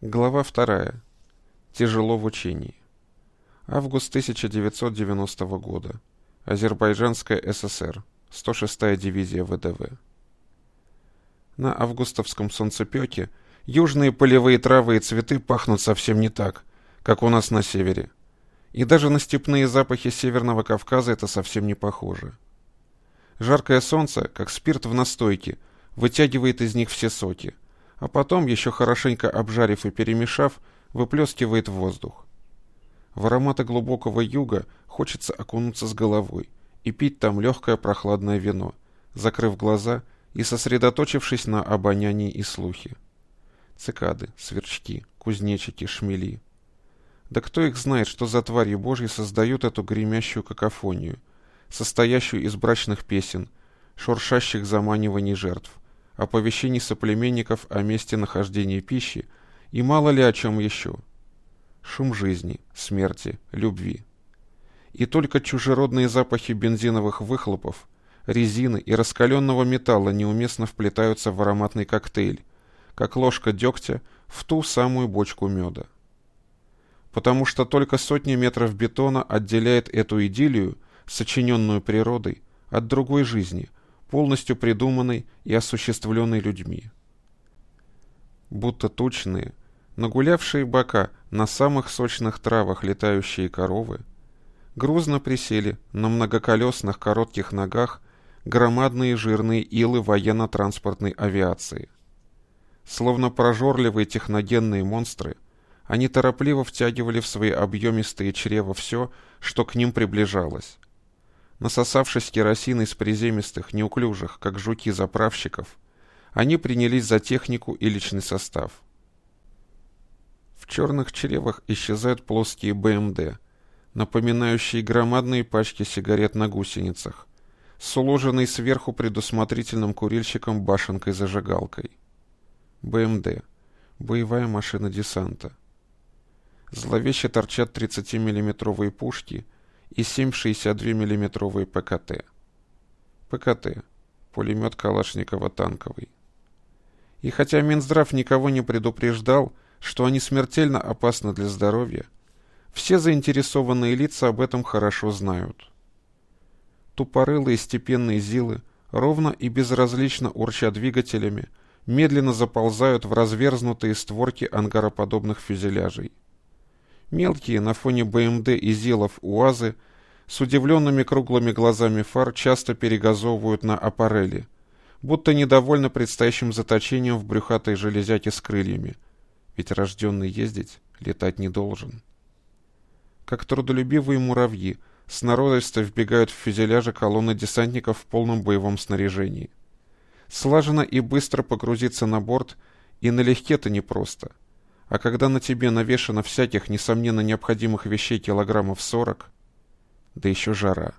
Глава 2. Тяжело в учении. Август 1990 года. Азербайджанская ССР. 106-я дивизия ВДВ. На августовском солнцепеке южные полевые травы и цветы пахнут совсем не так, как у нас на севере. И даже на степные запахи Северного Кавказа это совсем не похоже. Жаркое солнце, как спирт в настойке, вытягивает из них все соки, а потом, еще хорошенько обжарив и перемешав, выплескивает в воздух. В ароматы глубокого юга хочется окунуться с головой и пить там легкое прохладное вино, закрыв глаза и сосредоточившись на обонянии и слухе. Цикады, сверчки, кузнечики, шмели. Да кто их знает, что за твари Божьи создают эту гремящую какофонию, состоящую из брачных песен, шуршащих заманиваний жертв, оповещений соплеменников о месте нахождения пищи и мало ли о чем еще. Шум жизни, смерти, любви. И только чужеродные запахи бензиновых выхлопов, резины и раскаленного металла неуместно вплетаются в ароматный коктейль, как ложка дегтя в ту самую бочку меда. Потому что только сотни метров бетона отделяет эту идиллию, сочиненную природой, от другой жизни, полностью придуманной и осуществленной людьми. Будто тучные, нагулявшие бока на самых сочных травах летающие коровы, грузно присели на многоколесных коротких ногах громадные жирные илы военно-транспортной авиации. Словно прожорливые техногенные монстры, они торопливо втягивали в свои объемистые чрева все, что к ним приближалось. Насосавшись керосиной с приземистых, неуклюжих, как жуки заправщиков, они принялись за технику и личный состав. В черных чревах исчезают плоские БМД, напоминающие громадные пачки сигарет на гусеницах, с уложенной сверху предусмотрительным курильщиком башенкой-зажигалкой. БМД. Боевая машина десанта. Зловеще торчат 30-миллиметровые пушки и 7,62 мм ПКТ. ПКТ. Пулемет Калашникова танковый. И хотя Минздрав никого не предупреждал, что они смертельно опасны для здоровья, все заинтересованные лица об этом хорошо знают. Тупорылые степенные зилы, ровно и безразлично урча двигателями, медленно заползают в разверзнутые створки ангароподобных фюзеляжей. Мелкие на фоне БМД и зилов УАЗы с удивленными круглыми глазами фар часто перегазовывают на аппарели, будто недовольны предстоящим заточением в брюхатой железяке с крыльями, ведь рожденный ездить летать не должен. Как трудолюбивые муравьи, сноровисто вбегают в фюзеляжи колонны десантников в полном боевом снаряжении. Слаженно и быстро погрузиться на борт и налегке-то непросто. А когда на тебе навешано всяких, несомненно, необходимых вещей килограммов 40, да еще жара.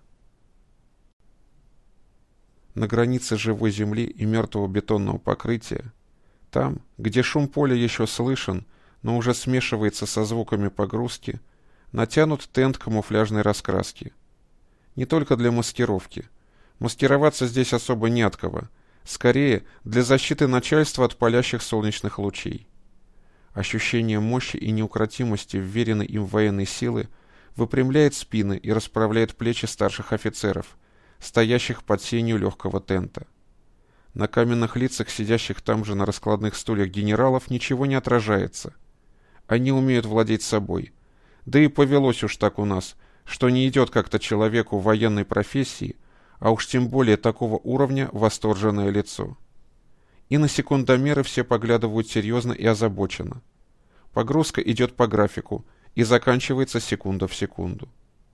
На границе живой земли и мертвого бетонного покрытия, там, где шум поля еще слышен, но уже смешивается со звуками погрузки, натянут тент камуфляжной раскраски. Не только для маскировки. Маскироваться здесь особо не от кого. Скорее, для защиты начальства от палящих солнечных лучей. Ощущение мощи и неукротимости вверенной им военной силы выпрямляет спины и расправляет плечи старших офицеров, стоящих под сенью легкого тента. На каменных лицах сидящих там же на раскладных стульях генералов ничего не отражается. Они умеют владеть собой. Да и повелось уж так у нас, что не идет как-то человеку в военной профессии, а уж тем более такого уровня восторженное лицо. И на секундомеры все поглядывают серьезно и озабоченно. Погрузка идет по графику и заканчивается секунда в секунду.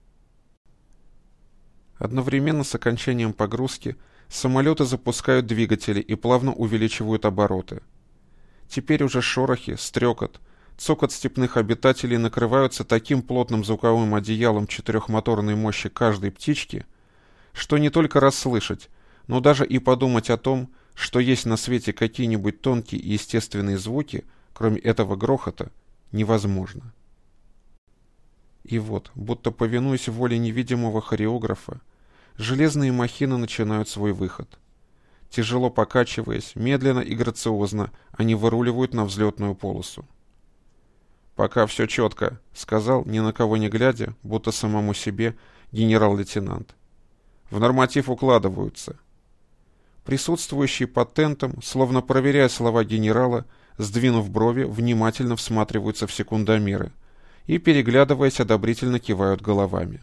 Одновременно с окончанием погрузки самолеты запускают двигатели и плавно увеличивают обороты. Теперь уже шорохи, стрекот, цокот степных обитателей накрываются таким плотным звуковым одеялом четырехмоторной мощи каждой птички, что не только расслышать, но даже и подумать о том, что есть на свете какие-нибудь тонкие и естественные звуки, кроме этого грохота, невозможно. И вот, будто повинуясь воле невидимого хореографа, железные махины начинают свой выход. Тяжело покачиваясь, медленно и грациозно, они выруливают на взлетную полосу. «Пока все четко», — сказал, ни на кого не глядя, будто самому себе, генерал-лейтенант. «В норматив укладываются». Присутствующие под тентом, словно проверяя слова генерала, сдвинув брови, внимательно всматриваются в секундомеры и, переглядываясь, одобрительно кивают головами.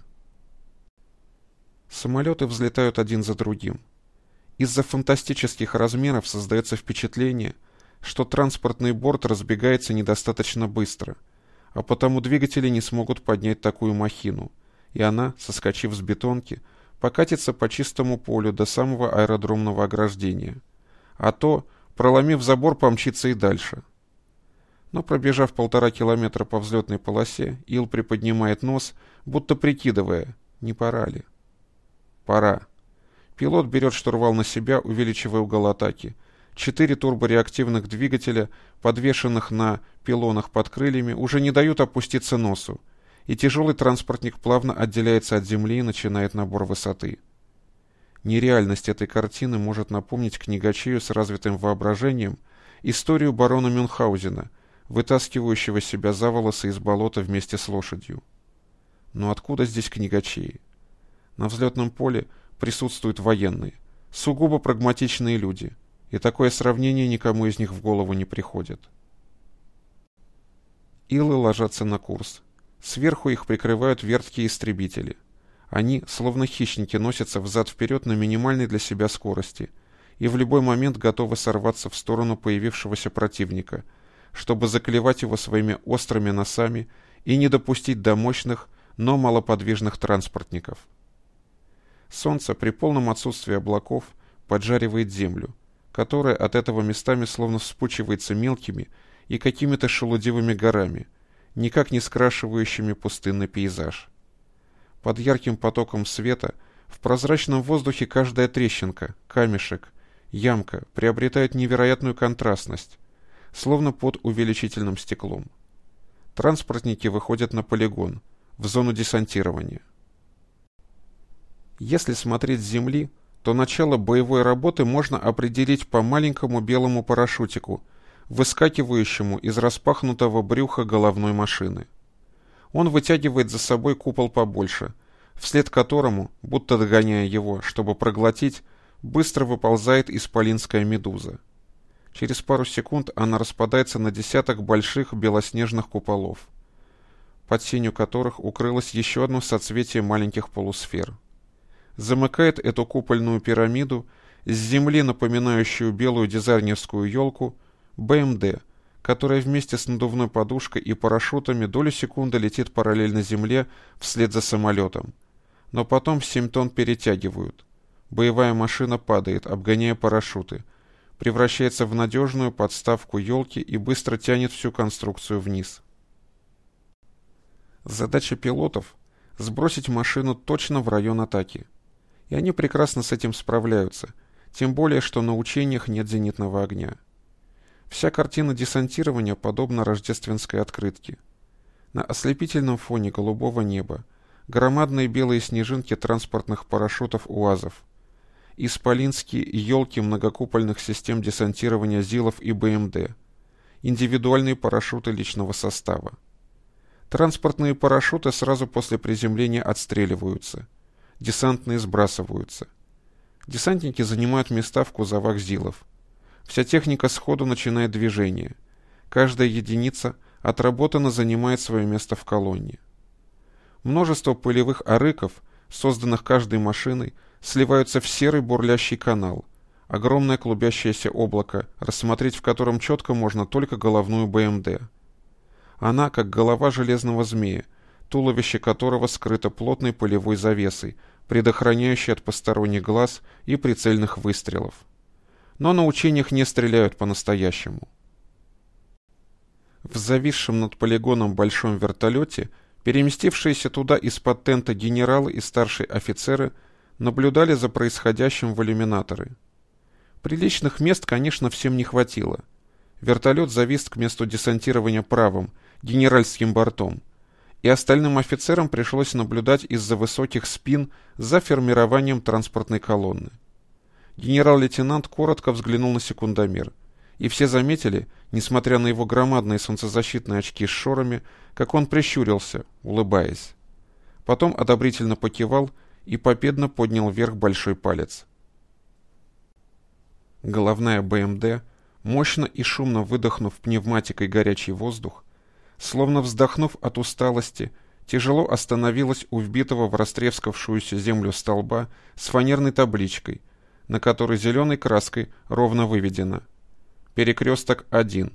Самолеты взлетают один за другим. Из-за фантастических размеров создается впечатление, что транспортный борт разбегается недостаточно быстро, а потому двигатели не смогут поднять такую махину, и она, соскочив с бетонки, покатится по чистому полю до самого аэродромного ограждения, а то, проломив забор, помчится и дальше. Но пробежав 1,5 километра по взлетной полосе, Ил приподнимает нос, будто прикидывая, не пора ли. Пора. Пилот берет штурвал на себя, увеличивая угол атаки. 4 турбореактивных двигателя, подвешенных на пилонах под крыльями, уже не дают опуститься носу, и тяжелый транспортник плавно отделяется от земли и начинает набор высоты. Нереальность этой картины может напомнить книгачею с развитым воображением историю барона Мюнхгаузена, вытаскивающего себя за волосы из болота вместе с лошадью. Но откуда здесь книгачеи? На взлетном поле присутствуют военные, сугубо прагматичные люди, и такое сравнение никому из них в голову не приходит. Илы ложатся на курс. Сверху их прикрывают верткие истребители. Они, словно хищники, носятся взад-вперед на минимальной для себя скорости и в любой момент готовы сорваться в сторону появившегося противника, чтобы заклевать его своими острыми носами и не допустить до мощных, но малоподвижных транспортников. Солнце при полном отсутствии облаков поджаривает землю, которая от этого местами словно вспучивается мелкими и какими-то шелудивыми горами, никак не скрашивающими пустынный пейзаж. Под ярким потоком света в прозрачном воздухе каждая трещинка, камешек, ямка приобретает невероятную контрастность, словно под увеличительным стеклом. Транспортники выходят на полигон, в зону десантирования. Если смотреть с земли, то начало боевой работы можно определить по маленькому белому парашютику, выскакивающему из распахнутого брюха головной машины. Он вытягивает за собой купол побольше, вслед которому, будто догоняя его, чтобы проглотить, быстро выползает исполинская медуза. Через пару секунд она распадается на десяток больших белоснежных куполов, под сенью которых укрылось еще одно соцветие маленьких полусфер. Замыкает эту купольную пирамиду, с земли напоминающую белую дизайнерскую елку, БМД, которая вместе с надувной подушкой и парашютами долю секунды летит параллельно земле вслед за самолетом. Но потом 7 тонн перетягивают. Боевая машина падает, обгоняя парашюты, превращается в надежную подставку елки и быстро тянет всю конструкцию вниз. Задача пилотов — сбросить машину точно в район атаки. И они прекрасно с этим справляются, тем более, что на учениях нет зенитного огня. Вся картина десантирования подобна рождественской открытке. На ослепительном фоне голубого неба громадные белые снежинки транспортных парашютов УАЗов, исполинские елки многокупольных систем десантирования ЗИЛов и БМД, индивидуальные парашюты личного состава. Транспортные парашюты сразу после приземления отстреливаются, десантные сбрасываются. Десантники занимают места в кузовах ЗИЛов. Вся техника сходу начинает движение. Каждая единица отработанно занимает свое место в колонне. Множество пылевых арыков, созданных каждой машиной, сливаются в серый бурлящий канал, огромное клубящееся облако, рассмотреть в котором четко можно только головную БМД. Она, как голова железного змея, туловище которого скрыто плотной пылевой завесой, предохраняющей от посторонних глаз и прицельных выстрелов. Но на учениях не стреляют по-настоящему. В зависшем над полигоном большом вертолете переместившиеся туда из-под тента генералы и старшие офицеры наблюдали за происходящим в иллюминаторы. Приличных мест, конечно, всем не хватило. Вертолет завис к месту десантирования правым, генеральским бортом, и остальным офицерам пришлось наблюдать из-за высоких спин за формированием транспортной колонны. Генерал-лейтенант коротко взглянул на секундомер И все заметили, несмотря на его громадные солнцезащитные очки с шорами, как он прищурился, улыбаясь. Потом одобрительно покивал и победно поднял вверх большой палец. Головная БМД, мощно и шумно выдохнув пневматикой горячий воздух, словно вздохнув от усталости, тяжело остановилась у вбитого в растрескавшуюся землю столба с фанерной табличкой, на которой зеленой краской ровно выведено: «Перекресток 1».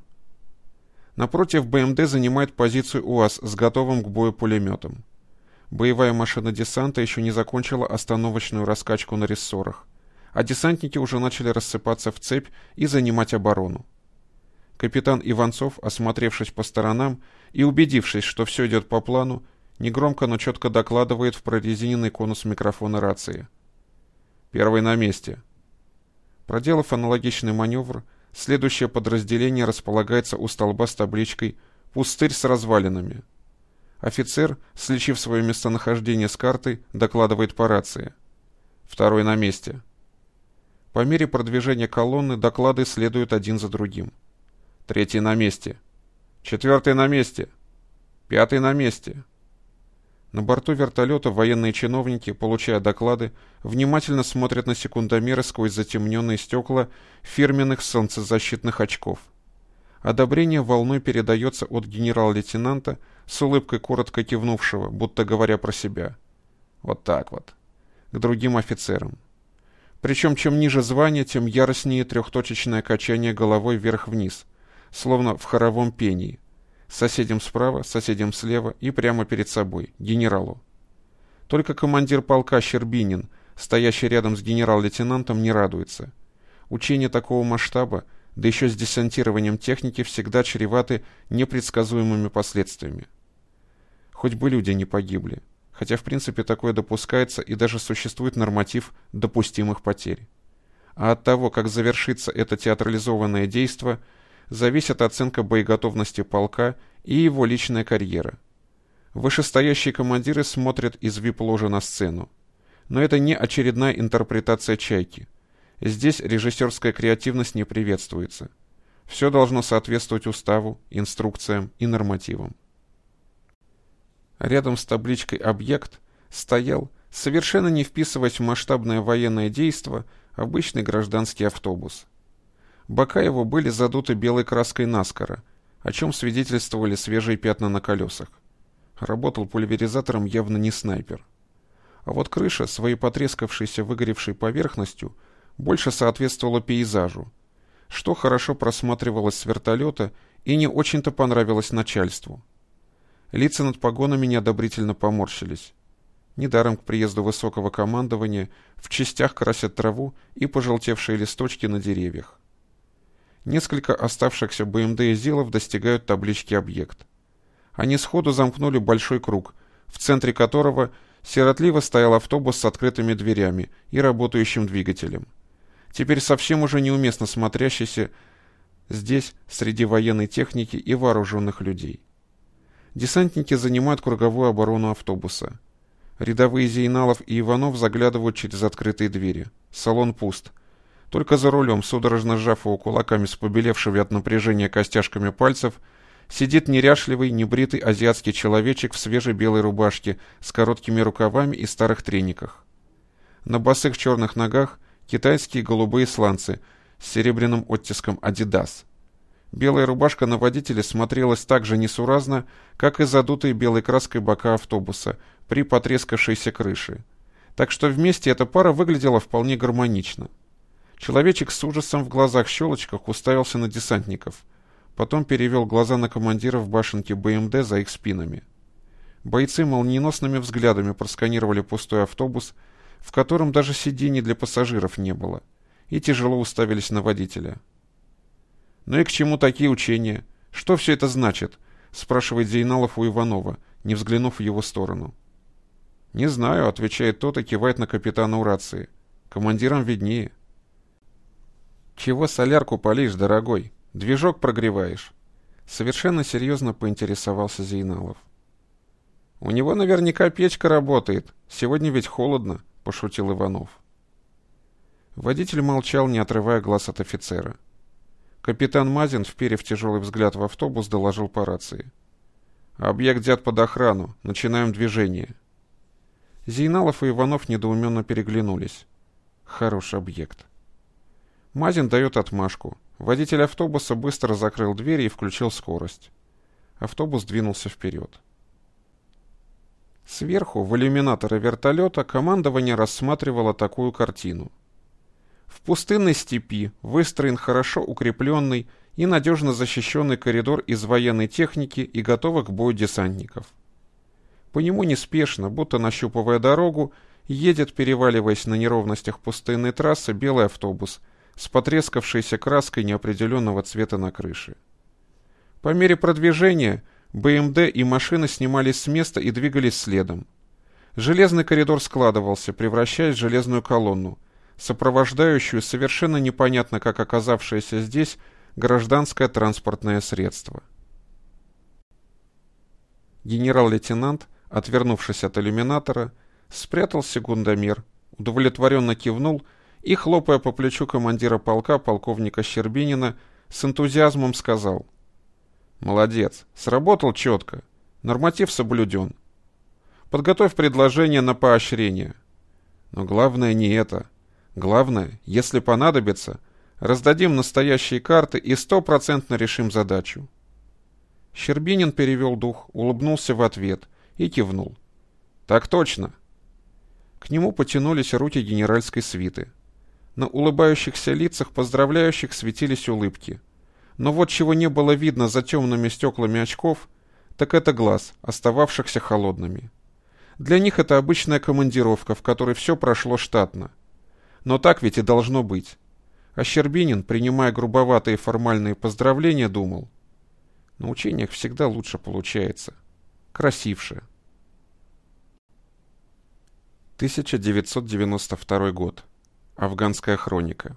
Напротив БМД занимает позицию УАЗ с готовым к бою пулеметом. Боевая машина десанта еще не закончила остановочную раскачку на рессорах, а десантники уже начали рассыпаться в цепь и занимать оборону. Капитан Иванцов, осмотревшись по сторонам и убедившись, что все идет по плану, негромко, но четко докладывает в прорезиненный конус микрофона рации: «Первый на месте». Проделав аналогичный маневр, следующее подразделение располагается у столба с табличкой «Пустырь с развалинами». Офицер, сличив свое местонахождение с картой, докладывает по рации: «Второй на месте». По мере продвижения колонны доклады следуют один за другим. «Третий на месте». «Четвертый на месте». «Пятый на месте». На борту вертолета военные чиновники, получая доклады, внимательно смотрят на секундомеры сквозь затемненные стекла фирменных солнцезащитных очков. Одобрение волной передается от генерал-лейтенанта, с улыбкой коротко кивнувшего, будто говоря про себя: «Вот так вот», к другим офицерам. Причем чем ниже звание, тем яростнее трехточечное качание головой вверх-вниз, словно в хоровом пении. Соседям справа, соседям слева и прямо перед собой, генералу. Только командир полка Щербинин, стоящий рядом с генерал-лейтенантом, не радуется. Учения такого масштаба, да еще с десантированием техники, всегда чреваты непредсказуемыми последствиями. Хоть бы люди не погибли, хотя в принципе такое допускается и даже существует норматив допустимых потерь. А от того, как завершится это театрализованное действо, зависит оценка боеготовности полка и его личная карьера. Вышестоящие командиры смотрят из вип-ложи на сцену. Но это не очередная интерпретация «Чайки». Здесь режиссерская креативность не приветствуется. Все должно соответствовать уставу, инструкциям и нормативам. Рядом с табличкой «Объект» стоял, совершенно не вписываясь в масштабное военное действо, обычный гражданский автобус. Бока его были задуты белой краской наскоро, о чем свидетельствовали свежие пятна на колесах. Работал пульверизатором явно не снайпер. А вот крыша, своей потрескавшейся выгоревшей поверхностью, больше соответствовала пейзажу, что хорошо просматривалось с вертолета и не очень-то понравилось начальству. Лица над погонами неодобрительно поморщились. Недаром к приезду высокого командования в частях красят траву и пожелтевшие листочки на деревьях. Несколько оставшихся БМД и ЗИЛов достигают таблички «Объект». Они сходу замкнули большой круг, в центре которого сиротливо стоял автобус с открытыми дверями и работающим двигателем. Теперь совсем уже неуместно смотрящийся здесь среди военной техники и вооруженных людей. Десантники занимают круговую оборону автобуса. Рядовые Зейналов и Иванов заглядывают через открытые двери. Салон пуст. Только за рулем, судорожно сжав его кулаками с побелевшими от напряжения костяшками пальцев, сидит неряшливый, небритый азиатский человечек в свежей белой рубашке с короткими рукавами и старых трениках. На босых черных ногах китайские голубые сланцы с серебряным оттиском «Адидас». Белая рубашка на водителе смотрелась так же несуразно, как и задутые белой краской бока автобуса при потрескавшейся крыше. Так что вместе эта пара выглядела вполне гармонично. Человечек с ужасом в глазах-щелочках уставился на десантников. Потом перевел глаза на командиров башенки БМД за их спинами. Бойцы молниеносными взглядами просканировали пустой автобус, в котором даже сидений для пассажиров не было, и тяжело уставились на водителя. «Ну и к чему такие учения? Что все это значит?» — спрашивает Зейналов у Иванова, не взглянув в его сторону. «Не знаю», — отвечает тот и кивает на капитана у рации. «Командирам виднее». «Чего солярку палишь, дорогой? Движок прогреваешь?» Совершенно серьезно поинтересовался Зейналов. «У него наверняка печка работает. Сегодня ведь холодно», — пошутил Иванов. Водитель молчал, не отрывая глаз от офицера. Капитан Мазин, вперев тяжелый взгляд в автобус, доложил по рации. «Объект взят под охрану. Начинаем движение». Зейналов и Иванов недоуменно переглянулись. Хороший объект. Мазин дает отмашку. Водитель автобуса быстро закрыл двери и включил скорость. Автобус двинулся вперед. Сверху, в иллюминаторы вертолета, командование рассматривало такую картину. В пустынной степи выстроен хорошо укрепленный и надежно защищенный коридор из военной техники и готовых к бою десантников. По нему неспешно, будто нащупывая дорогу, едет, переваливаясь на неровностях пустынной трассы, белый автобус с потрескавшейся краской неопределенного цвета на крыше. По мере продвижения БМД и машины снимались с места и двигались следом. Железный коридор складывался, превращаясь в железную колонну, сопровождающую совершенно непонятно как оказавшееся здесь гражданское транспортное средство. Генерал-лейтенант, отвернувшись от иллюминатора, спрятал секундомер, удовлетворенно кивнул и, хлопая по плечу командира полка, полковника Щербинина, с энтузиазмом сказал: «Молодец, сработал четко, норматив соблюден. Подготовь предложение на поощрение. Но главное не это. Главное, если понадобится, раздадим настоящие карты и 100% решим задачу». Щербинин перевел дух, улыбнулся в ответ и кивнул. «Так точно». К нему потянулись руки генеральской свиты. На улыбающихся лицах поздравляющих светились улыбки. Но вот чего не было видно за темными стеклами очков, так это глаз, остававшихся холодными. Для них это обычная командировка, в которой все прошло штатно. Но так ведь и должно быть. А Щербинин, принимая грубоватые формальные поздравления, думал: на учениях всегда лучше получается. Красивше. 1992 год. Афганская хроника.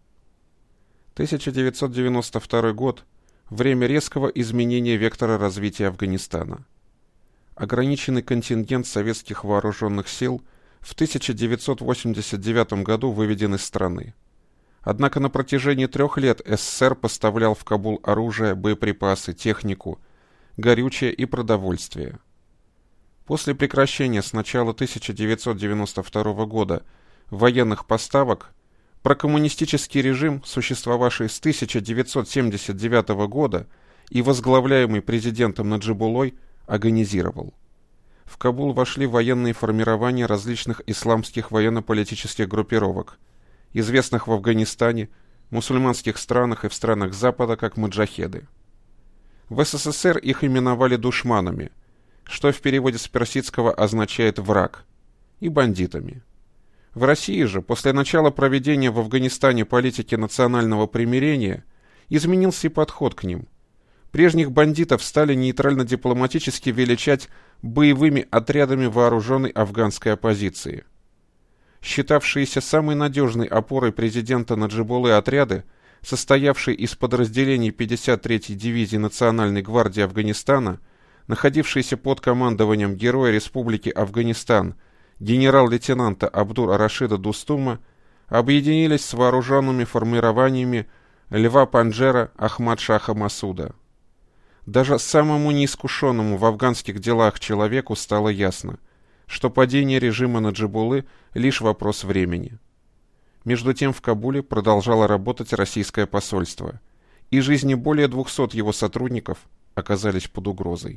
1992 год – время резкого изменения вектора развития Афганистана. Ограниченный контингент советских вооруженных сил в 1989 году выведен из страны. Однако на протяжении 3 лет СССР поставлял в Кабул оружие, боеприпасы, технику, горючее и продовольствие. После прекращения с начала 1992 года военных поставок прокоммунистический режим, существовавший с 1979 года и возглавляемый президентом Наджибуллой, агонизировал. В Кабул вошли военные формирования различных исламских военно-политических группировок, известных в Афганистане, мусульманских странах и в странах Запада как маджахеды. В СССР их именовали душманами, что в переводе с персидского означает «враг», и бандитами. В России же, после начала проведения в Афганистане политики национального примирения, изменился и подход к ним. Прежних бандитов стали нейтрально-дипломатически величать боевыми отрядами вооруженной афганской оппозиции. Считавшиеся самой надежной опорой президента Наджибуллы отряды, состоявшие из подразделений 53-й дивизии Национальной гвардии Афганистана, находившиеся под командованием героя Республики Афганистан генерал-лейтенанта Абдур-Рашида Дустума, объединились с вооруженными формированиями Льва Панджера Ахмад-Шаха Масуда. Даже самому неискушенному в афганских делах человеку стало ясно, что падение режима Наджибуллы – лишь вопрос времени. Между тем в Кабуле продолжало работать российское посольство, и жизни более 200 его сотрудников оказались под угрозой.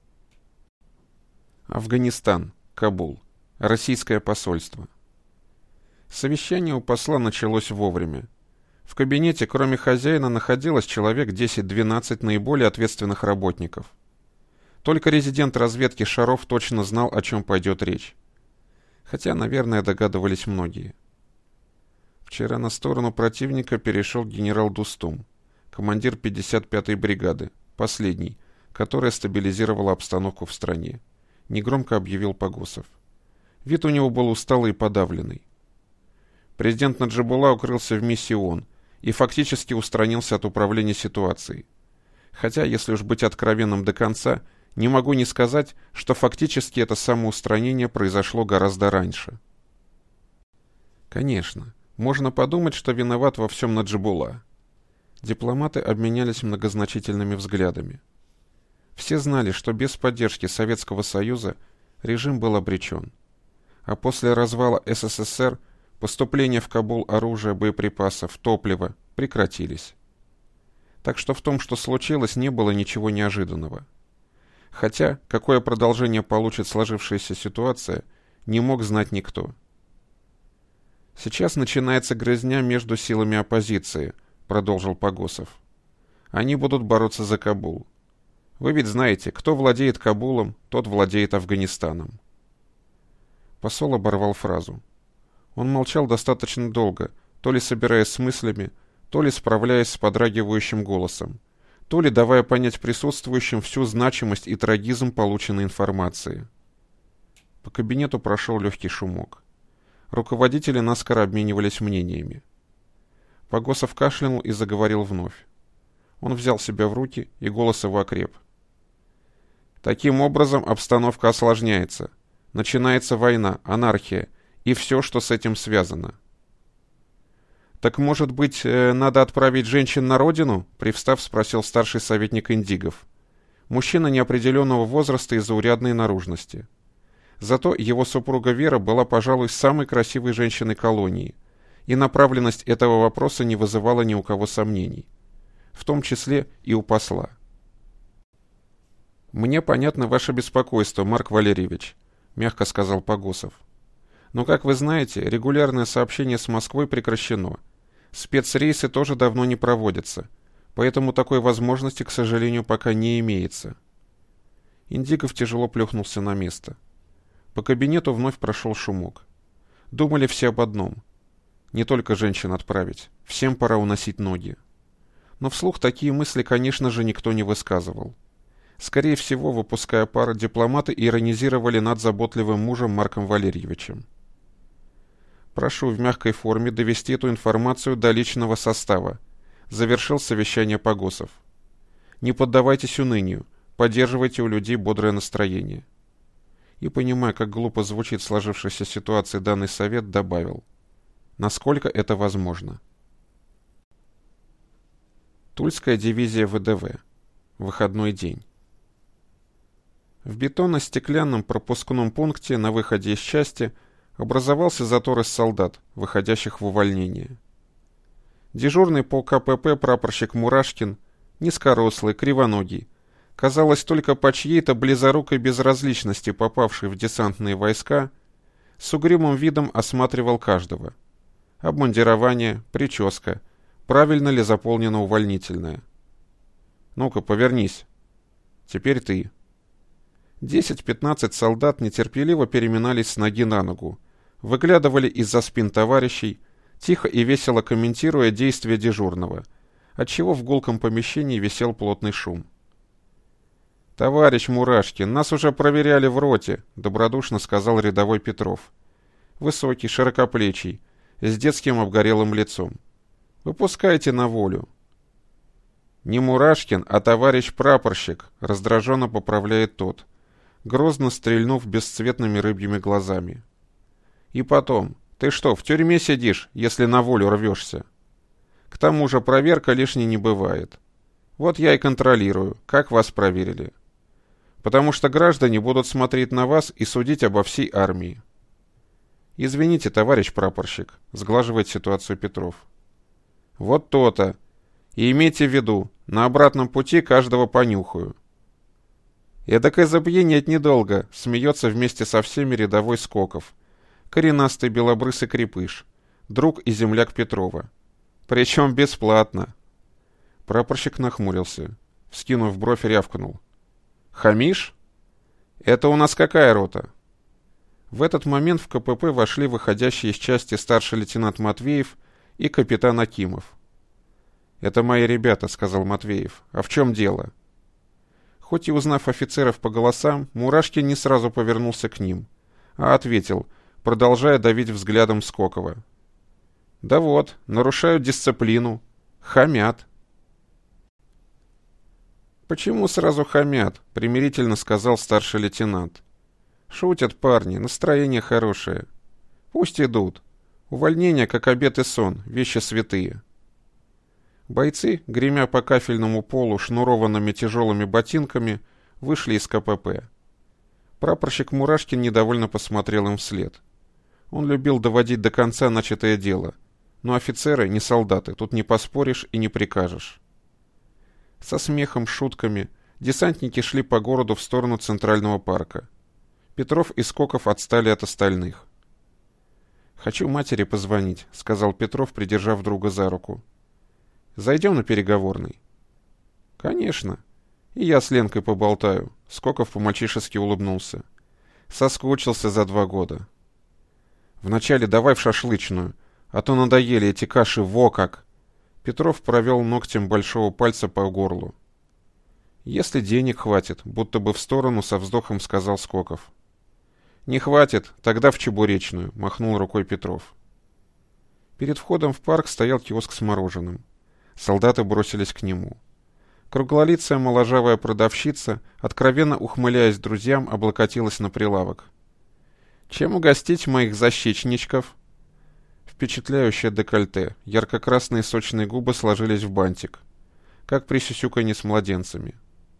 Афганистан, Кабул. Российское посольство. Совещание у посла началось вовремя. В кабинете, кроме хозяина, находилось человек 10-12 наиболее ответственных работников. Только резидент разведки Шаров точно знал, о чем пойдет речь. Хотя, наверное, догадывались многие. Вчера на сторону противника перешел генерал Дустум, командир 55-й бригады, последний, которая стабилизировала обстановку в стране. Негромко объявил Погосов. Вид у него был усталый и подавленный. Президент Наджибулла укрылся в миссии ООН и фактически устранился от управления ситуацией. Хотя, если уж быть откровенным до конца, не могу не сказать, что фактически это самоустранение произошло гораздо раньше. Конечно, можно подумать, что виноват во всем Наджибулла. Дипломаты обменялись многозначительными взглядами. Все знали, что без поддержки Советского Союза режим был обречен. А после развала СССР поступления в Кабул оружия, боеприпасов, топлива прекратились. Так что в том, что случилось, не было ничего неожиданного. Хотя, какое продолжение получит сложившаяся ситуация, не мог знать никто. «Сейчас начинается грызня между силами оппозиции», — продолжил Погосов. «Они будут бороться за Кабул. Вы ведь знаете, кто владеет Кабулом, тот владеет Афганистаном». Посол оборвал фразу. Он молчал достаточно долго, то ли собираясь с мыслями, то ли справляясь с подрагивающим голосом, то ли давая понять присутствующим всю значимость и трагизм полученной информации. По кабинету прошел легкий шумок. Руководители наскоро обменивались мнениями. Погосов кашлянул и заговорил вновь. Он взял себя в руки, и голос его окреп. «Таким образом обстановка осложняется. Начинается война, анархия и все, что с этим связано». «Так, может быть, надо отправить женщин на родину?» — привстав, спросил старший советник Индигов. Мужчина неопределенного возраста и заурядной наружности. Зато его супруга Вера была, пожалуй, самой красивой женщиной колонии, и направленность этого вопроса не вызывала ни у кого сомнений, в том числе и у посла. «Мне понятно ваше беспокойство, Марк Валерьевич», — мягко сказал Погосов. «Но, как вы знаете, регулярное сообщение с Москвой прекращено. Спецрейсы тоже давно не проводятся, поэтому такой возможности, к сожалению, пока не имеется». Индигов тяжело плюхнулся на место. По кабинету вновь прошел шумок. Думали все об одном. Не только женщин отправить, всем пора уносить ноги. Но вслух такие мысли, конечно же, никто не высказывал. Скорее всего, выпуская пар, дипломаты иронизировали над заботливым мужем Марком Валерьевичем. «Прошу в мягкой форме довести эту информацию до личного состава», — завершил совещание Погосов. «Не поддавайтесь унынию, поддерживайте у людей бодрое настроение». И, понимая, как глупо звучит в сложившейся ситуации данный совет, добавил: «Насколько это возможно». Тульская дивизия ВДВ. Выходной день. В бетонно-стеклянном пропускном пункте на выходе из части образовался затор из солдат, выходящих в увольнение. Дежурный по КПП прапорщик Мурашкин, низкорослый, кривоногий, казалось, только по чьей-то близорукой безразличности попавший в десантные войска, с угрюмым видом осматривал каждого. Обмундирование, прическа, правильно ли заполнено увольнительное. «Ну-ка, повернись. Теперь ты». 10-15 солдат нетерпеливо переминались с ноги на ногу, выглядывали из-за спин товарищей, тихо и весело комментируя действия дежурного, отчего в гулком помещении висел плотный шум. «Товарищ Мурашкин, нас уже проверяли в роте», — добродушно сказал рядовой Петров. Высокий, широкоплечий, с детским обгорелым лицом. «Выпускайте на волю». «Не Мурашкин, а товарищ прапорщик», — раздраженно поправляет тот, грозно стрельнув бесцветными рыбьими глазами. «И потом, ты что, в тюрьме сидишь, если на волю рвешься? К тому же проверка лишней не бывает. Вот я и контролирую, как вас проверили. Потому что граждане будут смотреть на вас и судить обо всей армии». «Извините, товарищ прапорщик», — сглаживает ситуацию Петров. «Вот то-то. И имейте в виду, на обратном пути каждого понюхаю». «Эдакое забьенеть недолго», — смеется вместе со всеми рядовой Скоков. Коренастый белобрысый крепыш, друг и земляк Петрова. «Причем бесплатно». Прапорщик нахмурился, вскинув бровь, рявкнул: «Хамишь? Это у нас какая рота?» В этот момент в КПП вошли выходящие из части старший лейтенант Матвеев и капитан Акимов. «Это мои ребята», — сказал Матвеев. «А в чем дело?» Хоть и узнав офицеров по голосам, Мурашкин не сразу повернулся к ним, а ответил, продолжая давить взглядом Скокова: «Да вот, нарушают дисциплину. Хамят». «Почему сразу хамят?» — примирительно сказал старший лейтенант. «Шутят парни, настроение хорошее. Пусть идут. Увольнение, как обед и сон, вещи святые». Бойцы, гремя по кафельному полу шнурованными тяжелыми ботинками, вышли из КПП. Прапорщик Мурашкин недовольно посмотрел им вслед. Он любил доводить до конца начатое дело, но офицеры не солдаты, тут не поспоришь и не прикажешь. Со смехом, шутками десантники шли по городу в сторону Центрального парка. Петров и Скоков отстали от остальных. «Хочу матери позвонить», — сказал Петров, придержав друга за руку. «Зайдем на переговорный?» «Конечно. И я с Ленкой поболтаю», — Скоков по-мальчишески улыбнулся. «Соскучился за 2 года». «Вначале давай в шашлычную, а то надоели эти каши во как!» Петров провел ногтем большого пальца по горлу. «Если денег хватит», — будто бы в сторону со вздохом сказал Скоков. «Не хватит, тогда в Чебуречную», — махнул рукой Петров. Перед входом в парк стоял киоск с мороженым. Солдаты бросились к нему. Круглолицая моложавая продавщица, откровенно ухмыляясь друзьям, облокотилась на прилавок. «Чем угостить моих защечничков?» Впечатляющее декольте, ярко-красные сочные губы сложились в бантик, как при сюсюканье с младенцами.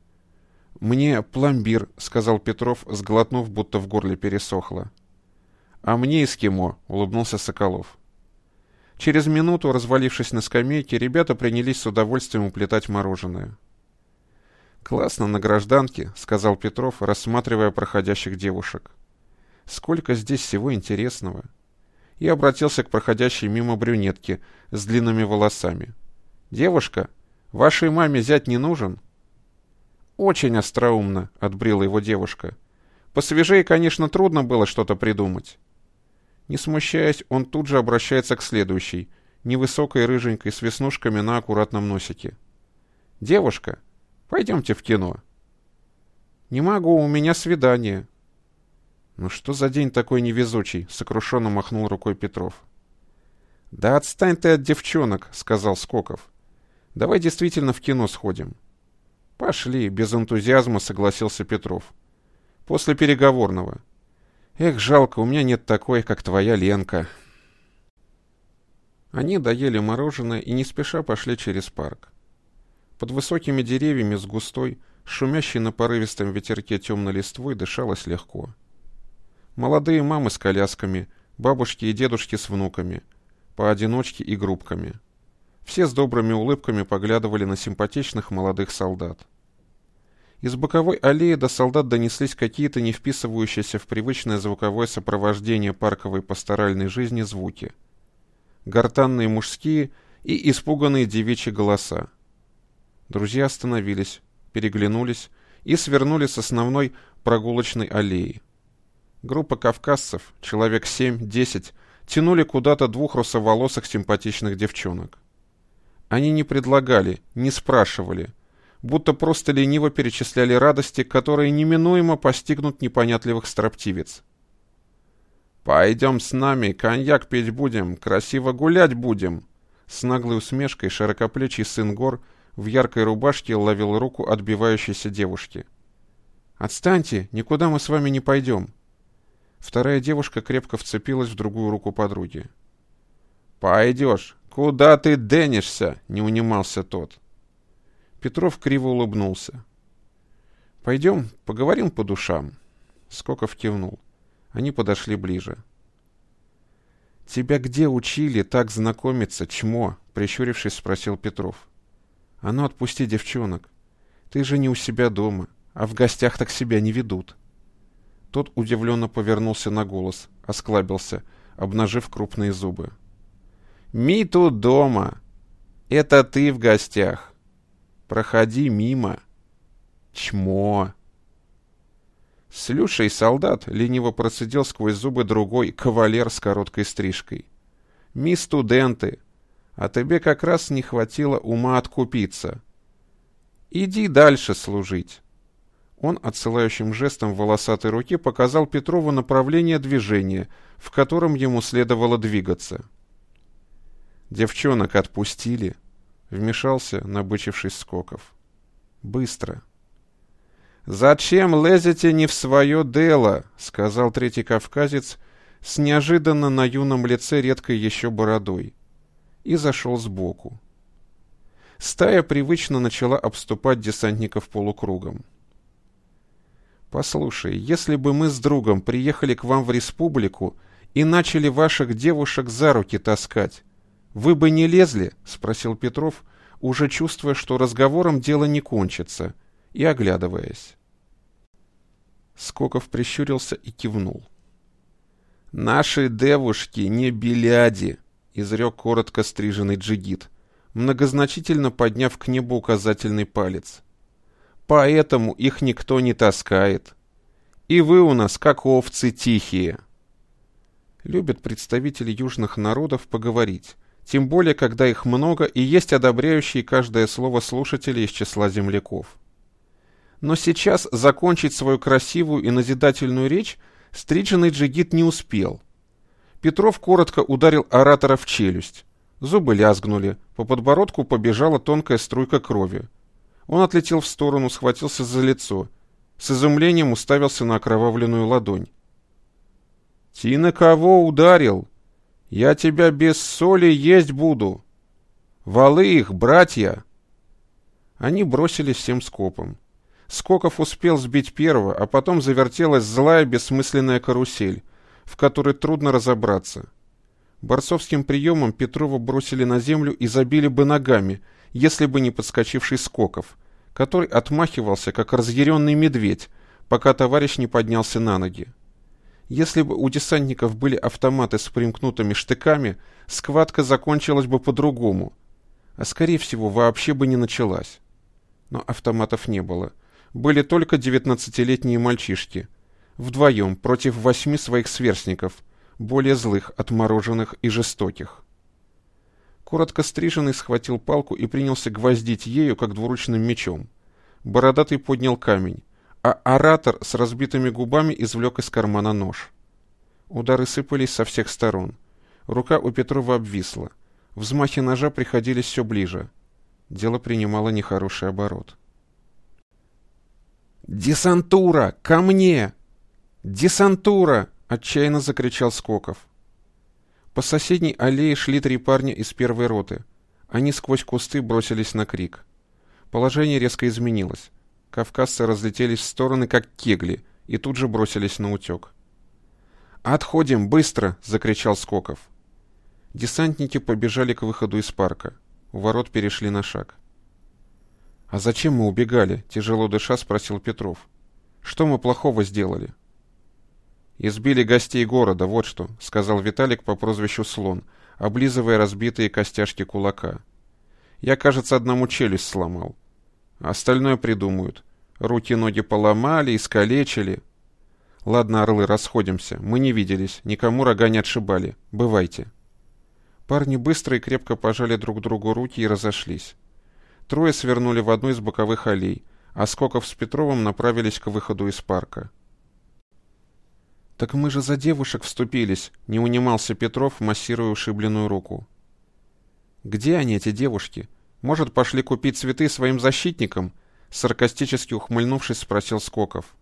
«Мне пломбир», — сказал Петров, сглотнув, будто в горле пересохло. «А мне эскимо», — улыбнулся Соколов. Через минуту, развалившись на скамейке, ребята принялись с удовольствием уплетать мороженое. «Классно на гражданке», — сказал Петров, рассматривая проходящих девушек. «Сколько здесь всего интересного!» И обратился к проходящей мимо брюнетке с длинными волосами. «Девушка, вашей маме зять не нужен?» «Очень остроумно», — отбрила его девушка. «Посвежее, конечно, трудно было что-то придумать». Не смущаясь, он тут же обращается к следующей, невысокой рыженькой с веснушками на аккуратном носике. «Девушка, пойдемте в кино». «Не могу, у меня свидание». «Ну что за день такой невезучий?» — сокрушенно махнул рукой Петров. «Да отстань ты от девчонок», — сказал Скоков. «Давай действительно в кино сходим». «Пошли», — без энтузиазма согласился Петров. «После переговорного». «Эх, жалко, у меня нет такой, как твоя Ленка». Они доели мороженое и не спеша пошли через парк. Под высокими деревьями с густой, шумящей на порывистом ветерке темной листвой дышалось легко. Молодые мамы с колясками, бабушки и дедушки с внуками, поодиночке и группками. Все с добрыми улыбками поглядывали на симпатичных молодых солдат. Из боковой аллеи до солдат донеслись какие-то не вписывающиеся в привычное звуковое сопровождение парковой пасторальной жизни звуки. Гортанные мужские и испуганные девичьи голоса. Друзья остановились, переглянулись и свернули с основной прогулочной аллеи. Группа кавказцев, человек 7-10, тянули куда-то 2 русоволосых симпатичных девчонок. Они не предлагали, не спрашивали, будто просто лениво перечисляли радости, которые неминуемо постигнут непонятливых строптивец. «Пойдем с нами, коньяк пить будем, красиво гулять будем!» С наглой усмешкой широкоплечий сын гор в яркой рубашке ловил руку отбивающейся девушки. «Отстаньте, никуда мы с вами не пойдем!» Вторая девушка крепко вцепилась в другую руку подруги. «Пойдешь! Куда ты денешься?» — не унимался тот. Петров криво улыбнулся. «Пойдем, поговорим по душам». Скоков кивнул. Они подошли ближе. «Тебя где учили так знакомиться, чмо?» — прищурившись, спросил Петров. «А ну, отпусти девчонок. Ты же не у себя дома, а в гостях так себя не ведут». Тот удивленно повернулся на голос, осклабился, обнажив крупные зубы. «Ми тут дома. Это ты в гостях. Проходи мимо. Чмо!» Слюшей солдат лениво процедил сквозь зубы другой кавалер с короткой стрижкой. «Ми студенты, а тебе как раз не хватило ума откупиться. Иди дальше служить». Он отсылающим жестом волосатой руки показал Петрову направление движения, в котором ему следовало двигаться. «Девчонок отпустили», — вмешался, набычившись Скоков. «Быстро». «Зачем лезете не в свое дело?» — сказал третий кавказец с неожиданно на юном лице редкой еще бородой. И зашел сбоку. стая привычно начала обступать десантников полукругом. «Послушай, если бы мы с другом приехали к вам в республику и начали ваших девушек за руки таскать, вы бы не лезли?» — спросил Петров, уже чувствуя, что разговором дело не кончится, и оглядываясь. Скоков прищурился и кивнул. «Наши девушки не беляди», — изрек коротко стриженный джигит, многозначительно подняв к небу указательный палец. «Поэтому их никто не таскает. И вы у нас как овцы тихие». Любят представители южных народов поговорить, тем более, когда их много и есть одобряющие каждое слово слушатели из числа земляков. Но сейчас закончить свою красивую и назидательную речь стриженный джигит не успел. Петров коротко ударил оратора в челюсть. Зубы лязгнули, по подбородку побежала тонкая струйка крови. Он отлетел в сторону, схватился за лицо. С изумлением уставился на окровавленную ладонь. «Ты на кого ударил? Я тебя без соли есть буду! Валы их, братья!» Они бросились всем скопом. Скоков успел сбить первого, а потом завертелась злая бессмысленная карусель, в которой трудно разобраться. Борцовским приемом Петрова бросили на землю и забили бы ногами, если бы не подскочивший Скоков, который отмахивался, как разъяренный медведь, пока товарищ не поднялся на ноги. Если бы у десантников были автоматы с примкнутыми штыками, схватка закончилась бы по-другому, а скорее всего вообще бы не началась. Но автоматов не было. Были только 19-летние мальчишки, вдвоем против 8 своих сверстников, более злых, отмороженных и жестоких. Коротко стриженный схватил палку и принялся гвоздить ею, как двуручным мечом. Бородатый поднял камень, а оратор с разбитыми губами извлек из кармана нож. Удары сыпались со всех сторон. Рука у Петрова обвисла. Взмахи ножа приходились все ближе. Дело принимало нехороший оборот. «Десантура! Ко мне! Десантура!» — отчаянно закричал Скоков. По соседней аллее шли 3 парня из первой роты. Они сквозь кусты бросились на крик. Положение резко изменилось. Кавказцы разлетелись в стороны, как кегли, и тут же бросились на утек. «Отходим, быстро!» — закричал Скоков. Десантники побежали к выходу из парка. У ворот перешли на шаг. «А зачем мы убегали?» — тяжело дыша спросил Петров. «Что мы плохого сделали?» «Избили гостей города, вот что», — сказал Виталик по прозвищу Слон, облизывая разбитые костяшки кулака. «Я, кажется, одному челюсть сломал. Остальное придумают. Руки-ноги поломали, искалечили. Ладно, орлы, расходимся. Мы не виделись, никому рога не отшибали. Бывайте». Парни быстро и крепко пожали друг другу руки и разошлись. 3 свернули в одну из боковых аллей, а Скоков с Петровым направились к выходу из парка. «Так мы же за девушек вступились», — не унимался Петров, массируя ушибленную руку. «Где они, эти девушки? Может, пошли купить цветы своим защитникам?» — саркастически ухмыльнувшись, спросил Скоков.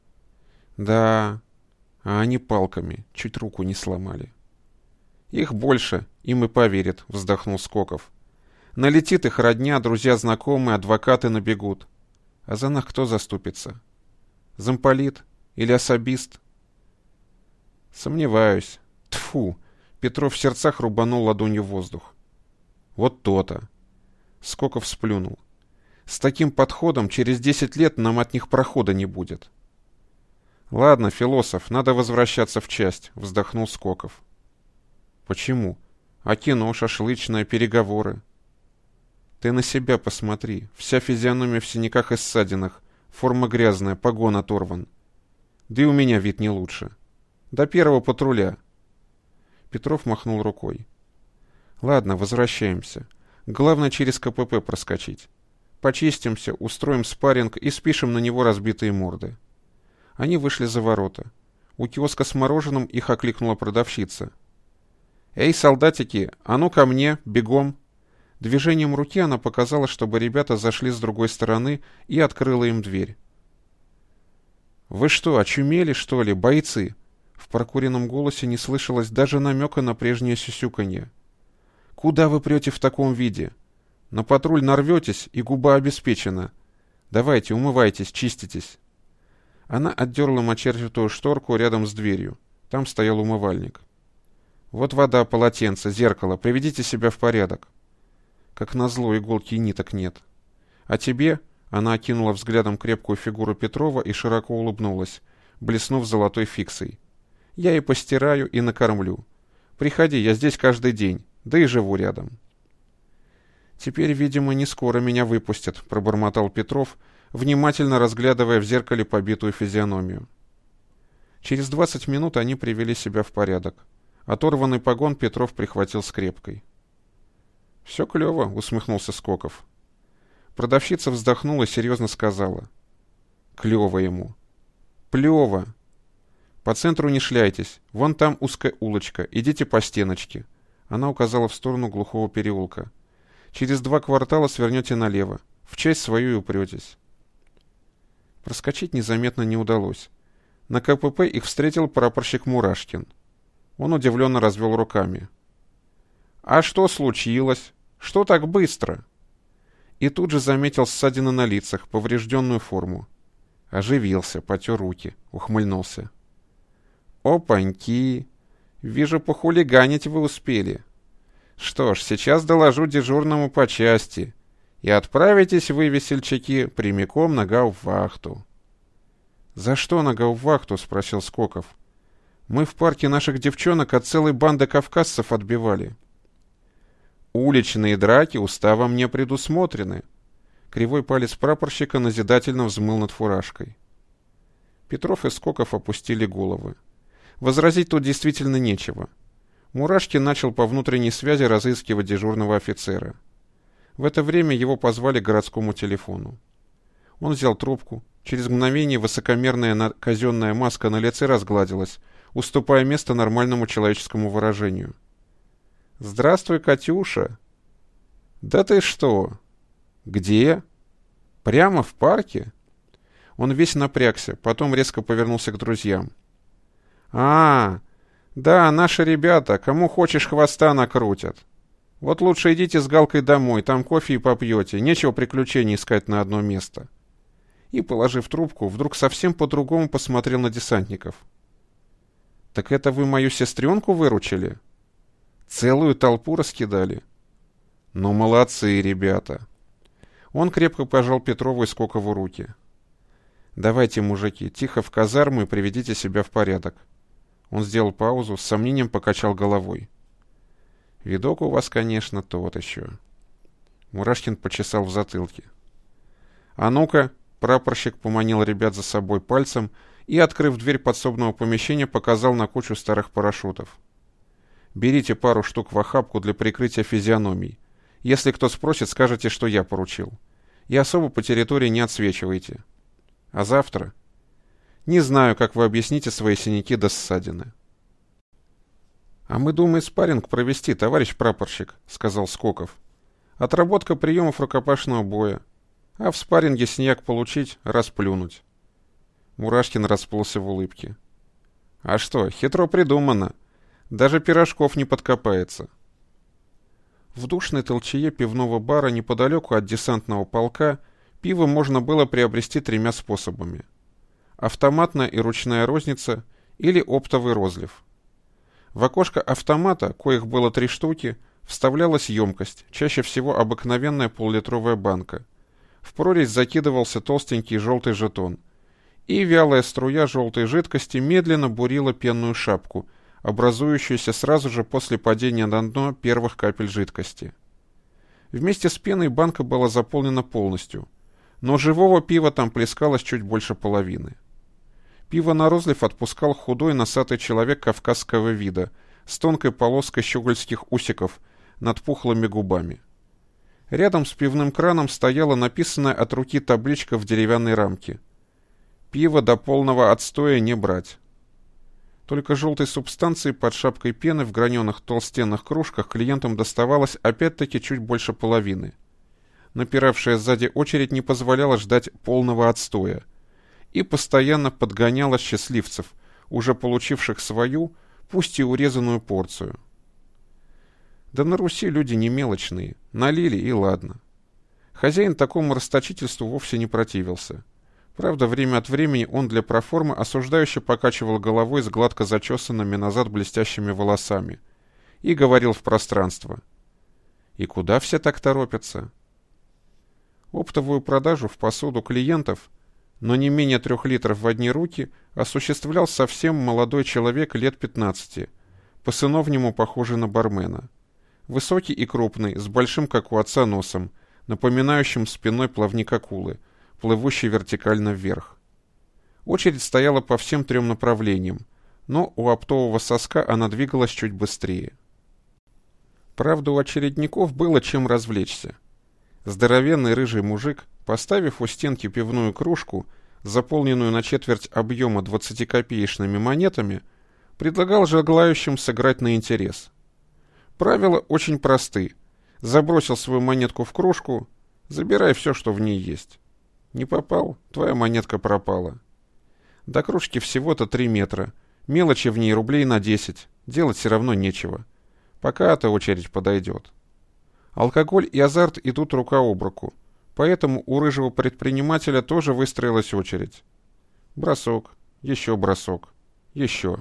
«Да, а они палками, чуть руку не сломали». «Их больше, им и поверят», — вздохнул Скоков. «Налетит их родня, друзья-знакомые, адвокаты набегут. А за нас кто заступится? Замполит или особист?» «Сомневаюсь. Тьфу!» — Петров в сердцах рубанул ладонью в воздух. «Вот то-то!» Скоков сплюнул. «С таким подходом через 10 лет нам от них прохода не будет». «Ладно, философ, надо возвращаться в часть», — вздохнул Скоков. «Почему? А кино, шашлычное, переговоры?» «Ты на себя посмотри. Вся физиономия в синяках и ссадинах. Форма грязная, погон оторван. Да и у меня вид не лучше. До первого патруля». Петров махнул рукой. «Ладно, возвращаемся. Главное через КПП проскочить. Почистимся, устроим спарринг и спишем на него разбитые морды». Они вышли за ворота. У киоска с мороженым их окликнула продавщица. «Эй, солдатики, а ну ко мне, бегом!» Движением руки она показала, чтобы ребята зашли с другой стороны, и открыла им дверь. «Вы что, очумели, что ли, бойцы?» В прокуренном голосе не слышалось даже намека на прежнее сюсюканье. «Куда вы прете в таком виде? На патруль нарветесь, и губа обеспечена. Давайте, умывайтесь, чиститесь». Она отдерла мочерчатую шторку рядом с дверью. Там стоял умывальник. «Вот вода, полотенце, зеркало. Приведите себя в порядок». Как назло, иголки и ниток нет. «А тебе?» — она окинула взглядом крепкую фигуру Петрова и широко улыбнулась, блеснув золотой фиксой. «Я и постираю, и накормлю. Приходи, я здесь каждый день, да и живу рядом». «Теперь, видимо, не скоро меня выпустят», — пробормотал Петров, внимательно разглядывая в зеркале побитую физиономию. Через 20 минут они привели себя в порядок. Оторванный погон Петров прихватил скрепкой. «Все клево», — усмехнулся Скоков. Продавщица вздохнула и серьезно сказала. «Клево ему». «Плево. По центру не шляйтесь. Вон там узкая улочка. Идите по стеночке». Она указала в сторону глухого переулка. «Через 2 квартала свернете налево. В часть свою и упретесь». Проскочить незаметно не удалось. На КПП их встретил прапорщик Мурашкин. Он удивленно развел руками. «А что случилось? Что так быстро?» И тут же заметил ссадины на лицах, поврежденную форму. Оживился, потер руки, ухмыльнулся. «Опаньки! Вижу, похулиганить вы успели. Что ж, сейчас доложу дежурному по части, и отправитесь вы, весельчаки, прямиком на гауптвахту». «За что на гауптвахту?» — спросил Скоков. «Мы в парке наших девчонок от целой банды кавказцев отбивали». «Уличные драки уставом не предусмотрены». Кривой палец прапорщика назидательно взмыл над фуражкой. Петров и Скоков опустили головы. Возразить тут действительно нечего. Мурашкин начал по внутренней связи разыскивать дежурного офицера. В это время его позвали к городскому телефону. Он взял трубку. Через мгновение высокомерная казенная маска на лице разгладилась, уступая место нормальному человеческому выражению. «Здравствуй, Катюша!» «Да ты что?» «Где?» «Прямо в парке?» Он весь напрягся, потом резко повернулся к друзьям. «А, да, наши ребята, кому хочешь хвоста накрутят. Вот лучше идите с Галкой домой, там кофе и попьете, нечего приключений искать на одно место». И, положив трубку, вдруг совсем по-другому посмотрел на десантников. «Так это вы мою сестренку выручили? Целую толпу раскидали?» «Ну, молодцы, ребята!» Он крепко пожал Петрову и Скокову руки. «Давайте, мужики, тихо в казарму и приведите себя в порядок». Он сделал паузу, с сомнением покачал головой. «Видок у вас, конечно, тот еще». Мурашкин почесал в затылке. «А ну-ка!» — прапорщик поманил ребят за собой пальцем и, открыв дверь подсобного помещения, показал на кучу старых парашютов. «Берите пару штук в охапку для прикрытия физиономий. Если кто спросит, скажете, что я поручил. И особо по территории не отсвечивайте. А завтра? Не знаю, как вы объясните свои синяки до ссадины». «А мы думаем спарринг провести, товарищ прапорщик», — сказал Скоков. «Отработка приемов рукопашного боя. А в спарринге синяк получить, расплюнуть». Мурашкин расплылся в улыбке. «А что, хитро придумано. Даже Пирожков не подкопается». В душной толчее пивного бара неподалеку от десантного полка пиво можно было приобрести 3 способами. Автоматная и ручная розница или оптовый розлив. В окошко автомата, коих было 3 штуки, вставлялась емкость, чаще всего обыкновенная полулитровая банка. В прорезь закидывался толстенький желтый жетон, и вялая струя желтой жидкости медленно бурила пенную шапку, образующуюся сразу же после падения на дно первых капель жидкости. Вместе с пеной банка была заполнена полностью, но живого пива там плескалось чуть больше половины. Пиво на розлив отпускал худой носатый человек кавказского вида с тонкой полоской щегольских усиков над пухлыми губами. Рядом с пивным краном стояла написанная от руки табличка в деревянной рамке. «Пиво до полного отстоя не брать». Только желтой субстанции под шапкой пены в граненых толстенных кружках клиентам доставалось опять-таки чуть больше половины. Напиравшая сзади очередь не позволяла ждать полного отстоя и постоянно подгоняла счастливцев, уже получивших свою, пусть и урезанную порцию. Да на Руси люди не мелочные, налили и ладно. Хозяин такому расточительству вовсе не противился. Правда, время от времени он для проформы осуждающе покачивал головой с гладко зачесанными назад блестящими волосами и говорил в пространство: «И куда все так торопятся?» Оптовую продажу в посуду клиентов, но не менее 3 литров в одни руки, осуществлял совсем молодой человек лет 15, по-сыновнему похожий на бармена. Высокий и крупный, с большим, как у отца, носом, напоминающим спиной плавник акулы, плывущий вертикально вверх. Очередь стояла по всем 3 направлениям, но у оптового соска она двигалась чуть быстрее. Правда, у очередников было чем развлечься. Здоровенный рыжий мужик, поставив у стенки пивную кружку, заполненную на четверть объема 20-копеечными монетами, предлагал желающим сыграть на интерес. Правила очень просты. Забросил свою монетку в кружку, забирай все, что в ней есть. Не попал, твоя монетка пропала. До кружки всего-то 3 метра. Мелочи в ней рублей на 10. Делать все равно нечего. Пока эта очередь подойдет. Алкоголь и азарт идут рука об руку. Поэтому у рыжего предпринимателя тоже выстроилась очередь. Бросок, еще бросок, еще.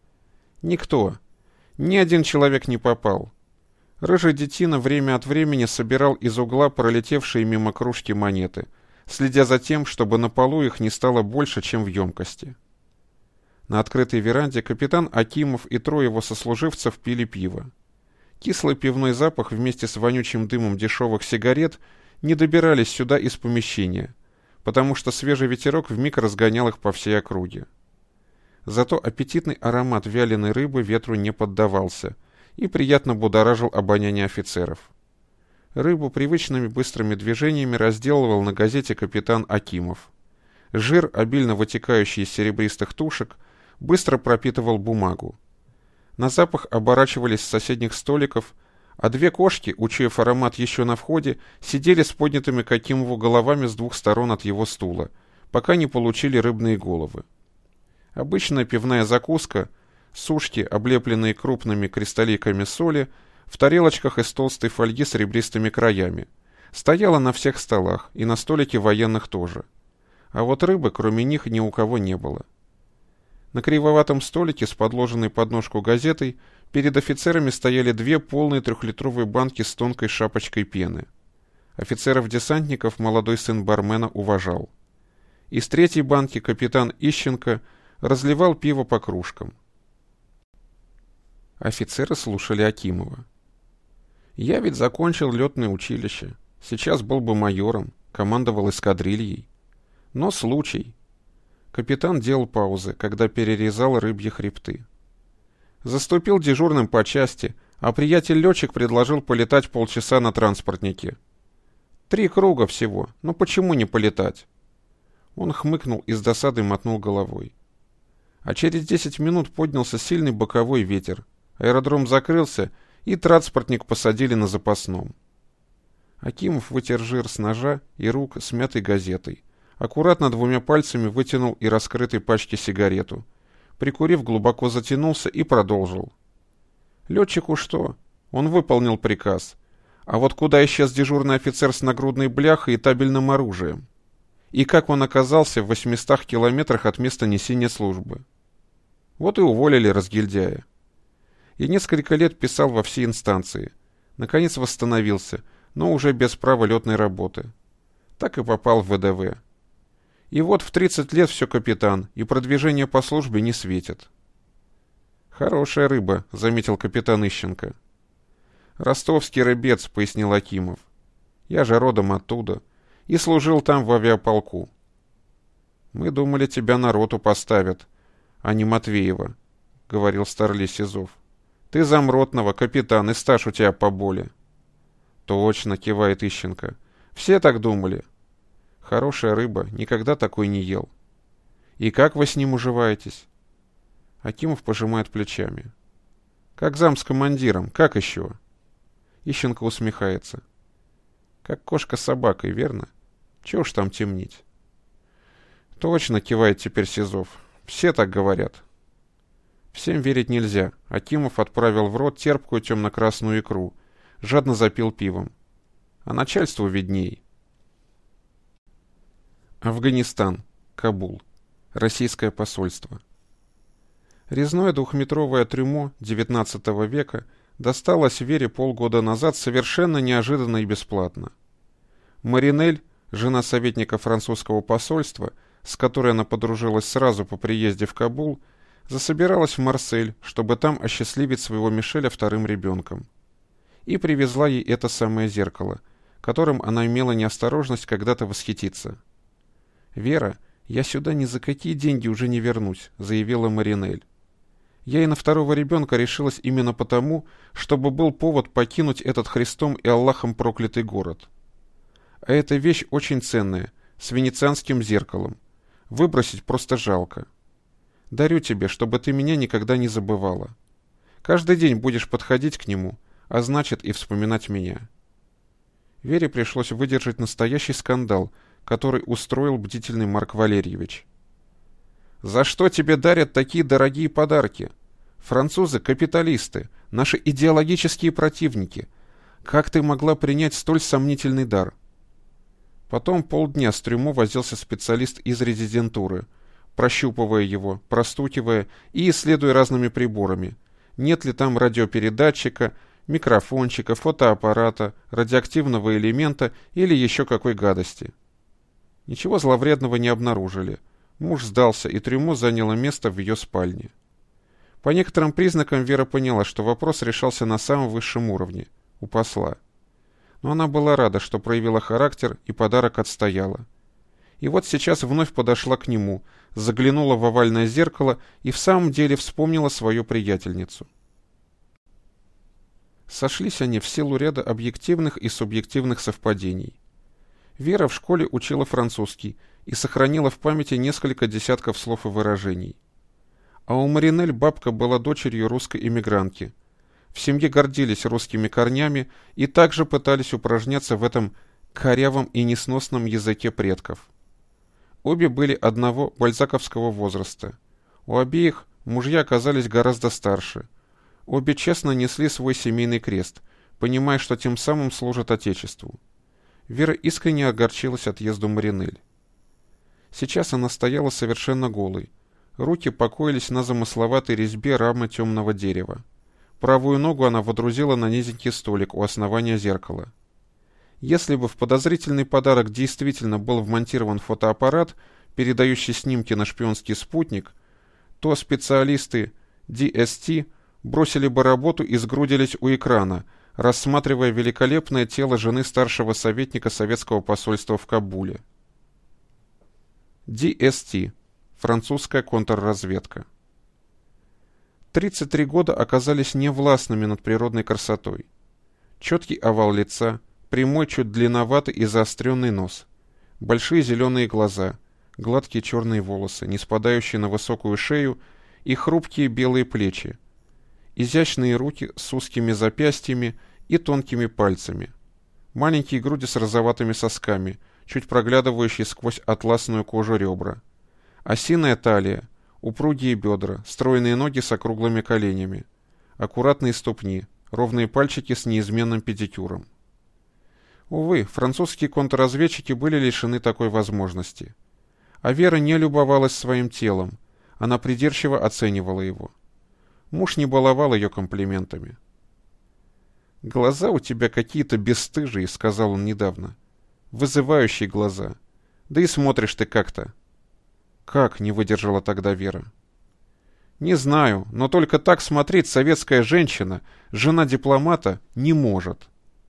Никто. Ни один человек не попал. Рыжий детина время от времени собирал из угла пролетевшие мимо кружки монеты, следя за тем, чтобы на полу их не стало больше, чем в емкости. На открытой веранде капитан Акимов и 3 его сослуживцев пили пиво. Кислый пивной запах вместе с вонючим дымом дешевых сигарет не добирались сюда из помещения, потому что свежий ветерок вмиг разгонял их по всей округе. Зато аппетитный аромат вяленой рыбы ветру не поддавался и приятно будоражил обоняние офицеров. Рыбу привычными быстрыми движениями разделывал на газете капитан Акимов. Жир, обильно вытекающий из серебристых тушек, быстро пропитывал бумагу. На запах оборачивались с соседних столиков, а 2 кошки, учуяв аромат еще на входе, сидели с поднятыми к Акимову головами с 2 сторон от его стула, пока не получили рыбные головы. Обычная пивная закуска, сушки, облепленные крупными кристалликами соли, в тарелочках из толстой фольги с ребристыми краями, стояла на всех столах и на столике военных тоже. А вот рыбы, кроме них, ни у кого не было. На кривоватом столике с подложенной под ножку газетой перед офицерами стояли 2 полные 3-литровые банки с тонкой шапочкой пены. Офицеров-десантников молодой сын бармена уважал. Из 3-й банки капитан Ищенко разливал пиво по кружкам. Офицеры слушали Акимова. «Я ведь закончил летное училище. Сейчас был бы майором, командовал эскадрильей. Но случай...» Капитан делал паузы, когда перерезал рыбьи хребты. Заступил дежурным по части, а приятель-летчик предложил полетать полчаса на транспортнике. 3 круга всего, но почему не полетать? Он хмыкнул и с досадой мотнул головой. А через 10 минут поднялся сильный боковой ветер. Аэродром закрылся, и транспортник посадили на запасном. Акимов вытер жир с ножа и рук смятой газетой. Аккуратно 2 пальцами вытянул и раскрытой пачки сигарету. Прикурив, глубоко затянулся и продолжил. Летчику что? Он выполнил приказ. А вот куда исчез дежурный офицер с нагрудной бляхой и табельным оружием? И как он оказался в 800 километрах от места несения службы? Вот и уволили разгильдяя. И несколько лет писал во все инстанции. Наконец восстановился, но уже без права летной работы. Так и попал в ВДВ. И вот в 30 лет все капитан, и продвижение по службе не светит. «Хорошая рыба», — заметил капитан Ищенко. «Ростовский рыбец», — пояснил Акимов. «Я же родом оттуда. И служил там в авиаполку». «Мы думали, тебя на роту поставят, а не Матвеева», — говорил Старлей Сизов. «Ты замротного, капитан, и стаж у тебя поболе». «Точно», — кивает Ищенко. «Все так думали». «Хорошая рыба, никогда такой не ел». «И как вы с ним уживаетесь?» Акимов пожимает плечами. «Как зам с командиром, как еще?» Ищенко усмехается. «Как кошка с собакой, верно? Чего уж там темнить?» «Точно», — кивает теперь Сизов. «Все так говорят». Всем верить нельзя. Акимов отправил в рот терпкую темно-красную икру, жадно запил пивом. А начальству видней. Афганистан. Кабул. Российское посольство. Резное двухметровое трюмо XIX века досталось Вере полгода назад совершенно неожиданно и бесплатно. Маринель, жена советника французского посольства, с которой она подружилась сразу по приезде в Кабул, засобиралась в Марсель, чтобы там осчастливить своего Мишеля вторым ребенком. И привезла ей это самое зеркало, которым она имела неосторожность когда-то восхититься. «Вера, я сюда ни за какие деньги уже не вернусь», — заявила Маринель. «Я и на второго ребенка решилась именно потому, чтобы был повод покинуть этот Христом и Аллахом проклятый город. А эта вещь очень ценная, с венецианским зеркалом. Выбросить просто жалко. Дарю тебе, чтобы ты меня никогда не забывала. Каждый день будешь подходить к нему, а значит и вспоминать меня». Вере пришлось выдержать настоящий скандал, который устроил бдительный Марк Валерьевич. «За что тебе дарят такие дорогие подарки? Французы — капиталисты, наши идеологические противники. Как ты могла принять столь сомнительный дар?» Потом полдня с трюмо возился специалист из резидентуры, прощупывая его, простукивая и исследуя разными приборами. Нет ли там радиопередатчика, микрофончика, фотоаппарата, радиоактивного элемента или еще какой гадости. Ничего зловредного не обнаружили. Муж сдался, и трюмо заняло место в ее спальне. По некоторым признакам Вера поняла, что вопрос решался на самом высшем уровне, у посла. Но она была рада, что проявила характер и подарок отстояла. И вот сейчас вновь подошла к нему, заглянула в овальное зеркало и в самом деле вспомнила свою приятельницу. Сошлись они в силу ряда объективных и субъективных совпадений. Вера в школе учила французский и сохранила в памяти несколько десятков слов и выражений. А у Маринель бабка была дочерью русской эмигрантки. В семье гордились русскими корнями и также пытались упражняться в этом корявом и несносном языке предков. Обе были одного бальзаковского возраста. У обеих мужья оказались гораздо старше. Обе честно несли свой семейный крест, понимая, что тем самым служат Отечеству. Вера искренне огорчилась отъезду Маринель. Сейчас она стояла совершенно голой. Руки покоились на замысловатой резьбе рамы темного дерева. Правую ногу она водрузила на низенький столик у основания зеркала. Если бы в подозрительный подарок действительно был вмонтирован фотоаппарат, передающий снимки на шпионский спутник, то специалисты DST бросили бы работу и сгрудились у экрана, рассматривая великолепное тело жены старшего советника советского посольства в Кабуле. DST. Французская контрразведка. 33 года оказались невластными над природной красотой. Четкий овал лица, прямой, чуть длинноватый и заостренный нос, большие зеленые глаза, гладкие черные волосы, не спадающие на высокую шею, и хрупкие белые плечи, изящные руки с узкими запястьями и тонкими пальцами, маленькие груди с розоватыми сосками, чуть проглядывающие сквозь атласную кожу ребра, осиная талия, упругие бедра, стройные ноги с округлыми коленями, аккуратные ступни, ровные пальчики с неизменным педикюром. Увы, французские контрразведчики были лишены такой возможности. А Вера не любовалась своим телом, она придирчиво оценивала его. Муж не баловал ее комплиментами. «Глаза у тебя какие-то бесстыжие», — сказал он недавно. «Вызывающие глаза. Да и смотришь ты как-то». «Как?» — не выдержала тогда Вера. «Не знаю, но только так смотреть советская женщина, жена дипломата, не может».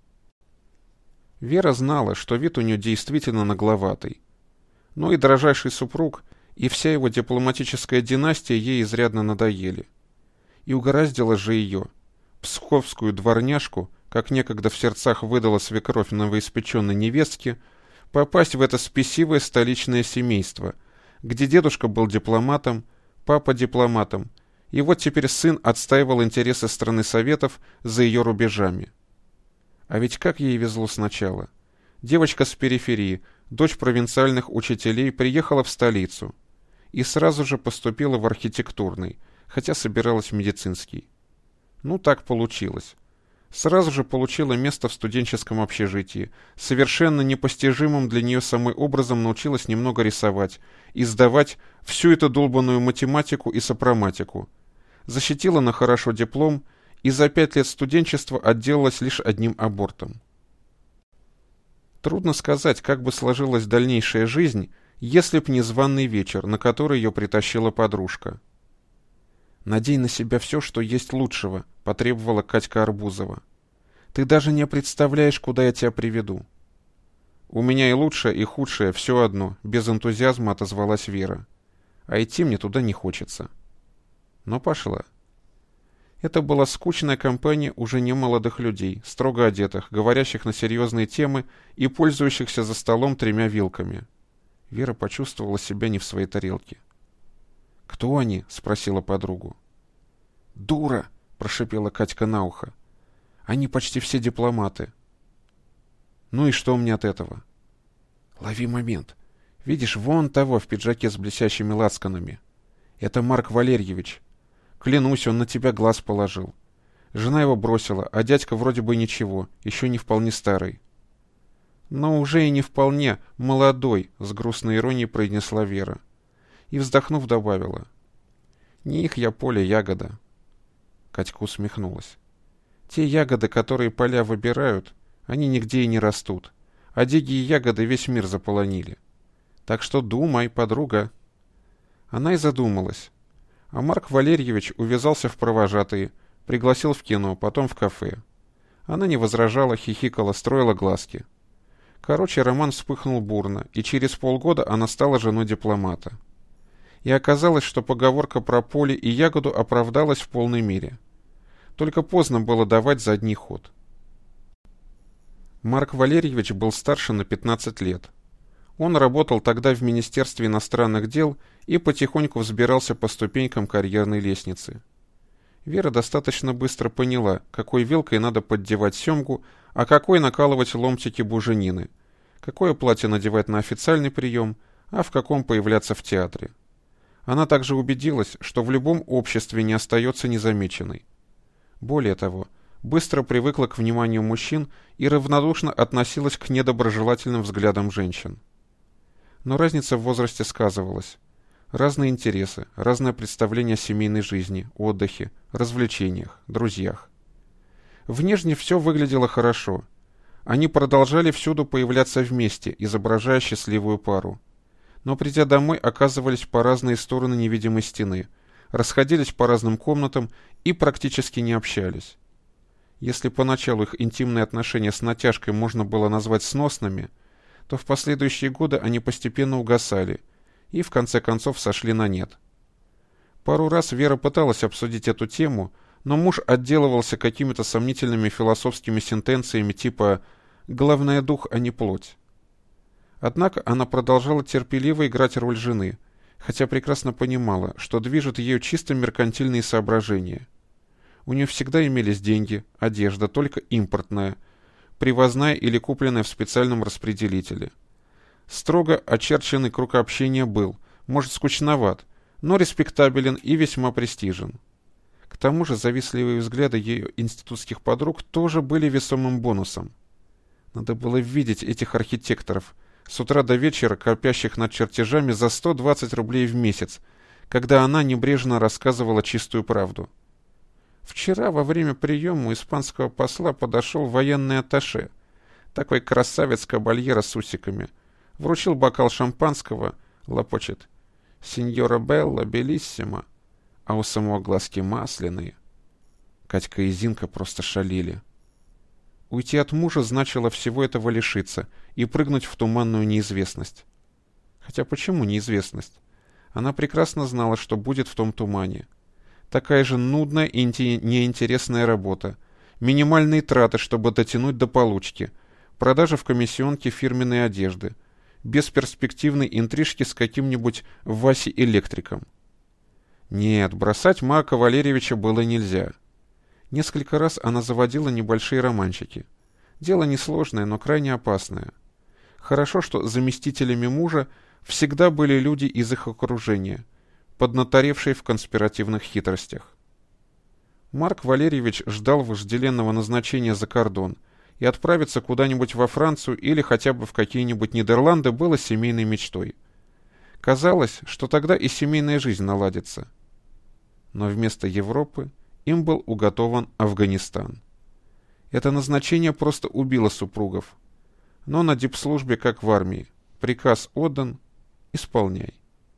Вера знала, что вид у нее действительно нагловатый. Но и дрожайший супруг, и вся его дипломатическая династия ей изрядно надоели. И угораздило же ее, псковскую дворняжку, как некогда в сердцах выдала свекровь новоиспеченной невестке, попасть в это спесивое столичное семейство, где дедушка был дипломатом, папа дипломатом, и вот теперь сын отстаивал интересы страны Советов за ее рубежами. А ведь как ей везло сначала. Девочка с периферии, дочь провинциальных учителей, приехала в столицу и сразу же поступила в архитектурный, хотя собиралась в медицинский. Ну, так получилось. Сразу же получила место в студенческом общежитии. Совершенно непостижимым для нее самой образом научилась немного рисовать и сдавать всю эту долбанную математику и сопроматику. Защитила на хорошо диплом и за 5 лет студенчества отделалась лишь одним абортом. Трудно сказать, как бы сложилась дальнейшая жизнь, если б не званый вечер, на который ее притащила подружка. «Надень на себя все, что есть лучшего», — потребовала Катька Арбузова. «Ты даже не представляешь, куда я тебя приведу». «У меня и лучшее, и худшее, все одно», — без энтузиазма отозвалась Вера. «А идти мне туда не хочется». Но пошла. Это была скучная компания уже немолодых людей, строго одетых, говорящих на серьезные темы и пользующихся за столом 3 вилками. Вера почувствовала себя не в своей тарелке. «Кто они?» — спросила подругу. «Дура!» — прошипела Катька на ухо. «Они почти все дипломаты». «Ну и что мне от этого?» «Лови момент. Видишь, вон того в пиджаке с блестящими лацканами. Это Марк Валерьевич. Клянусь, он на тебя глаз положил. Жена его бросила, а дядька вроде бы ничего, еще не вполне старый». «Но уже и не вполне молодой», — с грустной иронией произнесла Вера. И, вздохнув, добавила. «Не их я поле ягода». Катька усмехнулась. «Те ягоды, которые поля выбирают, они нигде и не растут, а дикие ягоды весь мир заполонили. Так что думай, подруга». Она и задумалась. А Марк Валерьевич увязался в провожатые, пригласил в кино, потом в кафе. Она не возражала, хихикала, строила глазки. Короче, роман вспыхнул бурно, и через полгода она стала женой дипломата. И оказалось, что поговорка про поле и ягоду оправдалась в полной мере. Только поздно было давать задний ход. Марк Валерьевич был старше на 15 лет. Он работал тогда в Министерстве иностранных дел и потихоньку взбирался по ступенькам карьерной лестницы. Вера достаточно быстро поняла, какой вилкой надо поддевать семгу, а какой накалывать ломтики буженины, какое платье надевать на официальный прием, а в каком появляться в театре. Она также убедилась, что в любом обществе не остается незамеченной. Более того, быстро привыкла к вниманию мужчин и равнодушно относилась к недоброжелательным взглядам женщин. Но разница в возрасте сказывалась. Разные интересы, разное представление о семейной жизни, отдыхе, развлечениях, друзьях. Внешне все выглядело хорошо. Они продолжали всюду появляться вместе, изображая счастливую пару. Но придя домой, оказывались по разные стороны невидимой стены, расходились по разным комнатам и практически не общались. Если поначалу их интимные отношения с натяжкой можно было назвать сносными, то в последующие годы они постепенно угасали и в конце концов сошли на нет. Пару раз Вера пыталась обсудить эту тему, но муж отделывался какими-то сомнительными философскими сентенциями типа «главное дух, а не плоть». Однако она продолжала терпеливо играть роль жены, хотя прекрасно понимала, что движут ею чисто меркантильные соображения. У нее всегда имелись деньги, одежда, только импортная, привозная или купленная в специальном распределителе. Строго очерченный круг общения был, может, скучноват, но респектабелен и весьма престижен. К тому же завистливые взгляды ее институтских подруг тоже были весомым бонусом. Надо было видеть этих архитекторов, с утра до вечера копящих над чертежами за 120 рублей в месяц, когда она небрежно рассказывала чистую правду. Вчера во время приема у испанского посла подошел военный атташе, такой красавец-кабальера с усиками, вручил бокал шампанского, лопочет «Синьора Белла, белиссимо», а у самого глазки масляные. Катька и Зинка просто шалили. Уйти от мужа значило всего этого лишиться и прыгнуть в туманную неизвестность. Хотя почему неизвестность? Она прекрасно знала, что будет в том тумане. Такая же нудная и неинтересная работа, минимальные траты, чтобы дотянуть до получки, продажа в комиссионке фирменной одежды, бесперспективной интрижки с каким-нибудь Васей-электриком. Нет, бросать Марка Валерьевича было нельзя. Несколько раз она заводила небольшие романчики. Дело несложное, но крайне опасное. Хорошо, что заместителями мужа всегда были люди из их окружения, поднаторевшие в конспиративных хитростях. Марк Валерьевич ждал вожделенного назначения за кордон, и отправиться куда-нибудь во Францию или хотя бы в какие-нибудь Нидерланды было семейной мечтой. Казалось, что тогда и семейная жизнь наладится. Но вместо Европы им был уготован Афганистан. Это назначение просто убило супругов. Но на дипслужбе, как в армии, приказ отдан, исполняй.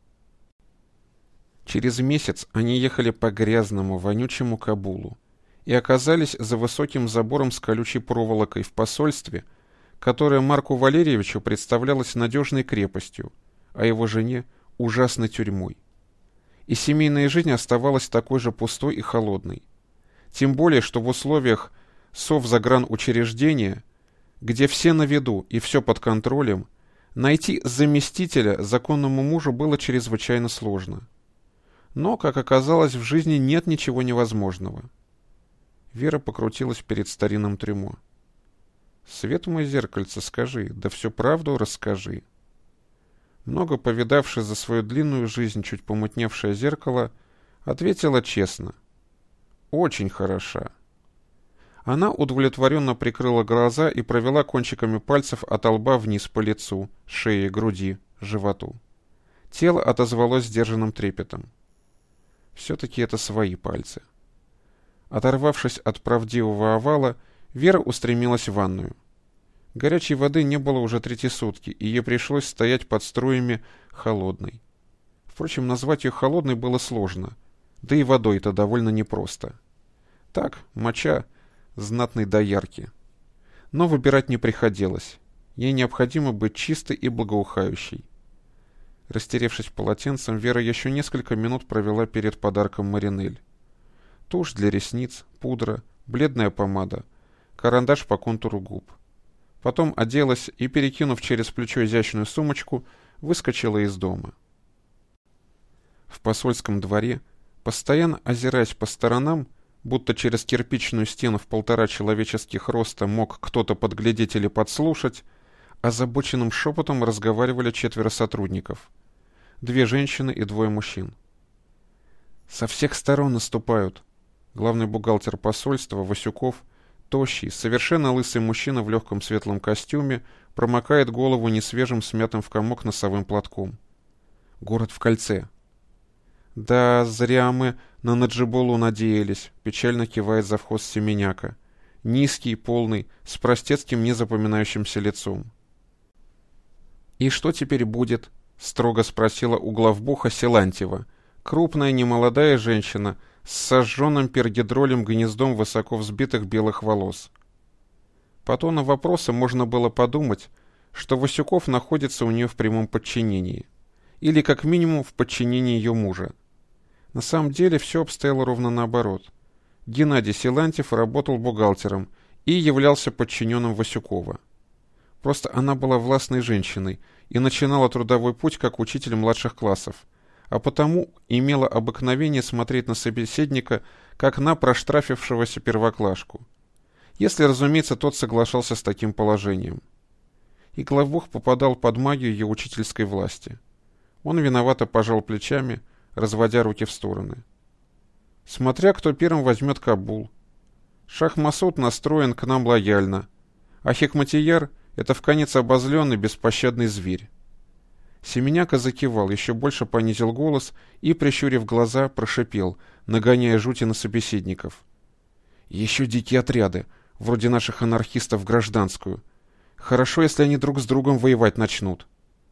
Через месяц они ехали по грязному, вонючему Кабулу и оказались за высоким забором с колючей проволокой в посольстве, которое Марку Валерьевичу представлялось надежной крепостью, а его жене – ужасной тюрьмой. И семейная жизнь оставалась такой же пустой и холодной. Тем более, что в условиях совзагранучреждения, где все на виду и все под контролем, найти заместителя законному мужу было чрезвычайно сложно. Но, как оказалось, в жизни нет ничего невозможного. Вера покрутилась перед старинным трюмо. «Свет мой, зеркальце, скажи, да всю правду расскажи». Много повидавшая за свою длинную жизнь чуть помутневшее зеркало, ответила честно. «Очень хороша». Она удовлетворенно прикрыла глаза и провела кончиками пальцев от лба вниз по лицу, шее, груди, животу. Тело отозвалось сдержанным трепетом. Все-таки это свои пальцы. Оторвавшись от правдивого овала, Вера устремилась в ванную. Горячей воды не было уже 3 сутки, и ей пришлось стоять под струями холодной. Впрочем, назвать ее холодной было сложно, да и водой-то довольно непросто. Так, моча знатной доярки. Но выбирать не приходилось. Ей необходимо быть чистой и благоухающей. Растеревшись полотенцем, Вера еще несколько минут провела перед подарком Маринель. Тушь для ресниц, пудра, бледная помада, карандаш по контуру губ. Потом оделась и, перекинув через плечо изящную сумочку, выскочила из дома. В посольском дворе, постоянно озираясь по сторонам, будто через кирпичную стену в 1,5 человеческих роста мог кто-то подглядеть или подслушать, озабоченным шепотом разговаривали 4 сотрудников. 2 женщины и 2 мужчин. «Со всех сторон наступают». Главный бухгалтер посольства, Васюков, тощий, совершенно лысый мужчина в легком светлом костюме, промокает голову несвежим смятым в комок носовым платком. «Город в кольце». «Да, зря мы на Наджиболу надеялись», — печально кивает завхоз Семеняка. Низкий, полный, с простецким незапоминающимся лицом. «И что теперь будет?» — строго спросила у главбуха Силантьева, крупная немолодая женщина с сожженным пергидролем гнездом высоко взбитых белых волос. По тону вопроса можно было подумать, что Васюков находится у нее в прямом подчинении, или как минимум в подчинении ее мужа. На самом деле все обстояло ровно наоборот. Геннадий Силантьев работал бухгалтером и являлся подчиненным Васюкова. Просто она была властной женщиной и начинала трудовой путь как учитель младших классов, а потому имела обыкновение смотреть на собеседника, как на проштрафившегося первоклашку. Если, разумеется, тот соглашался с таким положением. И главбух попадал под магию ее учительской власти. Он виновато пожал плечами, разводя руки в стороны. Смотря кто первым возьмет Кабул. Шах Масуд настроен к нам лояльно, а Хекматияр — это вконец обозленный беспощадный зверь. Семеняка закивал, еще больше понизил голос и, прищурив глаза, прошипел, нагоняя жути на собеседников. «Еще дикие отряды, вроде наших анархистов в гражданскую. Хорошо, если они друг с другом воевать начнут».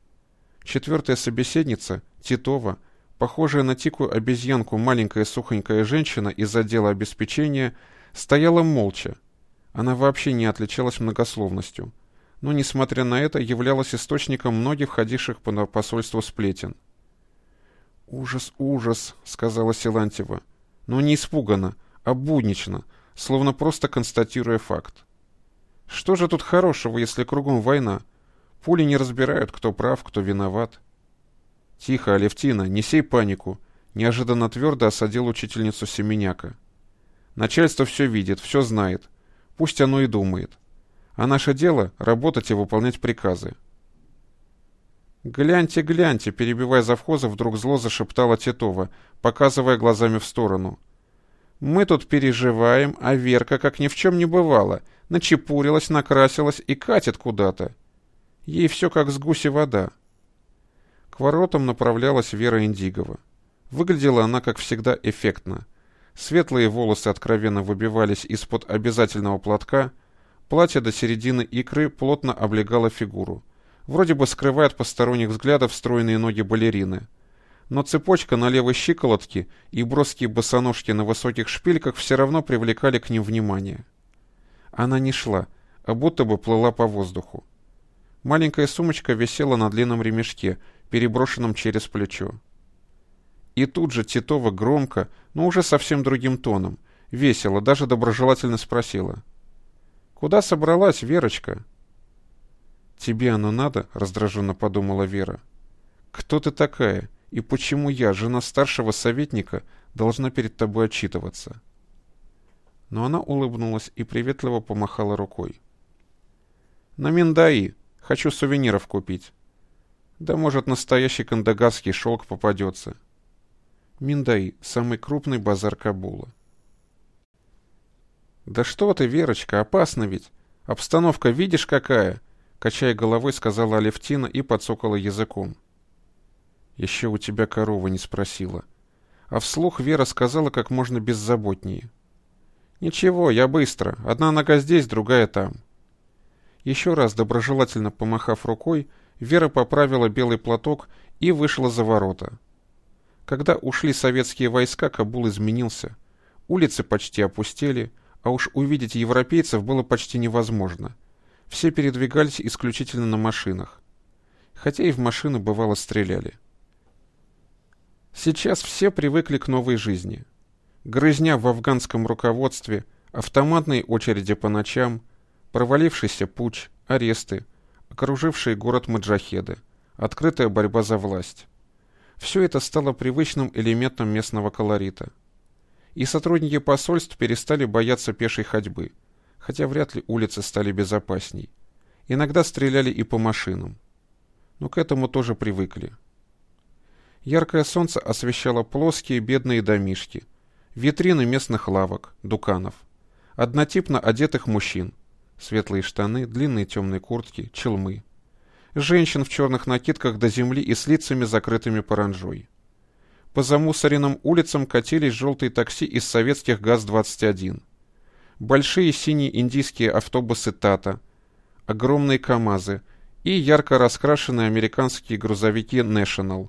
4-я собеседница, Титова, похожая на дикую обезьянку маленькая сухонькая женщина из отдела обеспечения, стояла молча. Она вообще не отличалась многословностью, но, несмотря на это, являлась источником многих входивших по посольству сплетен. «Ужас, ужас», — сказала Силантьева, но не испуганно, а буднично, словно просто констатируя факт. «Что же тут хорошего, если кругом война? Пули не разбирают, кто прав, кто виноват». «Тихо, Алевтина, не сей панику», — неожиданно твердо осадил учительницу Семеняка. «Начальство все видит, все знает. Пусть оно и думает. А наше дело — работать и выполнять приказы». «Гляньте, гляньте», — перебивая завхоза, вдруг зло зашептала Титова, показывая глазами в сторону. Мы тут переживаем, а Верка, как ни в чем не бывало, начепурилась, накрасилась и катит куда-то. Ей все как с гуси вода. К воротам направлялась Вера Индигова. Выглядела она, как всегда, эффектно. Светлые волосы откровенно выбивались из-под обязательного платка, платье до середины икры плотно облегало фигуру. Вроде бы скрывая от посторонних взглядов стройные ноги балерины. Но цепочка на левой щиколотке и броские босоножки на высоких шпильках все равно привлекали к ним внимание. Она не шла, а будто бы плыла по воздуху. Маленькая сумочка висела на длинном ремешке, переброшенном через плечо. И тут же Титова громко, но уже совсем другим тоном, весело, даже доброжелательно спросила: «Куда собралась, Верочка?» «Тебе оно надо?» — раздраженно подумала Вера. «Кто ты такая? И почему я, жена старшего советника, должна перед тобой отчитываться?» Но она улыбнулась и приветливо помахала рукой. «На Миндаи. Хочу сувениров купить. Да, может, настоящий кандагарский шелк попадется». Миндаи — самый крупный базар Кабула. «Да что ты, Верочка, опасно ведь. Обстановка видишь какая?» — качая головой, сказала Алевтина и подсокала языком. «Еще у тебя корова не спросила». А вслух Вера сказала как можно беззаботнее: «Ничего, я быстро. Одна нога здесь, другая там». Еще раз доброжелательно помахав рукой, Вера поправила белый платок и вышла за ворота. Когда ушли советские войска, Кабул изменился. Улицы почти опустели, а уж увидеть европейцев было почти невозможно. Все передвигались исключительно на машинах. Хотя и в машины бывало стреляли. Сейчас все привыкли к новой жизни. Грызня в афганском руководстве, автоматные очереди по ночам, провалившийся путч, аресты, окружившие город маджахеды, открытая борьба за власть. Все это стало привычным элементом местного колорита. И сотрудники посольств перестали бояться пешей ходьбы, хотя вряд ли улицы стали безопасней. Иногда стреляли и по машинам. Но к этому тоже привыкли. Яркое солнце освещало плоские бедные домишки, витрины местных лавок, дуканов, однотипно одетых мужчин, светлые штаны, длинные темные куртки, челмы, женщин в черных накидках до земли и с лицами закрытыми паранджой. По замусоренным улицам катились желтые такси из советских ГАЗ-21, большие синие индийские автобусы «Тата», огромные КАМАЗы и ярко раскрашенные американские грузовики «Нэшнл».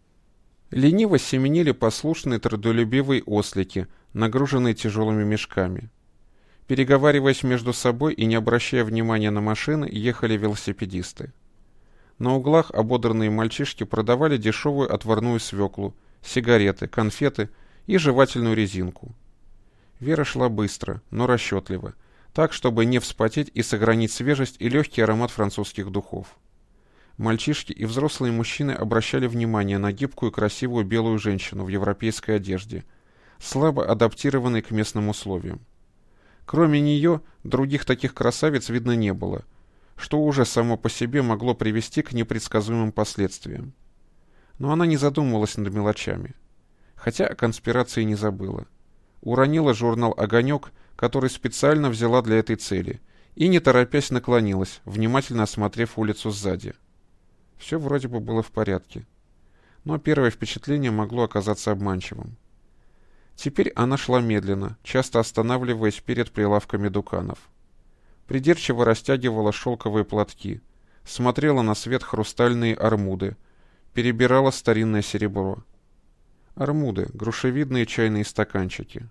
Лениво семенили послушные трудолюбивые ослики, нагруженные тяжелыми мешками. Переговариваясь между собой и не обращая внимания на машины, ехали велосипедисты. На углах ободранные мальчишки продавали дешевую отварную свеклу, сигареты, конфеты и жевательную резинку. Вера шла быстро, но расчетливо, так, чтобы не вспотеть и сохранить свежесть и легкий аромат французских духов. Мальчишки и взрослые мужчины обращали внимание на гибкую красивую белую женщину в европейской одежде, слабо адаптированной к местным условиям. Кроме нее, других таких красавиц видно не было, что уже само по себе могло привести к непредсказуемым последствиям. Но она не задумывалась над мелочами. Хотя о конспирации не забыла. Уронила журнал «Огонек», который специально взяла для этой цели, и, не торопясь, наклонилась, внимательно осмотрев улицу сзади. Все вроде бы было в порядке. Но первое впечатление могло оказаться обманчивым. Теперь она шла медленно, часто останавливаясь перед прилавками дуканов. Придирчиво растягивала шелковые платки, смотрела на свет хрустальные армуды, перебирала старинное серебро. Армуды, грушевидные чайные стаканчики.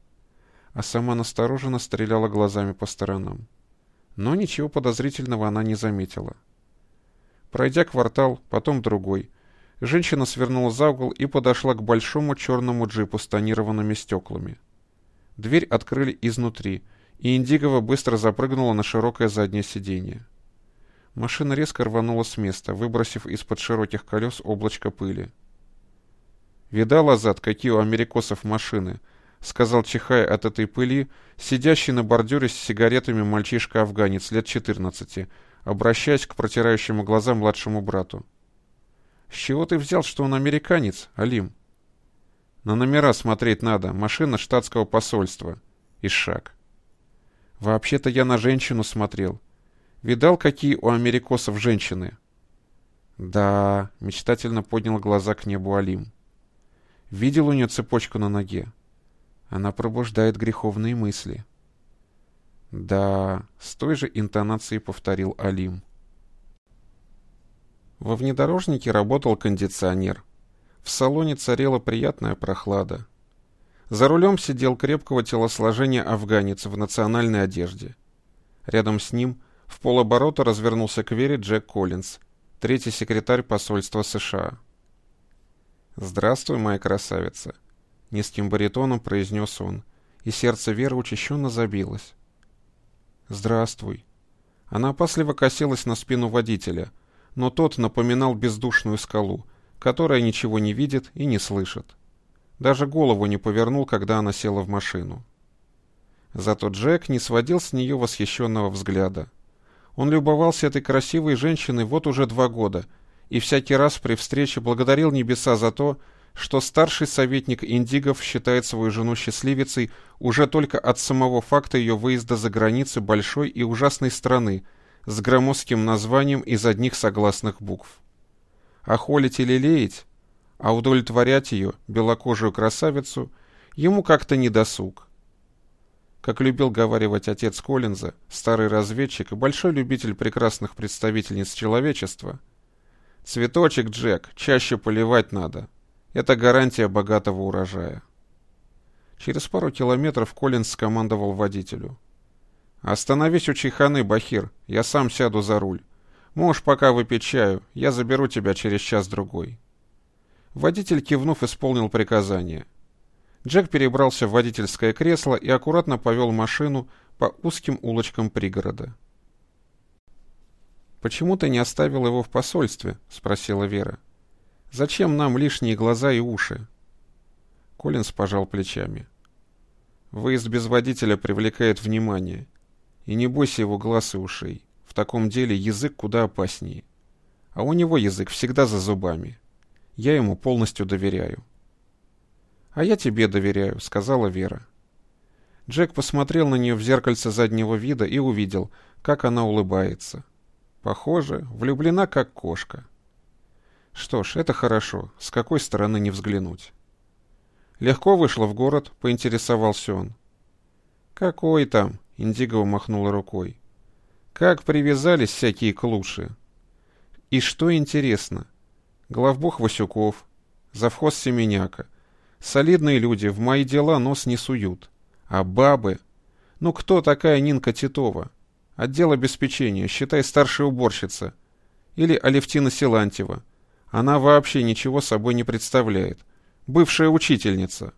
А сама настороженно стреляла глазами по сторонам. Но ничего подозрительного она не заметила. Пройдя квартал, потом другой, женщина свернула за угол и подошла к большому черному джипу с тонированными стеклами. Дверь открыли изнутри, и Индигова быстро запрыгнула на широкое заднее сиденье. Машина резко рванула с места, выбросив из-под широких колес облачко пыли. «Видал, Азат, какие у америкосов машины?» — сказал, чихая от этой пыли, сидящий на бордюре с сигаретами мальчишка-афганец лет 14, обращаясь к протирающему глаза младшему брату. «С чего ты взял, что он американец, Алим?» На номера смотреть надо, машина штатского посольства. Ишак. Вообще-то я на женщину смотрел. Видал, какие у америкосов женщины? Да, мечтательно поднял глаза к небу Алим. Видел у нее цепочку на ноге? Она пробуждает греховные мысли. Да, с той же интонацией повторил Алим. Во внедорожнике работал кондиционер. В салоне царила приятная прохлада. За рулем сидел крепкого телосложения афганец в национальной одежде. Рядом с ним в полоборота развернулся к Вере Джек Коллинз, третий секретарь посольства США. «Здравствуй, моя красавица», — низким баритоном произнес он, и сердце Веры учащенно забилось. «Здравствуй». Она опасливо косилась на спину водителя, но тот напоминал бездушную скалу, которая ничего не видит и не слышит. Даже голову не повернул, когда она села в машину. Зато Джек не сводил с нее восхищенного взгляда. Он любовался этой красивой женщиной вот уже 2 года, и всякий раз при встрече благодарил небеса за то, что старший советник Индигов считает свою жену счастливицей уже только от самого факта ее выезда за границы большой и ужасной страны с громоздким названием из одних согласных букв. А холить или лелеять, а удовлетворять ее, белокожую красавицу, ему как-то не досуг. Как любил говаривать отец Коллинза, старый разведчик и большой любитель прекрасных представительниц человечества, «Цветочек, Джек, чаще поливать надо. Это гарантия богатого урожая». Через пару километров Коллинз скомандовал водителю. «Остановись у чайханы, Бахир, я сам сяду за руль. Можешь пока выпить чаю, я заберу тебя через час-другой». Водитель, кивнув, исполнил приказание. Джек перебрался в водительское кресло и аккуратно повел машину по узким улочкам пригорода. «Почему ты не оставил его в посольстве?» — спросила Вера. «Зачем нам лишние глаза и уши?» Коллинз пожал плечами. «Выезд без водителя привлекает внимание. И не бойся его глаз и ушей. В таком деле язык куда опаснее. А у него язык всегда за зубами. Я ему полностью доверяю». «А я тебе доверяю», — сказала Вера. Джек посмотрел на нее в зеркальце заднего вида и увидел, как она улыбается. Похоже, влюблена как кошка. Что ж, это хорошо, с какой стороны не взглянуть. «Легко вышла в город?» — поинтересовался он. «Какой там?» — Индиго махнула рукой. «Как привязались всякие клуши. И что интересно? Главбух Васюков, завхоз Семеняка. Солидные люди в мои дела нос не суют. А бабы? Ну кто такая Нинка Титова? Отдел обеспечения, считай, старшая уборщица. Или Алевтина Силантьева. Она вообще ничего собой не представляет. Бывшая учительница».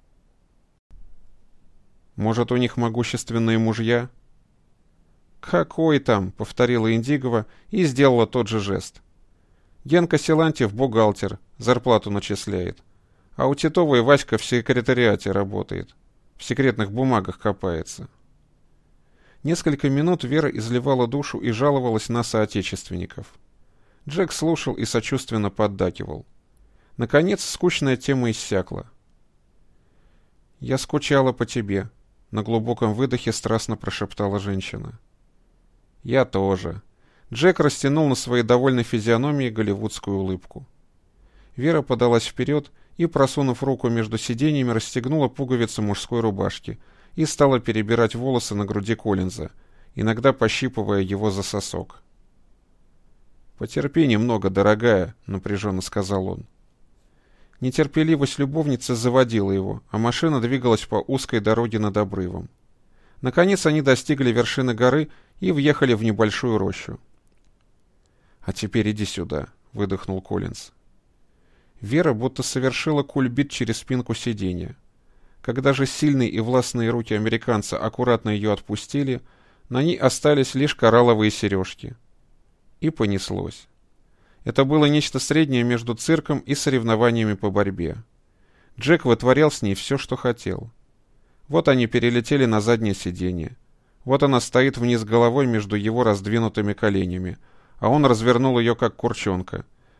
«Может, у них могущественные мужья?» «Какой там?» — повторила Индигова и сделала тот же жест. «Генка Силантьев бухгалтер, зарплату начисляет. А у Титовой Васька в секретариате работает. В секретных бумагах копается». Несколько минут Вера изливала душу и жаловалась на соотечественников. Джек слушал и сочувственно поддакивал. Наконец, скучная тема иссякла. «Я скучала по тебе», — на глубоком выдохе страстно прошептала женщина. «Я тоже». Джек растянул на своей довольной физиономии голливудскую улыбку. Вера подалась вперед и, просунув руку между сиденьями, расстегнула пуговицы мужской рубашки и стала перебирать волосы на груди Коллинза, иногда пощипывая его за сосок. «Потерпи немного, дорогая», — напряженно сказал он. Нетерпеливость любовницы заводила его, а машина двигалась по узкой дороге над обрывом. Наконец они достигли вершины горы и въехали в небольшую рощу. «А теперь иди сюда», — выдохнул Коллинз. Вера будто совершила кульбит через спинку сиденья. Когда же сильные и властные руки американца аккуратно ее отпустили, на ней остались лишь коралловые сережки. И понеслось. Это было нечто среднее между цирком и соревнованиями по борьбе. Джек вытворял с ней все, что хотел. Вот они перелетели на заднее сиденье. Вот она стоит вниз головой между его раздвинутыми коленями, а он развернул ее как курчонка,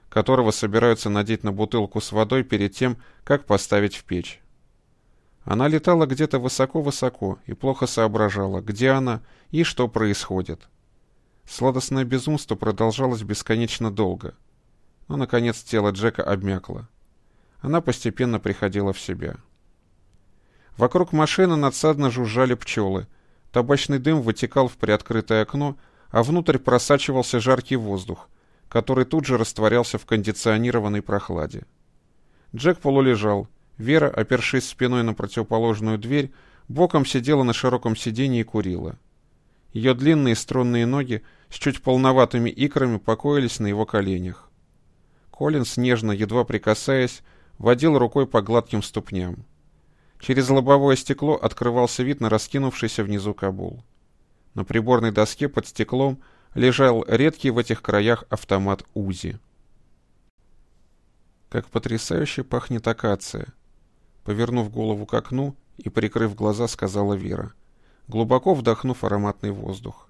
которого собираются надеть на бутылку с водой перед тем, как поставить в печь. Она летала где-то высоко-высоко и плохо соображала, где она и что происходит. Сладостное безумство продолжалось бесконечно долго. Но, наконец, тело Джека обмякло. Она постепенно приходила в себя. Вокруг машины надсадно жужжали пчелы. Табачный дым вытекал в приоткрытое окно, а внутрь просачивался жаркий воздух, который тут же растворялся в кондиционированной прохладе. Джек полулежал. Вера, опершись спиной на противоположную дверь, боком сидела на широком сиденье и курила. Ее длинные струнные ноги с чуть полноватыми икрами покоились на его коленях. Коллинз, нежно, едва прикасаясь, водил рукой по гладким ступням. Через лобовое стекло открывался вид на раскинувшийся внизу Кабул. На приборной доске под стеклом лежал редкий в этих краях автомат УЗИ. Как потрясающе пахнет акация. Повернув голову к окну и прикрыв глаза, сказала Вера, глубоко вдохнув ароматный воздух.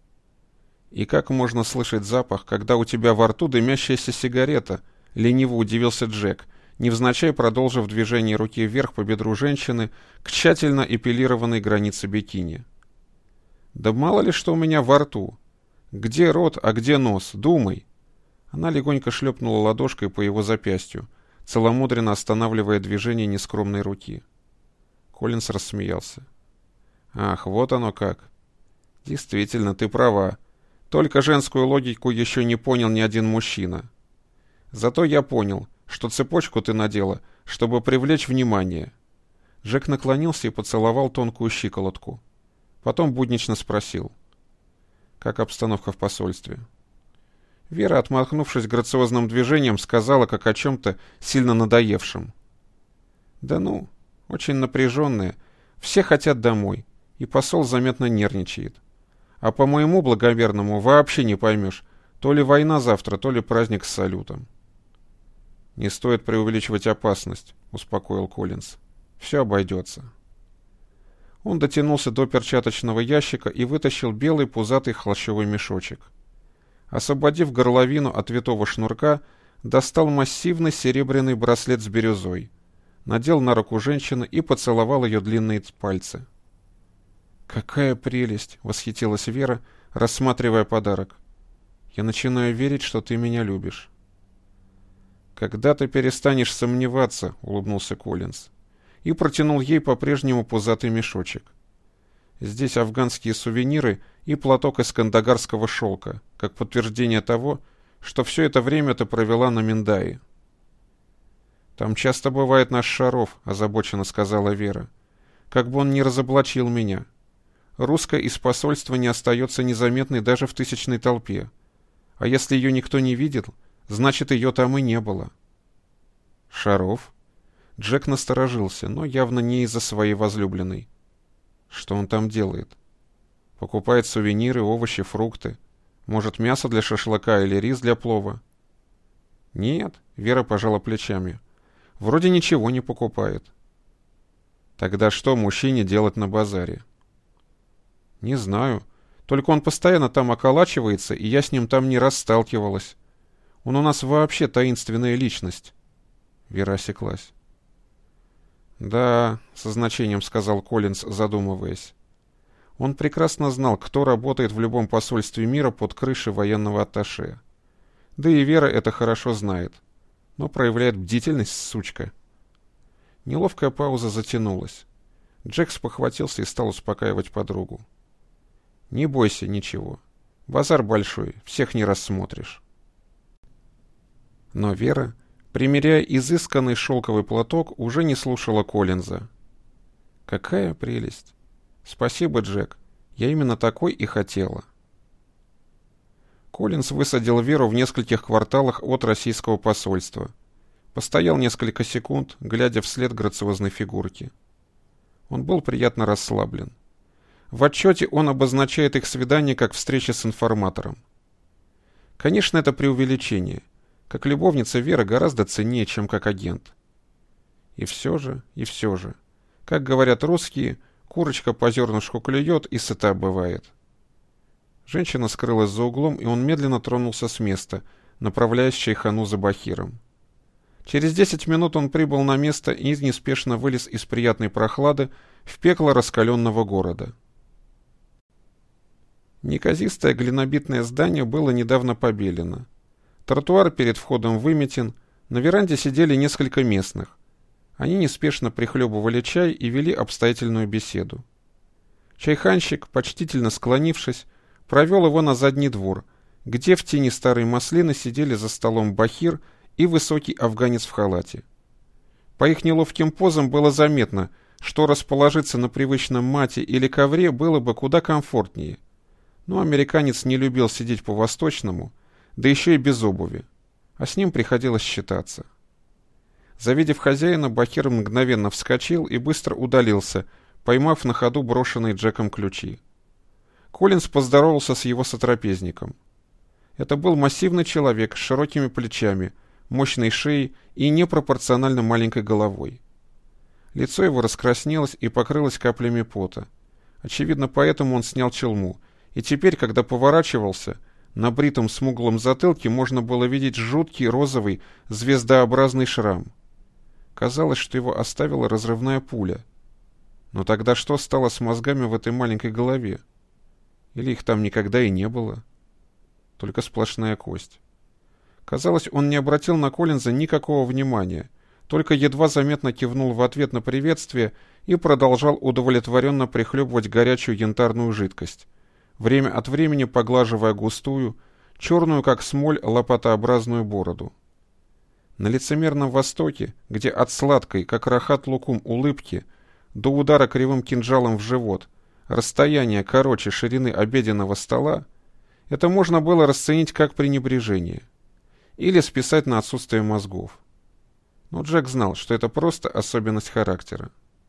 «И как можно слышать запах, когда у тебя во рту дымящаяся сигарета?» — лениво удивился Джек, невзначай продолжив движение руки вверх по бедру женщины к тщательно эпилированной границе бикини. «Да мало ли что у меня во рту. Где рот, а где нос? Думай!» Она легонько шлепнула ладошкой по его запястью, целомудренно останавливая движение нескромной руки. Коллинз рассмеялся. «Ах, вот оно как! Действительно, ты права. Только женскую логику еще не понял ни один мужчина. Зато я понял, что цепочку ты надела, чтобы привлечь внимание». Джек наклонился и поцеловал тонкую щиколотку. Потом буднично спросил. «Как обстановка в посольстве?» Вера, отмахнувшись грациозным движением, сказала, как о чем-то сильно надоевшем. «Да ну, очень напряженная. Все хотят домой, и посол заметно нервничает. А по моему благоверному вообще не поймешь, то ли война завтра, то ли праздник с салютом». «Не стоит преувеличивать опасность», — успокоил Коллинз. «Все обойдется». Он дотянулся до перчаточного ящика и вытащил белый пузатый холщовый мешочек. Освободив горловину от витого шнурка, достал массивный серебряный браслет с бирюзой, надел на руку женщины и поцеловал ее длинные пальцы. «Какая прелесть!» — восхитилась Вера, рассматривая подарок. «Я начинаю верить, что ты меня любишь». «Когда ты перестанешь сомневаться?» — улыбнулся Коллинз и протянул ей по-прежнему пузатый мешочек. Здесь афганские сувениры и платок из кандагарского шелка, как подтверждение того, что все это время ты провела на Миндае. «Там часто бывает наш Шаров», — озабоченно сказала Вера. «Как бы он ни разоблачил меня. Русская из посольства не остается незаметной даже в тысячной толпе. А если ее никто не видел, значит, ее там и не было». «Шаров?» Джек насторожился, но явно не из-за своей возлюбленной. Что он там делает? Покупает сувениры, овощи, фрукты. Может, мясо для шашлыка или рис для плова? Нет, Вера пожала плечами. Вроде ничего не покупает. Тогда что мужчине делать на базаре? Не знаю. Только он постоянно там околачивается, и я с ним там не раз сталкивалась. Он у нас вообще таинственная личность. Вера осеклась. «Да», — со значением сказал Коллинз, задумываясь. Он прекрасно знал, кто работает в любом посольстве мира под крышей военного атташе. Да и Вера это хорошо знает. Но проявляет бдительность, сучка. Неловкая пауза затянулась. Джек спохватился и стал успокаивать подругу. «Не бойся ничего. Базар большой, всех не рассмотришь». Но Вера, примеряя изысканный шелковый платок, уже не слушала Коллинза. «Какая прелесть! Спасибо, Джек. Я именно такой и хотела». Коллинз высадил Веру в нескольких кварталах от российского посольства. Постоял несколько секунд, глядя вслед грациозной фигурки. Он был приятно расслаблен. В отчете он обозначает их свидание как встреча с информатором. Конечно, это преувеличение. Как любовница Вера гораздо ценнее, чем как агент. И все же, как говорят русские, курочка по зернышку клюет и сыта бывает. Женщина скрылась за углом, и он медленно тронулся с места, направляясь в Чайхану за Бахиром. Через 10 минут он прибыл на место и неспешно вылез из приятной прохлады в пекло раскаленного города. Неказистое глинобитное здание было недавно побелено. Тротуар перед входом выметен, на веранде сидели несколько местных. Они неспешно прихлебывали чай и вели обстоятельную беседу. Чайханщик, почтительно склонившись, провел его на задний двор, где в тени старой маслины сидели за столом Бахир и высокий афганец в халате. По их неловким позам было заметно, что расположиться на привычном мате или ковре было бы куда комфортнее. Но американец не любил сидеть по-восточному, да еще и без обуви, а с ним приходилось считаться. Завидев хозяина, Бахир мгновенно вскочил и быстро удалился, поймав на ходу брошенные Джеком ключи. Коллинз поздоровался с его сотрапезником. Это был массивный человек с широкими плечами, мощной шеей и непропорционально маленькой головой. Лицо его раскраснелось и покрылось каплями пота. Очевидно, поэтому он снял челму, и теперь, когда поворачивался, на бритом смуглом затылке можно было видеть жуткий розовый звездообразный шрам. Казалось, что его оставила разрывная пуля. Но тогда что стало с мозгами в этой маленькой голове? Или их там никогда и не было? Только сплошная кость. Казалось, он не обратил на Коллинза никакого внимания, только едва заметно кивнул в ответ на приветствие и продолжал удовлетворенно прихлебывать горячую янтарную жидкость, время от времени поглаживая густую, черную как смоль, лопатообразную бороду. На лицемерном Востоке, где от сладкой, как рахат лукум, улыбки до удара кривым кинжалом в живот расстояние короче ширины обеденного стола, это можно было расценить как пренебрежение или списать на отсутствие мозгов. Но Джек знал, что это просто особенность характера.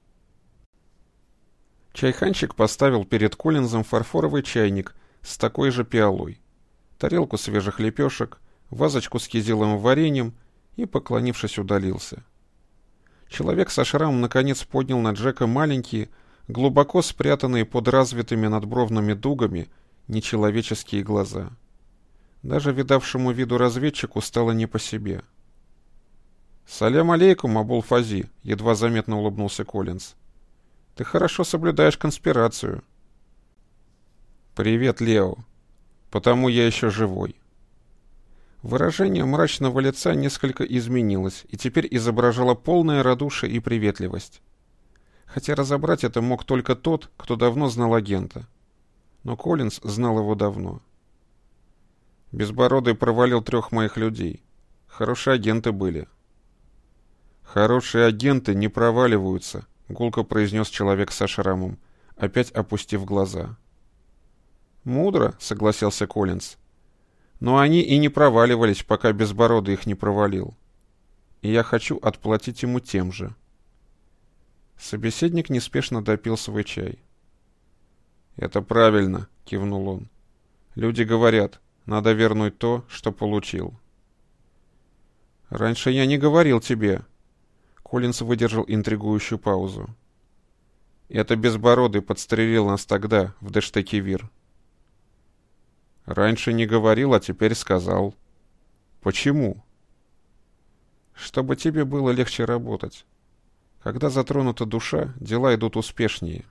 Чайханщик поставил перед Коллинзом фарфоровый чайник с такой же пиалой, тарелку свежих лепешек, вазочку с кизиловым вареньем и, поклонившись, удалился. Человек со шрамом наконец поднял на Джека маленькие, глубоко спрятанные под развитыми надбровными дугами, нечеловеческие глаза. Даже видавшему виду разведчику стало не по себе. «Салям алейкум, Абул-Фази», — едва заметно улыбнулся Коллинз. «Ты хорошо соблюдаешь конспирацию». «Привет, Лео. Потому я еще живой». Выражение мрачного лица несколько изменилось и теперь изображало полное радушие и приветливость. Хотя разобрать это мог только тот, кто давно знал агента. Но Коллинз знал его давно. Безбородый провалил 3 моих людей. Хорошие агенты были. «Хорошие агенты не проваливаются», — гулко произнес человек со шрамом, опять опустив глаза. «Мудро», — согласился Коллинз. «Но они и не проваливались, пока Безбородый их не провалил. И я хочу отплатить ему тем же». Собеседник неспешно допил свой чай. «Это правильно», — кивнул он. «Люди говорят, надо вернуть то, что получил». «Раньше я не говорил тебе». Коллинз выдержал интригующую паузу. «Это Безбородый подстрелил нас тогда, в Дэштекивир». «Раньше не говорил, а теперь сказал». «Почему?» «Чтобы тебе было легче работать. Когда затронута душа, дела идут успешнее».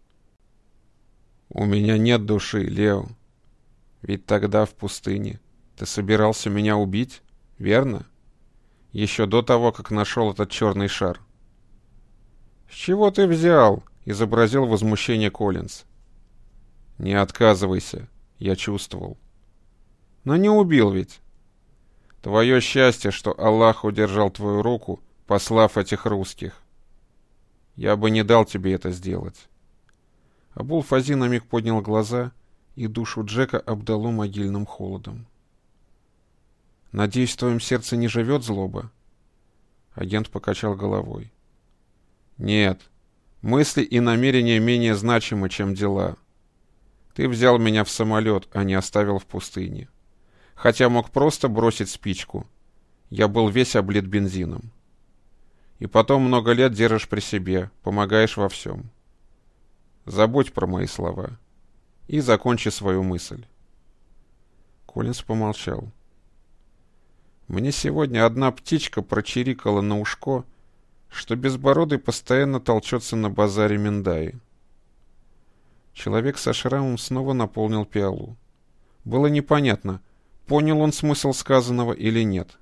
«У меня нет души, Лео. Ведь тогда, в пустыне, ты собирался меня убить, верно? Еще до того, как нашел этот черный шар». «С чего ты взял?» — изобразил возмущение Коллинз. «Не отказывайся. Я чувствовал». «Но не убил ведь». «Твое счастье, что Аллах удержал твою руку, послав этих русских. Я бы не дал тебе это сделать». Абул-Фази на миг поднял глаза, и душу Джека обдало могильным холодом. «Надеюсь, в твоем сердце не живет злоба?» Агент покачал головой. «Нет, мысли и намерения менее значимы, чем дела. Ты взял меня в самолет, а не оставил в пустыне. Хотя мог просто бросить спичку. Я был весь облит бензином. И потом много лет держишь при себе, помогаешь во всем. Забудь про мои слова и закончи свою мысль». Коллинз помолчал. Мне сегодня одна птичка прочирикала на ушко, что Безбородый постоянно толчется на базаре Миндаи. Человек со шрамом снова наполнил пиалу. Было непонятно, понял он смысл сказанного или нет.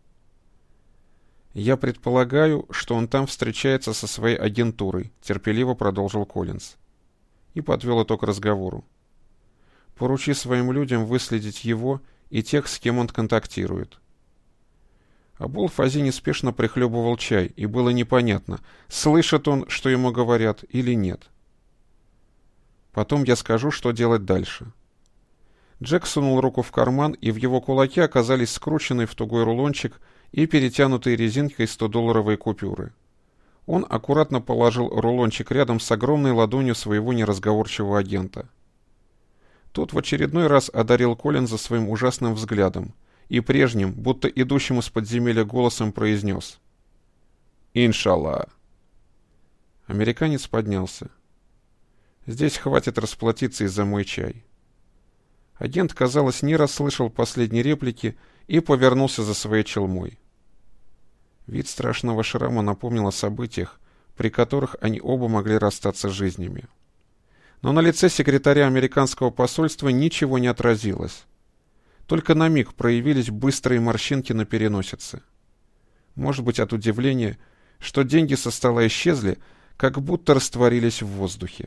«Я предполагаю, что он там встречается со своей агентурой», — терпеливо продолжил Коллинз. И подвел итог разговору. «Поручи своим людям выследить его и тех, с кем он контактирует». Абул-Фази неспешно прихлебывал чай, и было непонятно, слышит он, что ему говорят, или нет. «Потом я скажу, что делать дальше». Джек сунул руку в карман, и в его кулаке оказались скрученные в тугой рулончик и перетянутые резинкой 100-долларовые купюры. Он аккуратно положил рулончик рядом с огромной ладонью своего неразговорчивого агента. Тот в очередной раз одарил Коллинза своим ужасным взглядом и прежним, будто идущим из подземелья голосом произнес: «Иншалла». Американец поднялся. «Здесь хватит расплатиться и за мой чай». Агент, казалось, не расслышал последней реплики и повернулся за своей челмой. Вид страшного шрама напомнил о событиях, при которых они оба могли расстаться с жизнями. Но на лице секретаря американского посольства ничего не отразилось. Только на миг проявились быстрые морщинки на переносице. Может быть, от удивления, что деньги со стола исчезли, как будто растворились в воздухе.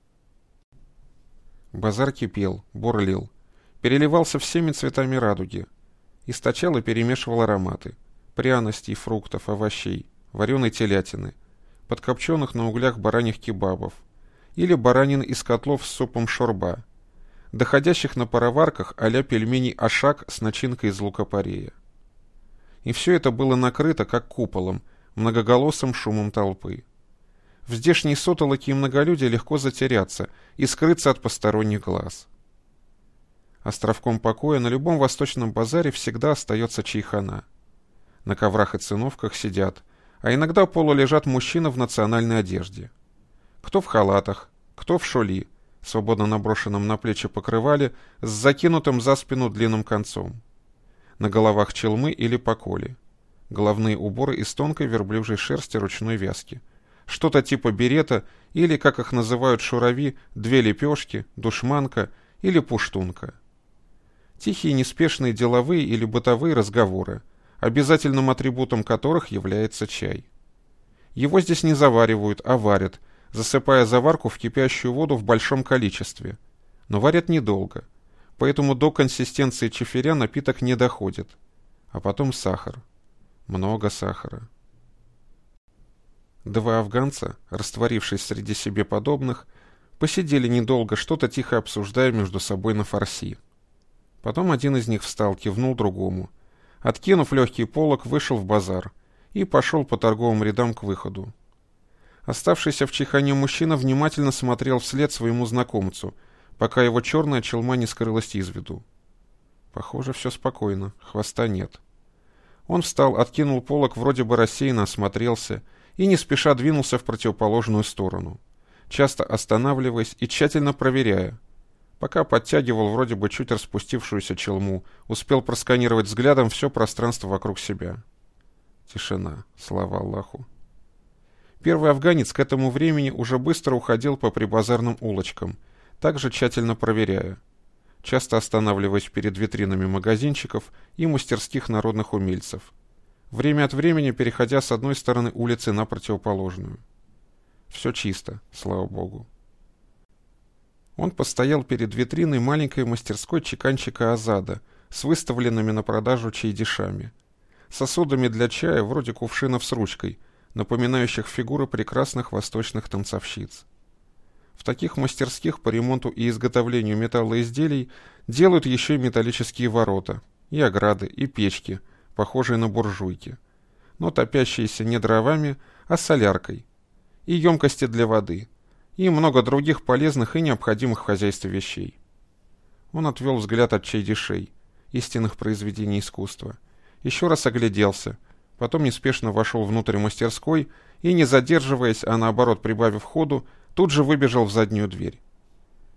Базар кипел, бурлил, переливался всеми цветами радуги, источал и перемешивал ароматы пряностей, фруктов, овощей, вареной телятины, подкопченных на углях бараньих кебабов или баранин из котлов с супом шорба, доходящих на пароварках а-ля пельменей ашак с начинкой из лука-порея. И все это было накрыто, как куполом, многоголосым шумом толпы. В здешней сутолоке и многолюдие легко затеряться и скрыться от посторонних глаз. Островком покоя на любом восточном базаре всегда остается чайхана. На коврах и циновках сидят, а иногда полулежат мужчины в национальной одежде. Кто в халатах, кто в шоли, свободно наброшенном на плечи покрывале с закинутым за спину длинным концом. На головах челмы или поколи. Головные уборы из тонкой верблюжьей шерсти ручной вязки. Что-то типа берета или, как их называют шурави, две лепешки, душманка или пуштунка. Тихие, неспешные деловые или бытовые разговоры, обязательным атрибутом которых является чай. Его здесь не заваривают, а варят, засыпая заварку в кипящую воду в большом количестве. Но варят недолго, поэтому до консистенции чифиря напиток не доходит. А потом сахар. Много сахара. Два афганца, растворившись среди себе подобных, посидели недолго, что-то тихо обсуждая между собой на фарси. Потом один из них встал, кивнул другому. Откинув легкий полог, вышел в базар и пошел по торговым рядам к выходу. Оставшийся в чайхане мужчина внимательно смотрел вслед своему знакомцу, пока его черная челма не скрылась из виду. Похоже, все спокойно, хвоста нет. Он встал, откинул полог, вроде бы рассеянно осмотрелся и не спеша двинулся в противоположную сторону, часто останавливаясь и тщательно проверяя. Пока подтягивал вроде бы чуть распустившуюся челму, успел просканировать взглядом все пространство вокруг себя. Тишина, слава Аллаху. Первый афганец к этому времени уже быстро уходил по прибазарным улочкам, также тщательно проверяя, часто останавливаясь перед витринами магазинчиков и мастерских народных умельцев, время от времени переходя с одной стороны улицы на противоположную. Все чисто, слава богу. Он постоял перед витриной маленькой мастерской чеканщика Азада с выставленными на продажу чайдишами, сосудами для чая вроде кувшинов с ручкой, напоминающих фигуры прекрасных восточных танцовщиц. В таких мастерских по ремонту и изготовлению металлоизделий делают еще и металлические ворота, и ограды, и печки, похожие на буржуйки, но топящиеся не дровами, а соляркой, и емкости для воды, и много других полезных и необходимых в хозяйстве вещей. Он отвел взгляд от чайдишей, истинных произведений искусства, еще раз огляделся, потом неспешно вошел внутрь мастерской и, не задерживаясь, а наоборот прибавив ходу, тут же выбежал в заднюю дверь.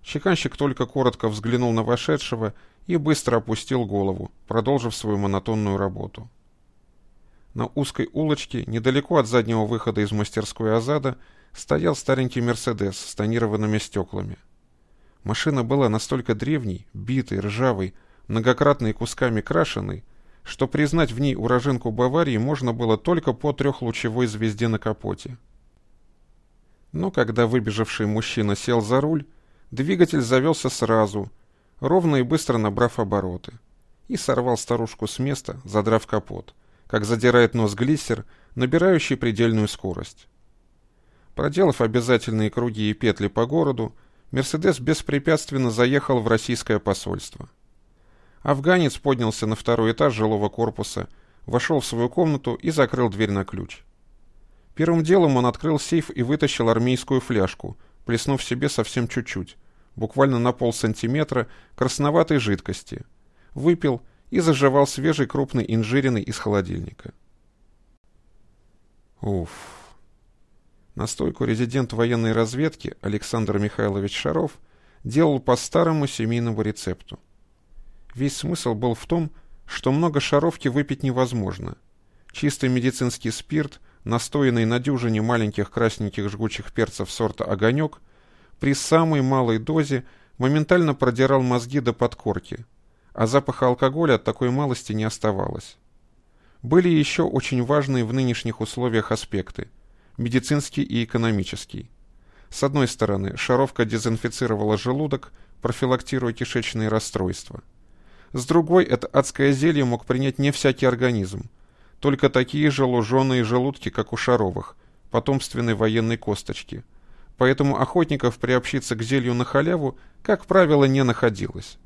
Чеканщик только коротко взглянул на вошедшего и быстро опустил голову, продолжив свою монотонную работу. На узкой улочке, недалеко от заднего выхода из мастерской Азада, стоял старенький «Мерседес» с тонированными стеклами. Машина была настолько древней, битой, ржавой, многократно и кусками крашеной, что признать в ней уроженку Баварии можно было только по трехлучевой звезде на капоте. Но когда выбежавший мужчина сел за руль, двигатель завелся сразу, ровно и быстро набрав обороты, и сорвал старушку с места, задрав капот, как задирает нос глиссер, набирающий предельную скорость. Проделав обязательные круги и петли по городу, «Мерседес» беспрепятственно заехал в российское посольство. Афганец поднялся на второй этаж жилого корпуса, вошел в свою комнату и закрыл дверь на ключ. Первым делом он открыл сейф и вытащил армейскую фляжку, плеснув себе совсем чуть-чуть, буквально на полсантиметра, красноватой жидкости. Выпил и зажевал свежий крупный инжиренный из холодильника. Уф. Настойку резидент военной разведки Александр Михайлович Шаров делал по старому семейному рецепту. Весь смысл был в том, что много шаровки выпить невозможно. Чистый медицинский спирт, настоянный на дюжине маленьких красненьких жгучих перцев сорта «Огонек», при самой малой дозе моментально продирал мозги до подкорки, а запаха алкоголя от такой малости не оставалось. Были еще очень важные в нынешних условиях аспекты – медицинский и экономический. С одной стороны, шаровка дезинфицировала желудок, профилактируя кишечные расстройства. С другой, это адское зелье мог принять не всякий организм, только такие же луженые желудки, как у Шаровых, потомственной военной косточки. Поэтому охотников приобщиться к зелью на халяву, как правило, не находилось.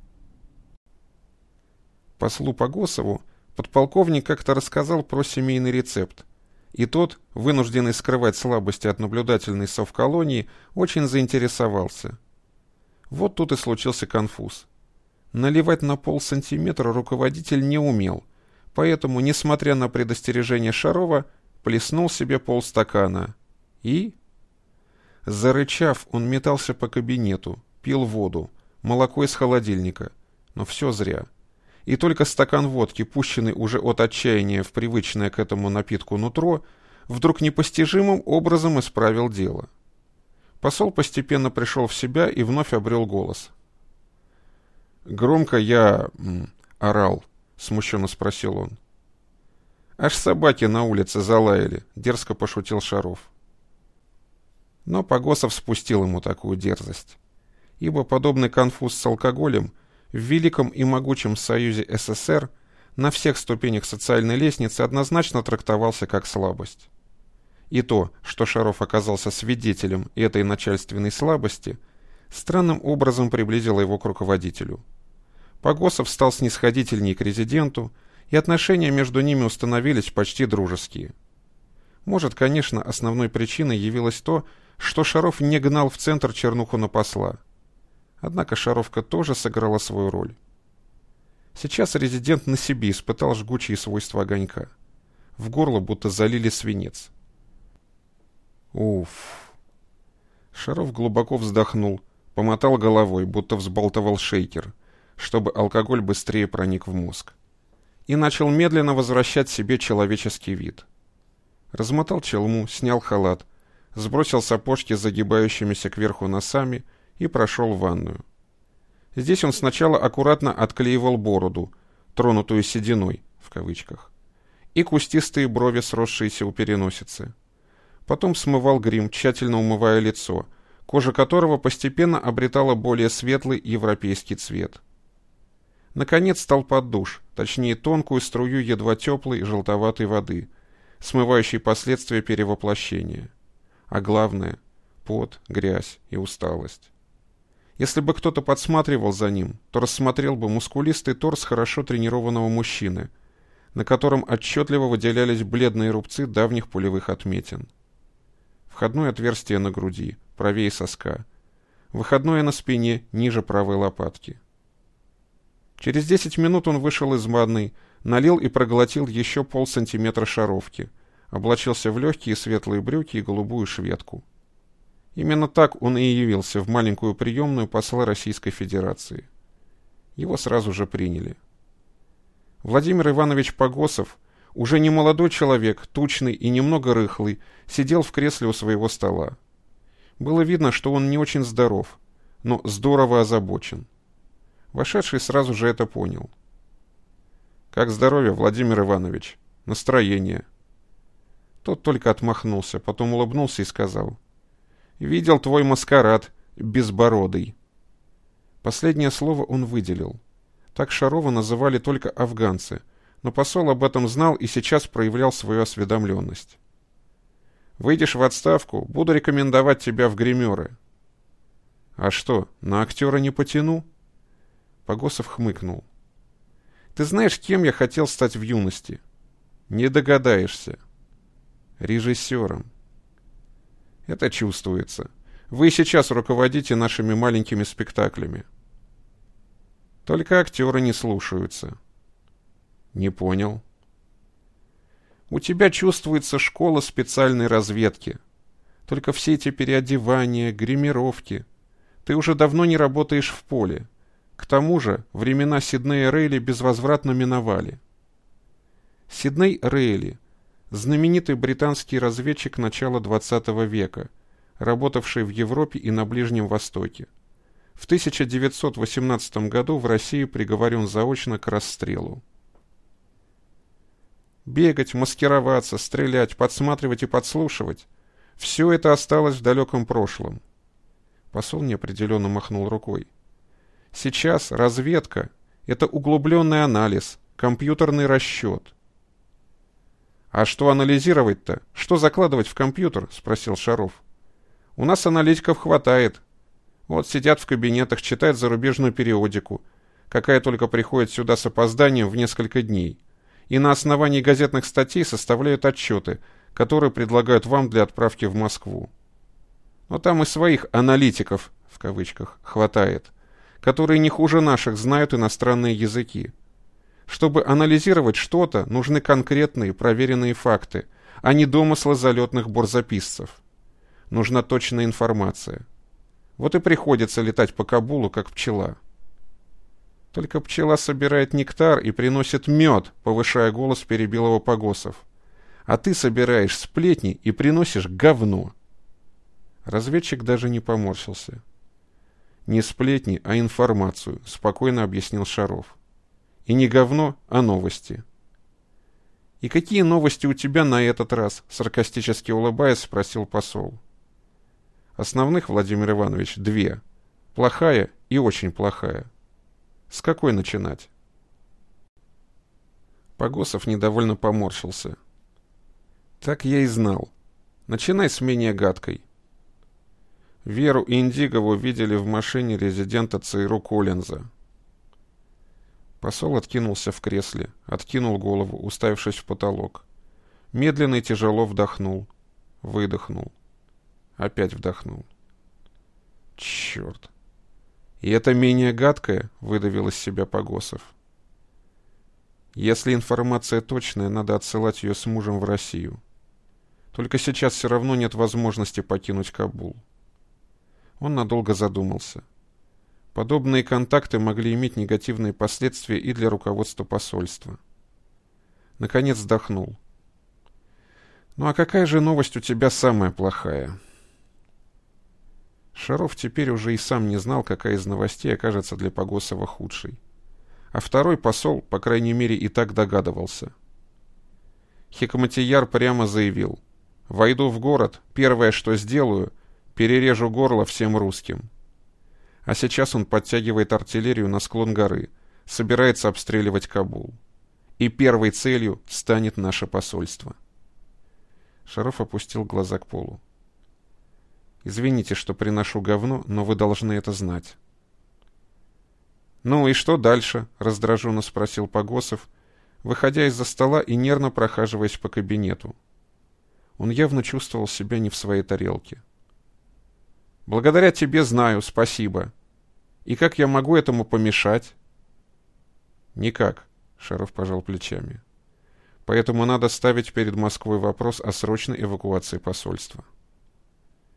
Послу Погосову подполковник как-то рассказал про семейный рецепт, и тот, вынужденный скрывать слабости от наблюдательной совколонии, очень заинтересовался. Вот тут и случился конфуз. Наливать на полсантиметра руководитель не умел, поэтому, несмотря на предостережение Шарова, плеснул себе полстакана. И... Зарычав, он метался по кабинету, пил воду, молоко из холодильника, но все зря. И только стакан водки, пущенный уже от отчаяния в привычное к этому напитку нутро, вдруг непостижимым образом исправил дело. Посол постепенно пришел в себя и вновь обрел голос. «Громко я... орал?» — смущенно спросил он. «Аж собаки на улице залаяли», — дерзко пошутил Шаров. Но Погосов спустил ему такую дерзость, ибо подобный конфуз с алкоголем в великом и могучем союзе СССР на всех ступенях социальной лестницы однозначно трактовался как слабость. И то, что Шаров оказался свидетелем этой начальственной слабости, странным образом приблизило его к руководителю. Погосов стал снисходительней к резиденту, и отношения между ними установились почти дружеские. Может, конечно, основной причиной явилось то, что Шаров не гнал в центр чернуху на посла. Однако шаровка тоже сыграла свою роль. Сейчас резидент на себе испытал жгучие свойства огонька. В горло будто залили свинец. Уф. Шаров глубоко вздохнул, помотал головой, будто взбалтывал шейкер, чтобы алкоголь быстрее проник в мозг. И начал медленно возвращать себе человеческий вид. Размотал челму, снял халат, сбросил сапожки с загибающимися кверху носами и прошел в ванную. Здесь он сначала аккуратно отклеивал бороду, тронутую сединой, в кавычках, и кустистые брови, сросшиеся у переносицы. Потом смывал грим, тщательно умывая лицо, кожа которого постепенно обретала более светлый европейский цвет. Наконец стал под душ, точнее тонкую струю едва теплой желтоватой воды, смывающей последствия перевоплощения. А главное – пот, грязь и усталость. Если бы кто-то подсматривал за ним, то рассмотрел бы мускулистый торс хорошо тренированного мужчины, на котором отчетливо выделялись бледные рубцы давних пулевых отметин. Входное отверстие на груди, правее соска. Выходное на спине, ниже правой лопатки. Через 10 минут он вышел из ванной, налил и проглотил еще полсантиметра шаровки, облачился в легкие светлые брюки и голубую шведку. Именно так он и явился в маленькую приемную посла Российской Федерации. Его сразу же приняли. Владимир Иванович Погосов, уже не молодой человек, тучный и немного рыхлый, сидел в кресле у своего стола. Было видно, что он не очень здоров, но здорово озабочен. Вошедший сразу же это понял. «Как здоровье, Владимир Иванович? Настроение?» Тот только отмахнулся, потом улыбнулся и сказал: «Видел твой маскарад, безбородый». Последнее слово он выделил. Так Шарова называли только афганцы, но посол об этом знал и сейчас проявлял свою осведомленность. «Выйдешь в отставку, буду рекомендовать тебя в гримеры». «А что, на актера не потяну?» Погосов хмыкнул. «Ты знаешь, кем я хотел стать в юности?» «Не догадаешься». «Режиссером». «Это чувствуется. Вы сейчас руководите нашими маленькими спектаклями». «Только актеры не слушаются». «Не понял». «У тебя чувствуется школа специальной разведки. Только все эти переодевания, гримировки. Ты уже давно не работаешь в поле. К тому же времена Сиднея Рейли безвозвратно миновали». Сидней Рейли – знаменитый британский разведчик начала XX века, работавший в Европе и на Ближнем Востоке. В 1918 году в России приговорен заочно к расстрелу. Бегать, маскироваться, стрелять, подсматривать и подслушивать – все это осталось в далеком прошлом. Посол неопределенно махнул рукой. Сейчас разведка – это углубленный анализ, компьютерный расчет. «А что анализировать-то? Что закладывать в компьютер?» – спросил Шаров. «У нас аналитиков хватает. Вот сидят в кабинетах, читают зарубежную периодику, какая только приходит сюда с опозданием в несколько дней, и на основании газетных статей составляют отчеты, которые предлагают вам для отправки в Москву. Но там и своих «аналитиков», в кавычках, хватает, которые не хуже наших знают иностранные языки. Чтобы анализировать что-то, нужны конкретные проверенные факты, а не домыслы залетных борзописцев. Нужна точная информация. Вот и приходится летать по Кабулу, как пчела. Только пчела собирает нектар и приносит мед, повышая голос, перебил его Погосов. А ты собираешь сплетни и приносишь говно. Разведчик даже не поморщился. Не сплетни, а информацию, спокойно объяснил Шаров. И не говно, а новости. «И какие новости у тебя на этот раз?» — саркастически улыбаясь, спросил посол. «Основных, Владимир Иванович, две. Плохая и очень плохая. С какой начинать?» Погосов недовольно поморщился. «Так я и знал. Начинай с менее гадкой». Веру Индигову видели в машине резидента ЦРУ Коллинза. Посол откинулся в кресле, откинул голову, уставившись в потолок. Медленно и тяжело вдохнул. Выдохнул. Опять вдохнул. «Черт! И это менее гадкое?» — выдавил из себя Погосов. «Если информация точная, надо отсылать ее с мужем в Россию. Только сейчас все равно нет возможности покинуть Кабул». Он надолго задумался. Подобные контакты могли иметь негативные последствия и для руководства посольства. Наконец вздохнул. «Ну а какая же новость у тебя самая плохая?» Шаров теперь уже и сам не знал, какая из новостей окажется для Погосова худшей. А второй посол, по крайней мере, и так догадывался. Хикматияр прямо заявил: «Войду в город, первое, что сделаю, перережу горло всем русским». А сейчас он подтягивает артиллерию на склон горы, собирается обстреливать Кабул. И первой целью станет наше посольство. Шаров опустил глаза к полу. «Извините, что приношу говно, но вы должны это знать». «Ну и что дальше?» — раздраженно спросил Погосов, выходя из-за стола и нервно прохаживаясь по кабинету. Он явно чувствовал себя не в своей тарелке. «Благодаря тебе знаю, спасибо. И как я могу этому помешать?» «Никак», — Шаров пожал плечами. «Поэтому надо ставить перед Москвой вопрос о срочной эвакуации посольства».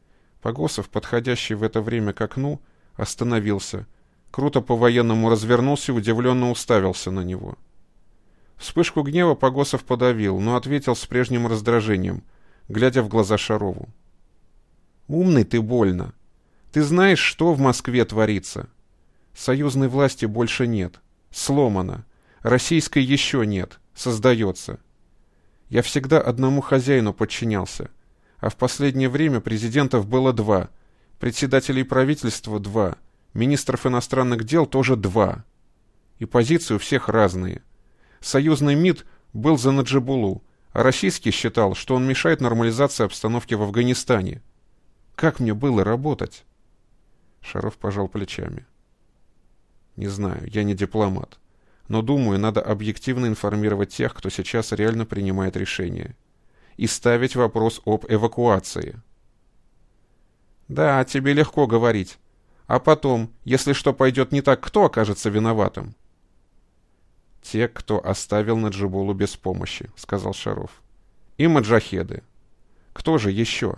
Погосов, подходящий в это время к окну, остановился, круто по-военному развернулся и удивленно уставился на него. Вспышку гнева Погосов подавил, но ответил с прежним раздражением, глядя в глаза Шарову. «Умный ты больно. Ты знаешь, что в Москве творится? Союзной власти больше нет. Сломано. Российской еще нет. Создается. Я всегда одному хозяину подчинялся, а в последнее время президентов было 2, председателей правительства 2, министров иностранных дел тоже 2. И позиции у всех разные. Союзный МИД был за Наджибулу, а российский считал, что он мешает нормализации обстановки в Афганистане. Как мне было работать?» Шаров пожал плечами. «Не знаю, я не дипломат. Но, думаю, надо объективно информировать тех, кто сейчас реально принимает решения. И ставить вопрос об эвакуации». «Да, тебе легко говорить. А потом, если что пойдет не так, кто окажется виноватым?» «Те, кто оставил Наджибулу без помощи», — сказал Шаров. «И маджахеды. Кто же еще?»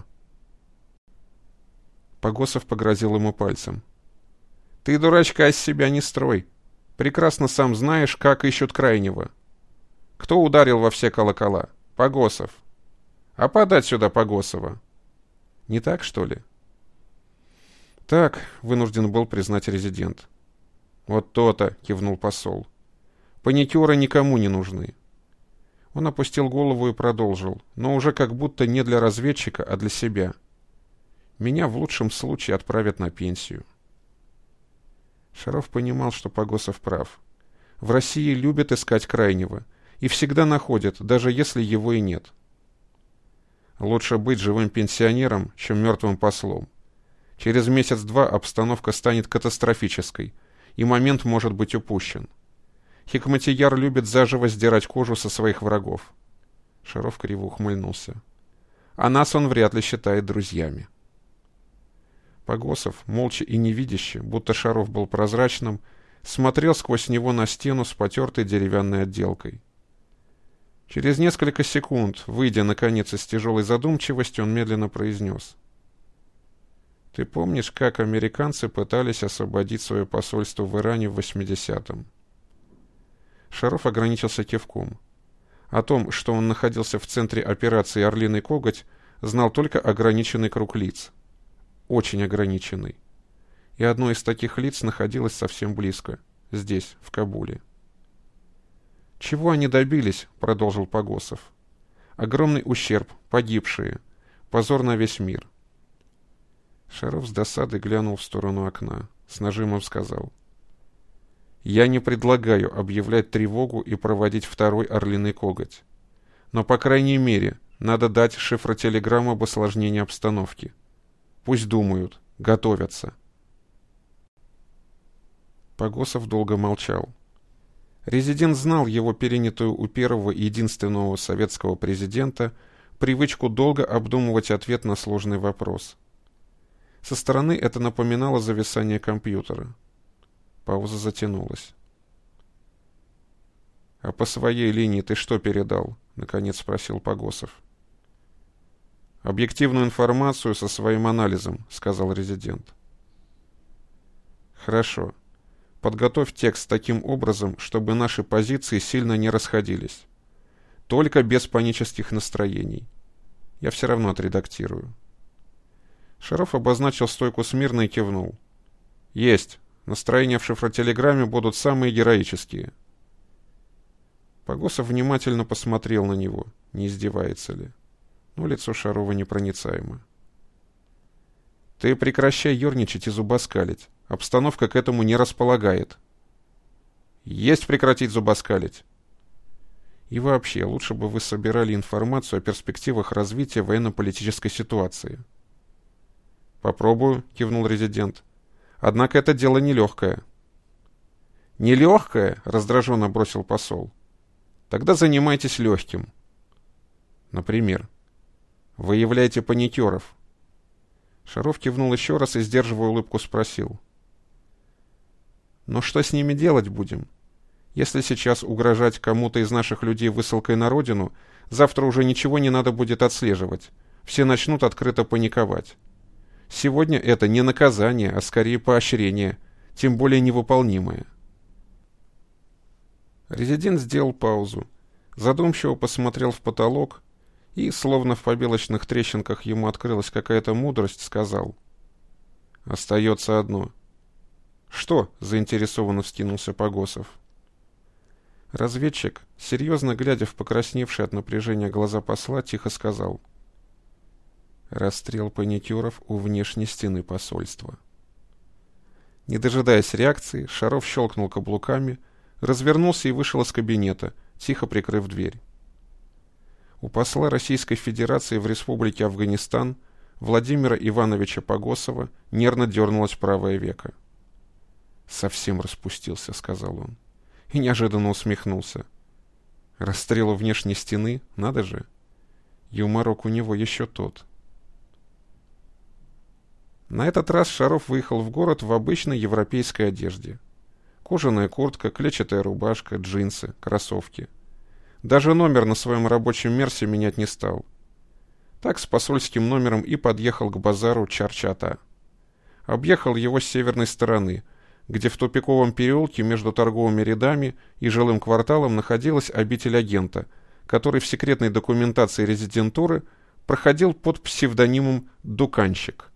Погосов погрозил ему пальцем. «Ты, дурачка, из себя не строй. Прекрасно сам знаешь, как ищут крайнего. Кто ударил во все колокола? Погосов. А подать сюда Погосова. Не так, что ли?» «Так», — вынужден был признать резидент. «Вот то-то», — кивнул посол. «Паникеры никому не нужны». Он опустил голову и продолжил, но уже как будто не для разведчика, а для себя. «Меня в лучшем случае отправят на пенсию». Шаров понимал, что Погосов прав. В России любят искать крайнего и всегда находят, даже если его и нет. Лучше быть живым пенсионером, чем мертвым послом. Через месяц-два обстановка станет катастрофической, и момент может быть упущен. Хикматияр любит заживо сдирать кожу со своих врагов. Шаров криво ухмыльнулся. А нас он вряд ли считает друзьями. Погосов, молча и невидяще, будто Шаров был прозрачным, смотрел сквозь него на стену с потертой деревянной отделкой. Через несколько секунд, выйдя, наконец, из тяжелой задумчивости, он медленно произнес. «Ты помнишь, как американцы пытались освободить свое посольство в Иране в 80-м?» Шаров ограничился кивком. О том, что он находился в центре операции «Орлиный коготь», знал только ограниченный круг лиц. Очень ограниченный. И одно из таких лиц находилось совсем близко, здесь, в Кабуле. «Чего они добились?» — продолжил Погосов. «Огромный ущерб, погибшие, позор на весь мир». Шаров с досадой глянул в сторону окна, с нажимом сказал. «Я не предлагаю объявлять тревогу и проводить второй орлиный коготь. Но, по крайней мере, надо дать шифротелеграмму об осложнении обстановки. Пусть думают, готовятся». Погосов долго молчал. Резидент знал его перенятую у первого и единственного советского президента привычку долго обдумывать ответ на сложный вопрос. Со стороны это напоминало зависание компьютера. Пауза затянулась. «А по своей линии ты что передал?» — наконец спросил Погосов. «Объективную информацию со своим анализом», — сказал резидент. «Хорошо. Подготовь текст таким образом, чтобы наши позиции сильно не расходились. Только без панических настроений. Я все равно отредактирую». Шаров обозначил стойку смирно и кивнул. «Есть. Настроения в шифротелеграмме будут самые героические». Погосов внимательно посмотрел на него, не издевается ли. Но лицо Шарова непроницаемо. «Ты прекращай ерничать и зубоскалить. Обстановка к этому не располагает». «Есть прекратить зубоскалить». «И вообще, лучше бы вы собирали информацию о перспективах развития военно-политической ситуации». «Попробую», — кивнул резидент. «Однако это дело нелегкое». «Нелегкое?» — раздраженно бросил посол. «Тогда занимайтесь легким». «Например?» «Выявляйте паникеров». Шаров кивнул еще раз и, сдерживая улыбку, спросил. «Но что с ними делать будем? Если сейчас угрожать кому-то из наших людей высылкой на родину, завтра уже ничего не надо будет отслеживать. Все начнут открыто паниковать. Сегодня это не наказание, а скорее поощрение, тем более невыполнимое. Резидент сделал паузу, задумчиво посмотрел в потолок и, словно в побелочных трещинках ему открылась какая-то мудрость, сказал: «Остается одно». «Что?» — заинтересованно вскинулся Погосов. Разведчик, серьезно глядя в покрасневшие от напряжения глаза посла, тихо сказал: «Расстрел паникеров у внешней стены посольства». Не дожидаясь реакции, Шаров щелкнул каблуками, развернулся и вышел из кабинета, тихо прикрыв дверь. У посла Российской Федерации в Республике Афганистан Владимира Ивановича Погосова нервно дернулось правое веко. «Совсем распустился», — сказал он. И неожиданно усмехнулся. «Расстрел у внешней стены? Надо же! Юморок у него еще тот». На этот раз Шаров выехал в город в обычной европейской одежде. Кожаная куртка, клетчатая рубашка, джинсы, кроссовки. Даже номер на своем рабочем Мерсе менять не стал. Так с посольским номером и подъехал к базару Чар-Чата. Объехал его с северной стороны, где в тупиковом переулке между торговыми рядами и жилым кварталом находилась обитель агента, который в секретной документации резидентуры проходил под псевдонимом «Дуканщик».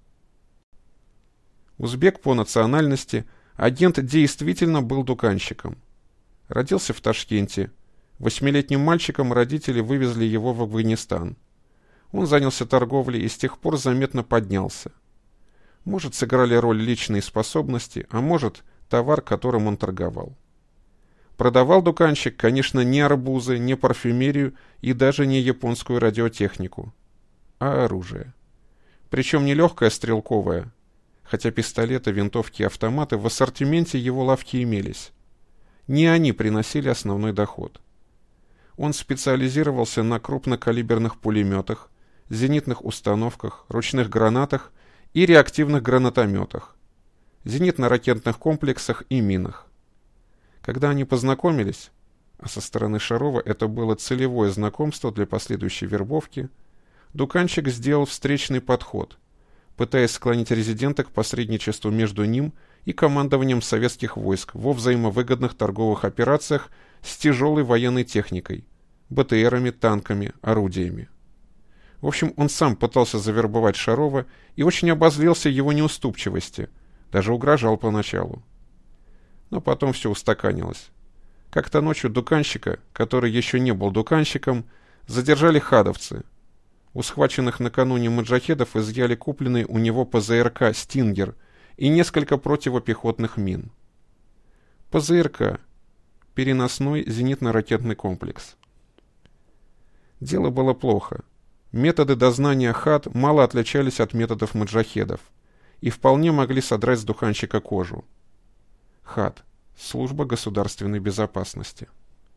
Узбек по национальности, агент действительно был дуканщиком. Родился в Ташкенте. 8-летним мальчиком родители вывезли его в Афганистан. Он занялся торговлей и с тех пор заметно поднялся. Может, сыграли роль личные способности, а может, товар, которым он торговал. Продавал дуканщик, конечно, не арбузы, не парфюмерию и даже не японскую радиотехнику, а оружие. Причем не легкое стрелковое, хотя пистолеты, винтовки и автоматы в ассортименте его лавки имелись. Не они приносили основной доход. Он специализировался на крупнокалиберных пулеметах, зенитных установках, ручных гранатах и реактивных гранатометах, зенитно-ракетных комплексах и минах. Когда они познакомились, а со стороны Шарова это было целевое знакомство для последующей вербовки, дуканщик сделал встречный подход, пытаясь склонить резидента к посредничеству между ним и командованием советских войск во взаимовыгодных торговых операциях с тяжелой военной техникой, БТРами, танками, орудиями. В общем, он сам пытался завербовать Шарова и очень обозлился его неуступчивости, даже угрожал поначалу. Но потом все устаканилось. Как-то ночью дуканщика, который еще не был дуканщиком, задержали хадовцы. У схваченных накануне маджахедов изъяли купленный у него ПЗРК «Стингер» и несколько противопехотных мин. ПЗРК – переносной зенитно-ракетный комплекс. Дело было плохо. Методы дознания хад мало отличались от методов маджахедов и вполне могли содрать с дуканщика кожу. ХАД – Служба государственной безопасности.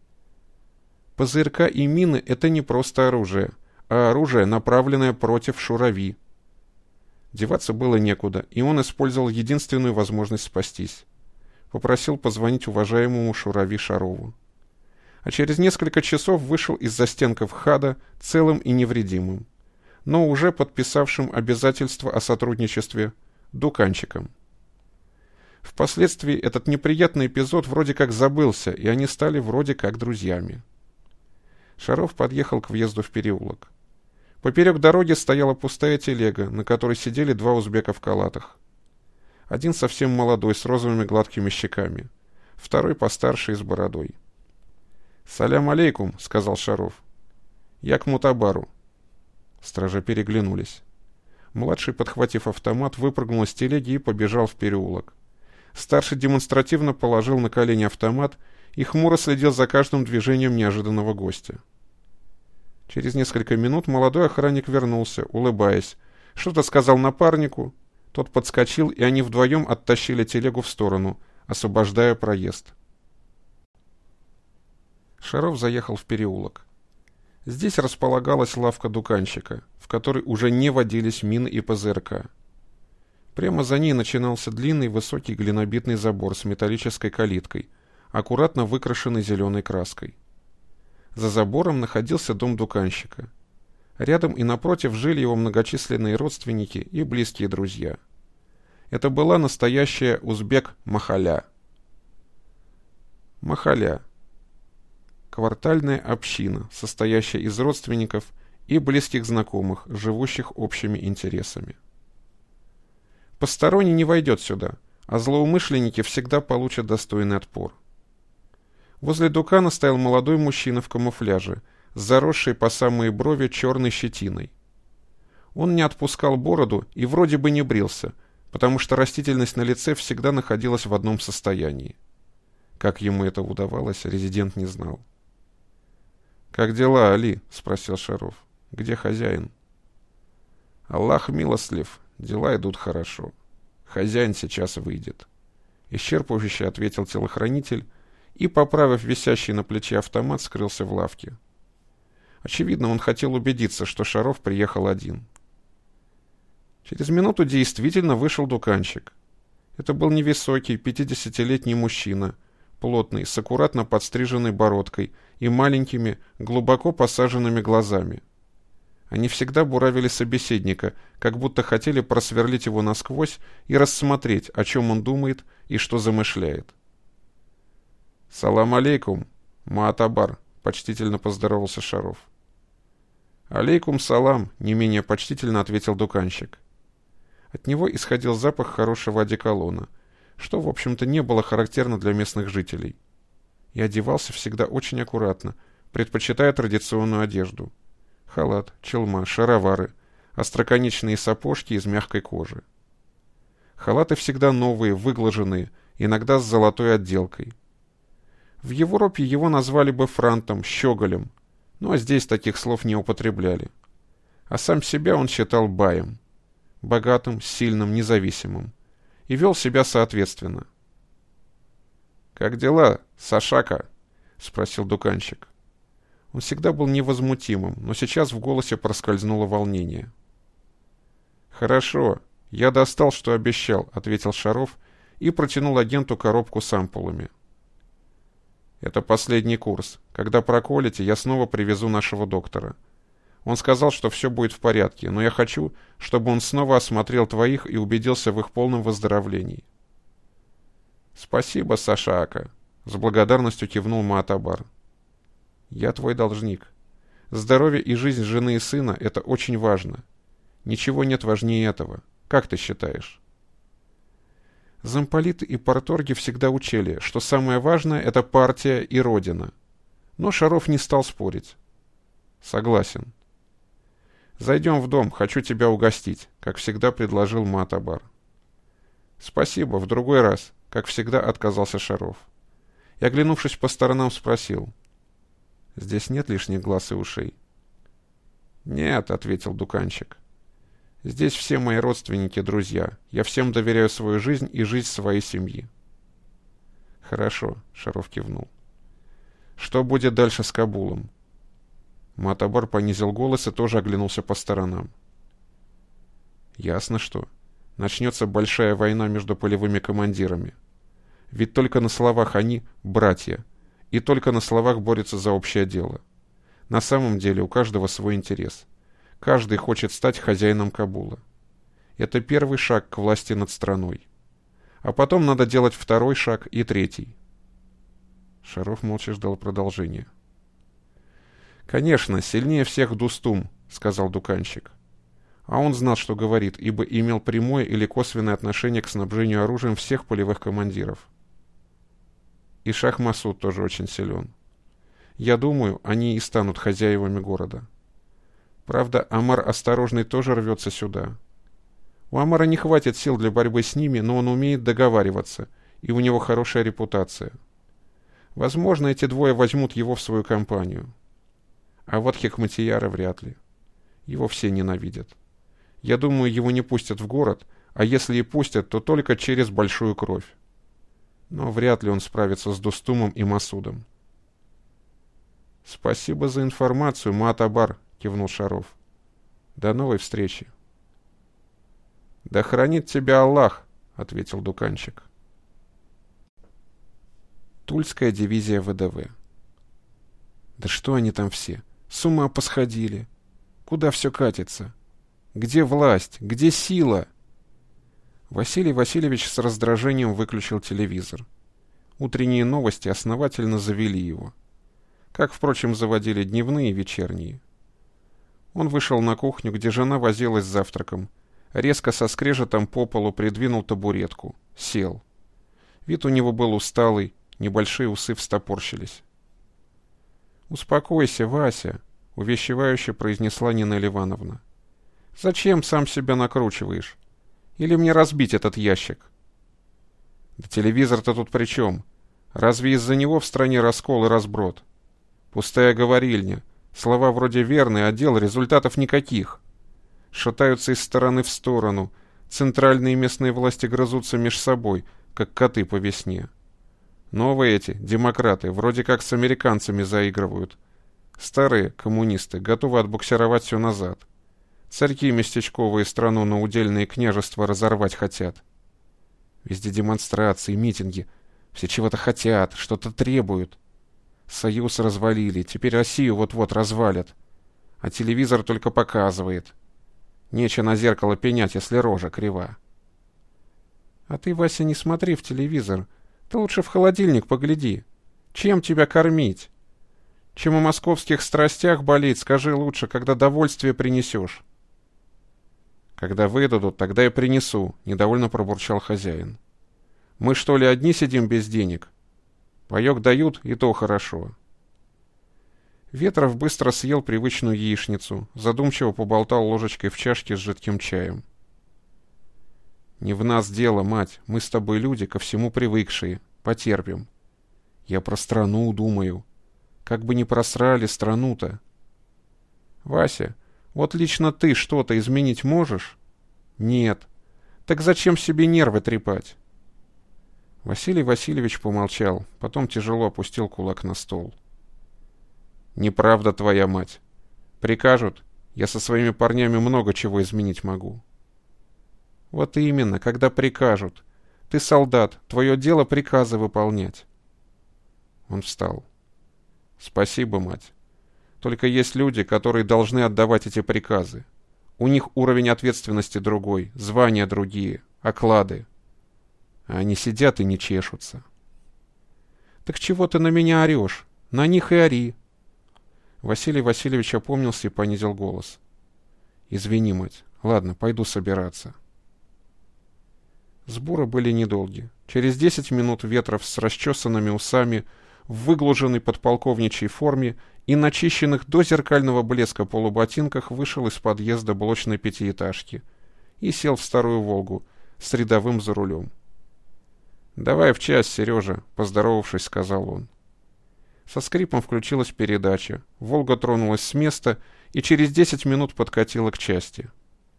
ПЗРК и мины – это не просто оружие, а оружие, направленное против шурави. Деваться было некуда, и он использовал единственную возможность спастись. Попросил позвонить уважаемому шурави Шарову. А через несколько часов вышел из застенков ХАДа целым и невредимым, но уже подписавшим обязательство о сотрудничестве дуканщиком. Впоследствии этот неприятный эпизод вроде как забылся, и они стали вроде как друзьями. Шаров подъехал к въезду в переулок. Поперек дороги стояла пустая телега, на которой сидели два узбека в халатах. Один совсем молодой, с розовыми гладкими щеками, второй постарше и с бородой. «Салям алейкум», — сказал Шаров. «Я к Мутабару». Стражи переглянулись. Младший, подхватив автомат, выпрыгнул из телеги и побежал в переулок. Старший демонстративно положил на колени автомат и хмуро следил за каждым движением неожиданного гостя. Через несколько минут молодой охранник вернулся, улыбаясь. Что-то сказал напарнику. Тот подскочил, и они вдвоем оттащили телегу в сторону, освобождая проезд. Шаров заехал в переулок. Здесь располагалась лавка дуканщика, в которой уже не водились мины и ПЗРК. Прямо за ней начинался длинный высокий глинобитный забор с металлической калиткой, аккуратно выкрашенный зеленой краской. За забором находился дом дуканщика. Рядом и напротив жили его многочисленные родственники и близкие друзья. Это была настоящая узбек-махаля. Махаля. Квартальная община, состоящая из родственников и близких знакомых, живущих общими интересами. Посторонний не войдет сюда, а злоумышленники всегда получат достойный отпор. Возле дукана стоял молодой мужчина в камуфляже, с заросшей по самые брови черной щетиной. Он не отпускал бороду и вроде бы не брился, потому что растительность на лице всегда находилась в одном состоянии. Как ему это удавалось, резидент не знал. «Как дела, Али?» — спросил Шаров. «Где хозяин?» «Аллах милостлив, дела идут хорошо. Хозяин сейчас выйдет», — исчерпывающе ответил телохранитель и, поправив висящий на плече автомат, скрылся в лавке. Очевидно, он хотел убедиться, что Шаров приехал один. Через минуту действительно вышел дуканчик. Это был невысокий, 50-летний мужчина, плотный, с аккуратно подстриженной бородкой и маленькими, глубоко посаженными глазами. Они всегда буравили собеседника, как будто хотели просверлить его насквозь и рассмотреть, о чем он думает и что замышляет. «Салам алейкум, Маатабар», — почтительно поздоровался Шаров. «Алейкум салам», — не менее почтительно ответил дуканщик. От него исходил запах хорошего одеколона, что, в общем-то, не было характерно для местных жителей. И одевался всегда очень аккуратно, предпочитая традиционную одежду. Халат, челма, шаровары, остроконечные сапожки из мягкой кожи. Халаты всегда новые, выглаженные, иногда с золотой отделкой. В Европе его назвали бы франтом, щеголем, но здесь таких слов не употребляли. А сам себя он считал баем, богатым, сильным, независимым, и вел себя соответственно. «Как дела, Сашака?» — спросил дуканщик. Он всегда был невозмутимым, но сейчас в голосе проскользнуло волнение. «Хорошо, я достал, что обещал», — ответил Шаров и протянул агенту коробку с ампулами. «Это последний курс. Когда проколите, я снова привезу нашего доктора. Он сказал, что все будет в порядке, но я хочу, чтобы он снова осмотрел твоих и убедился в их полном выздоровлении». «Спасибо, Сашаака», — с благодарностью кивнул Маатабар. «Я твой должник. Здоровье и жизнь жены и сына — это очень важно. Ничего нет важнее этого. Как ты считаешь?» Замполиты и парторги всегда учили, что самое важное — это партия и родина. Но Шаров не стал спорить. «Согласен». «Зайдем в дом, хочу тебя угостить», — как всегда предложил Маатабар. «Спасибо, в другой раз», — как всегда отказался Шаров. И, оглянувшись по сторонам, спросил: «Здесь нет лишних глаз и ушей?» «Нет», — ответил дуканщик. «Здесь все мои родственники, друзья. Я всем доверяю свою жизнь и жизнь своей семьи». «Хорошо», — Шаров кивнул. «Что будет дальше с Кабулом?» Маатабар понизил голос и тоже оглянулся по сторонам. «Ясно что. Начнется большая война между полевыми командирами. Ведь только на словах они — братья, и только на словах борются за общее дело. На самом деле у каждого свой интерес. Каждый хочет стать хозяином Кабула. Это первый шаг к власти над страной. А потом надо делать второй шаг и третий». Шаров молча ждал продолжения. «Конечно, сильнее всех Дустум», — сказал дуканщик. А он знал, что говорит, ибо имел прямое или косвенное отношение к снабжению оружием всех полевых командиров. И Шах Масуд тоже очень силен. Я думаю, они и станут хозяевами города. Правда, Амар Осторожный тоже рвется сюда. У Амара не хватит сил для борьбы с ними, но он умеет договариваться, и у него хорошая репутация. Возможно, эти двое возьмут его в свою компанию. А вот Хекматияра вряд ли. Его все ненавидят. Я думаю, его не пустят в город, а если и пустят, то только через большую кровь. Но вряд ли он справится с Дустумом и Масудом. «Спасибо за информацию, Маатабар», — кивнул Шаров. «До новой встречи». «Да хранит тебя Аллах», — ответил дуканщик. Тульская дивизия ВДВ. Да что они там все? С ума посходили. Куда все катится? Где власть? Где сила? Василий Васильевич с раздражением выключил телевизор. Утренние новости основательно завели его. Как, впрочем, заводили дневные и вечерние. Он вышел на кухню, где жена возилась с завтраком. Резко со скрежетом по полу придвинул табуретку. Сел. Вид у него был усталый, небольшие усы встопорщились. «Успокойся, Вася», — увещевающе произнесла Нина Ивановна. «Зачем сам себя накручиваешь? Или мне разбить этот ящик?» «Да телевизор-то тут при чем? Разве из-за него в стране раскол и разброд? Пустая говорильня. Слова вроде верные, а дел результатов никаких. Шатаются из стороны в сторону. Центральные и местные власти грызутся меж собой, как коты по весне. Новые эти, демократы, вроде как с американцами заигрывают. Старые, коммунисты, готовы отбуксировать все назад. Царьки местечковые страну на удельные княжества разорвать хотят. Везде демонстрации, митинги. Все чего-то хотят, что-то требуют. Союз развалили, теперь Россию вот-вот развалят. А телевизор только показывает. Нечего на зеркало пенять, если рожа крива. А ты, Вася, не смотри в телевизор. Ты лучше в холодильник погляди. Чем тебя кормить? Чем о московских страстях болеть, скажи лучше, когда довольствие принесешь. Когда выдадут, тогда и принесу, недовольно пробурчал хозяин. Мы что ли одни сидим без денег? Паёк дают, и то хорошо. Ветров быстро съел привычную яичницу, задумчиво поболтал ложечкой в чашке с жидким чаем. «Не в нас дело, мать, мы с тобой люди, ко всему привыкшие, потерпим. Я про страну думаю. Как бы не просрали страну-то». «Вася, вот лично ты что-то изменить можешь?» «Нет. Так зачем себе нервы трепать?» Василий Васильевич помолчал, потом тяжело опустил кулак на стол. «Неправда твоя мать. Прикажут, я со своими парнями много чего изменить могу». «Вот именно, когда прикажут. Ты солдат, твое дело приказы выполнять». Он встал. «Спасибо, мать. Только есть люди, которые должны отдавать эти приказы. У них уровень ответственности другой, звания другие, оклады. А они сидят и не чешутся». «Так чего ты на меня орешь? На них и ори». Василий Васильевич опомнился и понизил голос. «Извини, мать. Ладно, пойду собираться». Сборы были недолги. Через 10 минут Ветров с расчесанными усами, в выглаженной подполковничьей форме и начищенных до зеркального блеска полуботинках вышел из подъезда блочной пятиэтажки и сел в старую «Волгу» с рядовым за рулем. «Давай в часть, Сережа», — поздоровавшись, сказал он. Со скрипом включилась передача, «Волга» тронулась с места и через 10 минут подкатила к части.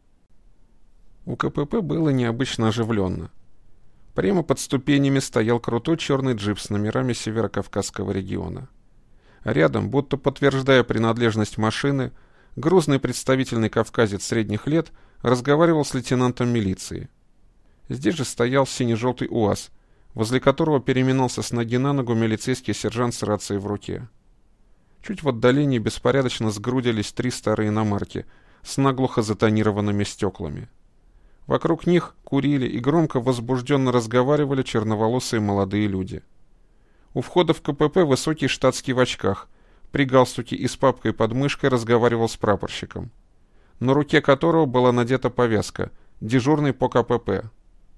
У КПП было необычно оживленно. Прямо под ступенями стоял крутой черный джип с номерами северокавказского региона. Рядом, будто подтверждая принадлежность машины, грузный представительный кавказец средних лет разговаривал с лейтенантом милиции. Здесь же стоял сине-желтый УАЗ, возле которого переминался с ноги на ногу милицейский сержант с рацией в руке. Чуть в отдалении беспорядочно сгрудились 3 старые иномарки с наглухо затонированными стеклами. Вокруг них курили и громко возбужденно разговаривали черноволосые молодые люди. У входа в КПП высокий штатский в очках, при галстуке и с папкой под мышкой разговаривал с прапорщиком, на руке которого была надета повязка, дежурный по КПП.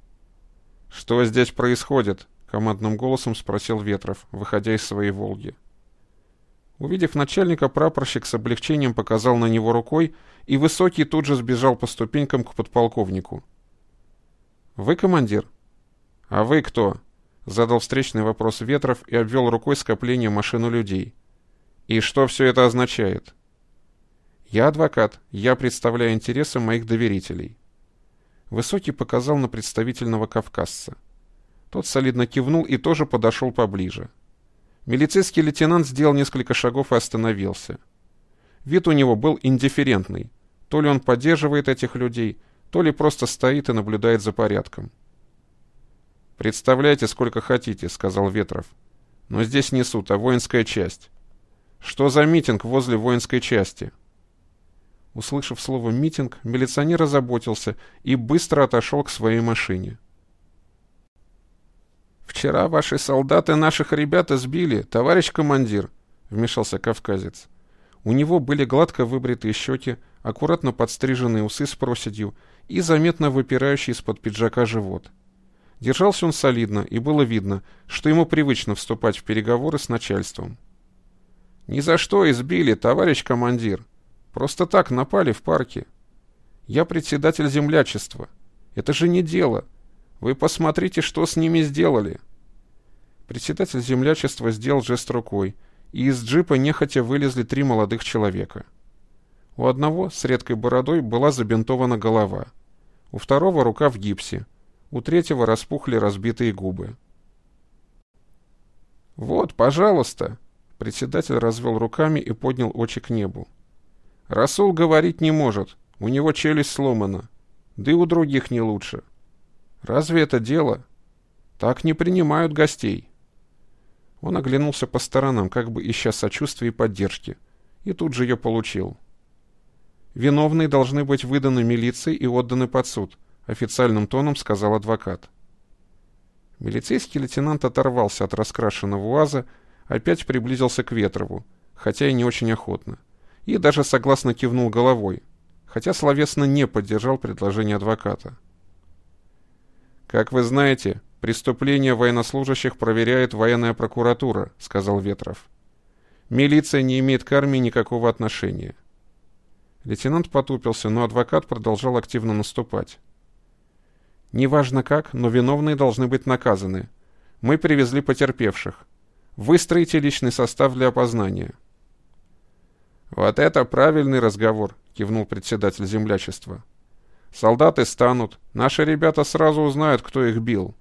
«Что здесь происходит?» — командным голосом спросил Ветров, выходя из своей «Волги». Увидев начальника, прапорщик с облегчением показал на него рукой, и Высокий тут же сбежал по ступенькам к подполковнику. «Вы командир?» «А вы кто?» — задал встречный вопрос Ветров и обвел рукой скопление машин у людей. «И что все это означает?» «Я адвокат, я представляю интересы моих доверителей». Высокий показал на представительного кавказца. Тот солидно кивнул и тоже подошел поближе. Милицейский лейтенант сделал несколько шагов и остановился. Вид у него был индифферентный. То ли он поддерживает этих людей, то ли просто стоит и наблюдает за порядком. «Представляйте, сколько хотите», — сказал Ветров. «Но здесь не суд, а воинская часть». «Что за митинг возле воинской части?» Услышав слово «митинг», милиционер озаботился и быстро отошел к своей машине. «Вчера ваши солдаты наших ребят избили, товарищ командир», — вмешался кавказец. У него были гладко выбритые щеки, аккуратно подстриженные усы с проседью и заметно выпирающий из-под пиджака живот. Держался он солидно, и было видно, что ему привычно вступать в переговоры с начальством. «Ни за что избили, товарищ командир. Просто так напали в парке. Я председатель землячества. Это же не дело. Вы посмотрите, что с ними сделали». Председатель землячества сделал жест рукой, и из джипа нехотя вылезли 3 молодых человека. У одного с редкой бородой была забинтована голова, у второго рука в гипсе, у третьего распухли разбитые губы. «Вот, пожалуйста», — председатель развел руками и поднял очи к небу. «Расул говорить не может, у него челюсть сломана, да и у других не лучше. Разве это дело? Так не принимают гостей». Он оглянулся по сторонам, как бы ища сочувствия и поддержки, и тут же ее получил. «Виновные должны быть выданы милиции и отданы под суд», — официальным тоном сказал адвокат. Милицейский лейтенант оторвался от раскрашенного УАЗа, опять приблизился к Ветрову, хотя и не очень охотно, и даже согласно кивнул головой, хотя словесно не поддержал предложение адвоката. «Как вы знаете, преступления военнослужащих проверяет военная прокуратура», — сказал Ветров. «Милиция не имеет к армии никакого отношения». Лейтенант потупился, но адвокат продолжал активно наступать. «Неважно как, но виновные должны быть наказаны. Мы привезли потерпевших. Выстроите личный состав для опознания». «Вот это правильный разговор», — кивнул председатель землячества. «Солдаты станут, наши ребята сразу узнают, кто их бил».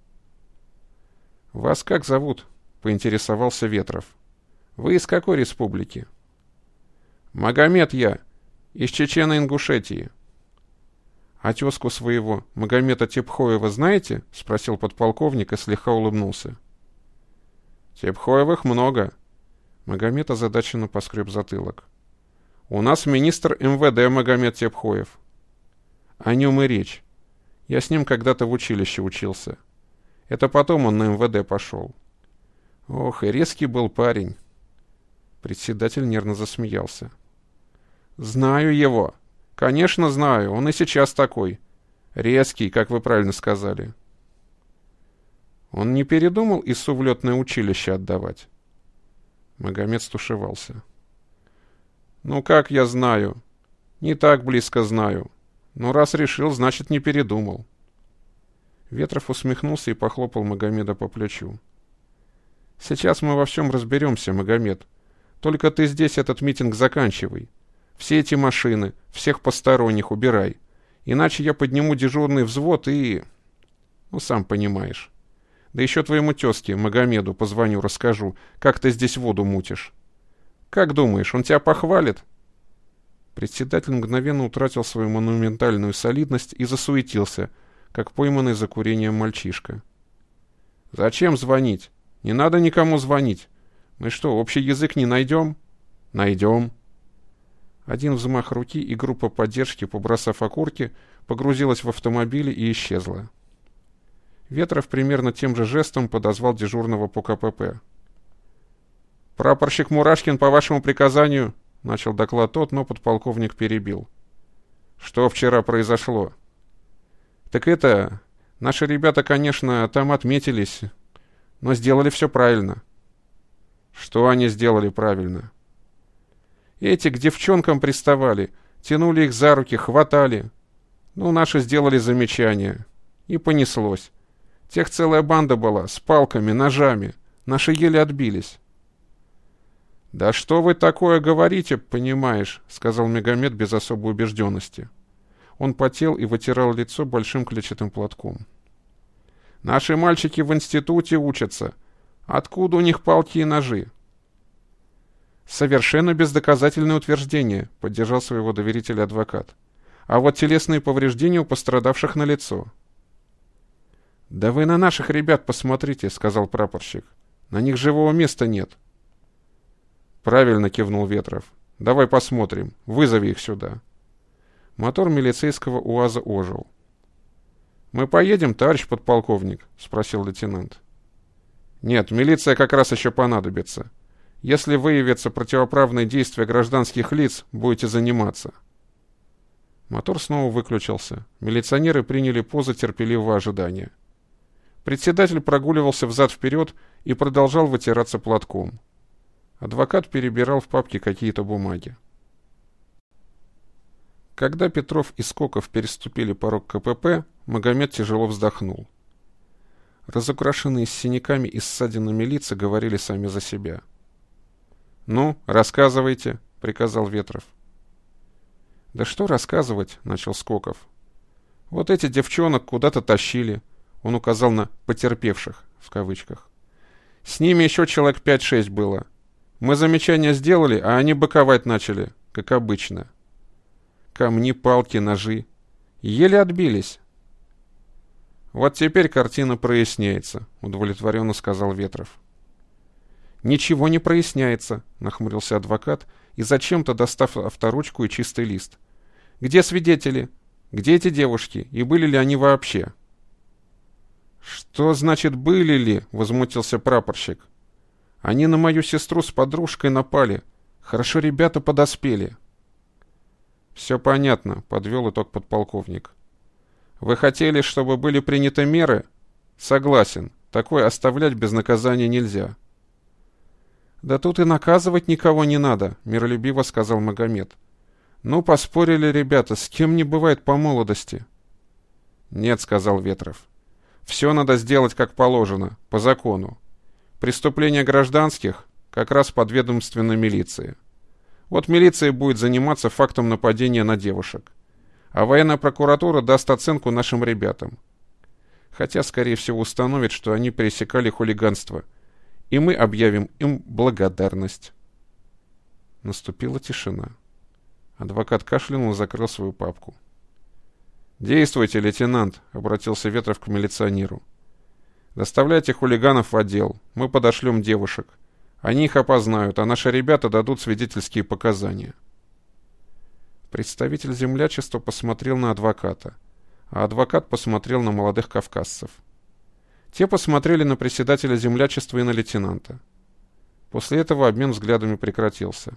«Вас как зовут?» — поинтересовался Ветров. «Вы из какой республики?» «Магомед я, из Чечено-Ингушетии». «А тезку своего, Магомета Тепхоева, знаете?» — спросил подполковник и слегка улыбнулся. «Тепхоевых много». Магомед озадаченно поскреб затылок. «У нас министр МВД Магомед Тепхоев». «О нем и речь. Я с ним когда-то в училище учился. Это потом он на МВД пошел». «Ох, и резкий был парень». Председатель нервно засмеялся. «Знаю его. Конечно, знаю. Он и сейчас такой. Резкий, как вы правильно сказали». «Он не передумал ИСУ в летное училище отдавать?» Магомед стушевался. «Ну, как я знаю? Не так близко знаю. Но раз решил, значит, не передумал». Ветров усмехнулся и похлопал Магомеда по плечу. «Сейчас мы во всем разберемся, Магомед. Только ты здесь этот митинг заканчивай. Все эти машины, всех посторонних убирай. Иначе я подниму дежурный взвод и... Ну, сам понимаешь. Да еще твоему тезке, Магомеду, позвоню, расскажу, как ты здесь воду мутишь. Как думаешь, он тебя похвалит?» Председатель мгновенно утратил свою монументальную солидность и засуетился, как пойманный за курением мальчишка. «Зачем звонить? Не надо никому звонить. Мы что, общий язык не найдем?» «Найдем». Один взмах руки, и группа поддержки, побросав окурки, погрузилась в автомобиль и исчезла. Ветров примерно тем же жестом подозвал дежурного по КПП. «Прапорщик Мурашкин, по вашему приказанию», — начал доклад тот, но подполковник перебил. «Что вчера произошло?» «Так это... Наши ребята, конечно, там отметились, но сделали все правильно». «Что они сделали правильно?» «Эти к девчонкам приставали, тянули их за руки, хватали. Ну, наши сделали замечание. И понеслось. Тех целая банда была, с палками, ножами. Наши еле отбились». «Да что вы такое говорите, понимаешь», — сказал Магомед без особой убежденности. Он потел и вытирал лицо большим клетчатым платком. «Наши мальчики в институте учатся. Откуда у них палки и ножи?» «Совершенно бездоказательное утверждение», — поддержал своего доверителя адвокат. «А вот телесные повреждения у пострадавших налицо». «Да вы на наших ребят посмотрите», — сказал прапорщик. «На них живого места нет». «Правильно», — кивнул Ветров. «Давай посмотрим. Вызови их сюда». Мотор милицейского УАЗа ожил. «Мы поедем, товарищ подполковник?» — спросил лейтенант. «Нет, милиция как раз еще понадобится. Если выявятся противоправные действия гражданских лиц, будете заниматься». Мотор снова выключился. Милиционеры приняли позу терпеливого ожидания. Председатель прогуливался взад-вперед и продолжал вытираться платком. Адвокат перебирал в папке какие-то бумаги. Когда Петров и Скоков переступили порог КПП, Магомед тяжело вздохнул. Разукрашенные синяками и ссадинами лица говорили сами за себя. «Ну, рассказывайте», — приказал Ветров. «Да что рассказывать», — начал Скоков. «Вот эти девчонок куда-то тащили», — он указал на «потерпевших», в кавычках. «С ними еще человек 5-6 было. Мы замечания сделали, а они быковать начали, как обычно. Камни, палки, ножи. Еле отбились». «Вот теперь картина проясняется», — удовлетворенно сказал Ветров. «Ничего не проясняется», — нахмурился адвокат и зачем-то, достав авторучку и чистый лист. «Где свидетели? Где эти девушки? И были ли они вообще?» «Что значит «были ли»?» — возмутился прапорщик. «Они на мою сестру с подружкой напали. Хорошо ребята подоспели». «Все понятно», — подвел итог подполковник. «Вы хотели, чтобы были приняты меры?» «Согласен. Такое оставлять без наказания нельзя». «Да тут и наказывать никого не надо», — миролюбиво сказал Магомед. «Ну, поспорили ребята, с кем не бывает по молодости». «Нет», — сказал Ветров. «Все надо сделать как положено, по закону. Преступления гражданских как раз подведомственной милиции. Вот милиция будет заниматься фактом нападения на девушек, а военная прокуратура даст оценку нашим ребятам. Хотя, скорее всего, установит, что они пересекали хулиганство, и мы объявим им благодарность». Наступила тишина. Адвокат кашлянул и закрыл свою папку. «Действуйте, лейтенант», — обратился Ветров к милиционеру. «Доставляйте хулиганов в отдел. Мы подошлем девушек. Они их опознают, а наши ребята дадут свидетельские показания». Представитель землячества посмотрел на адвоката, а адвокат посмотрел на молодых кавказцев. Те посмотрели на председателя землячества и на лейтенанта. После этого обмен взглядами прекратился.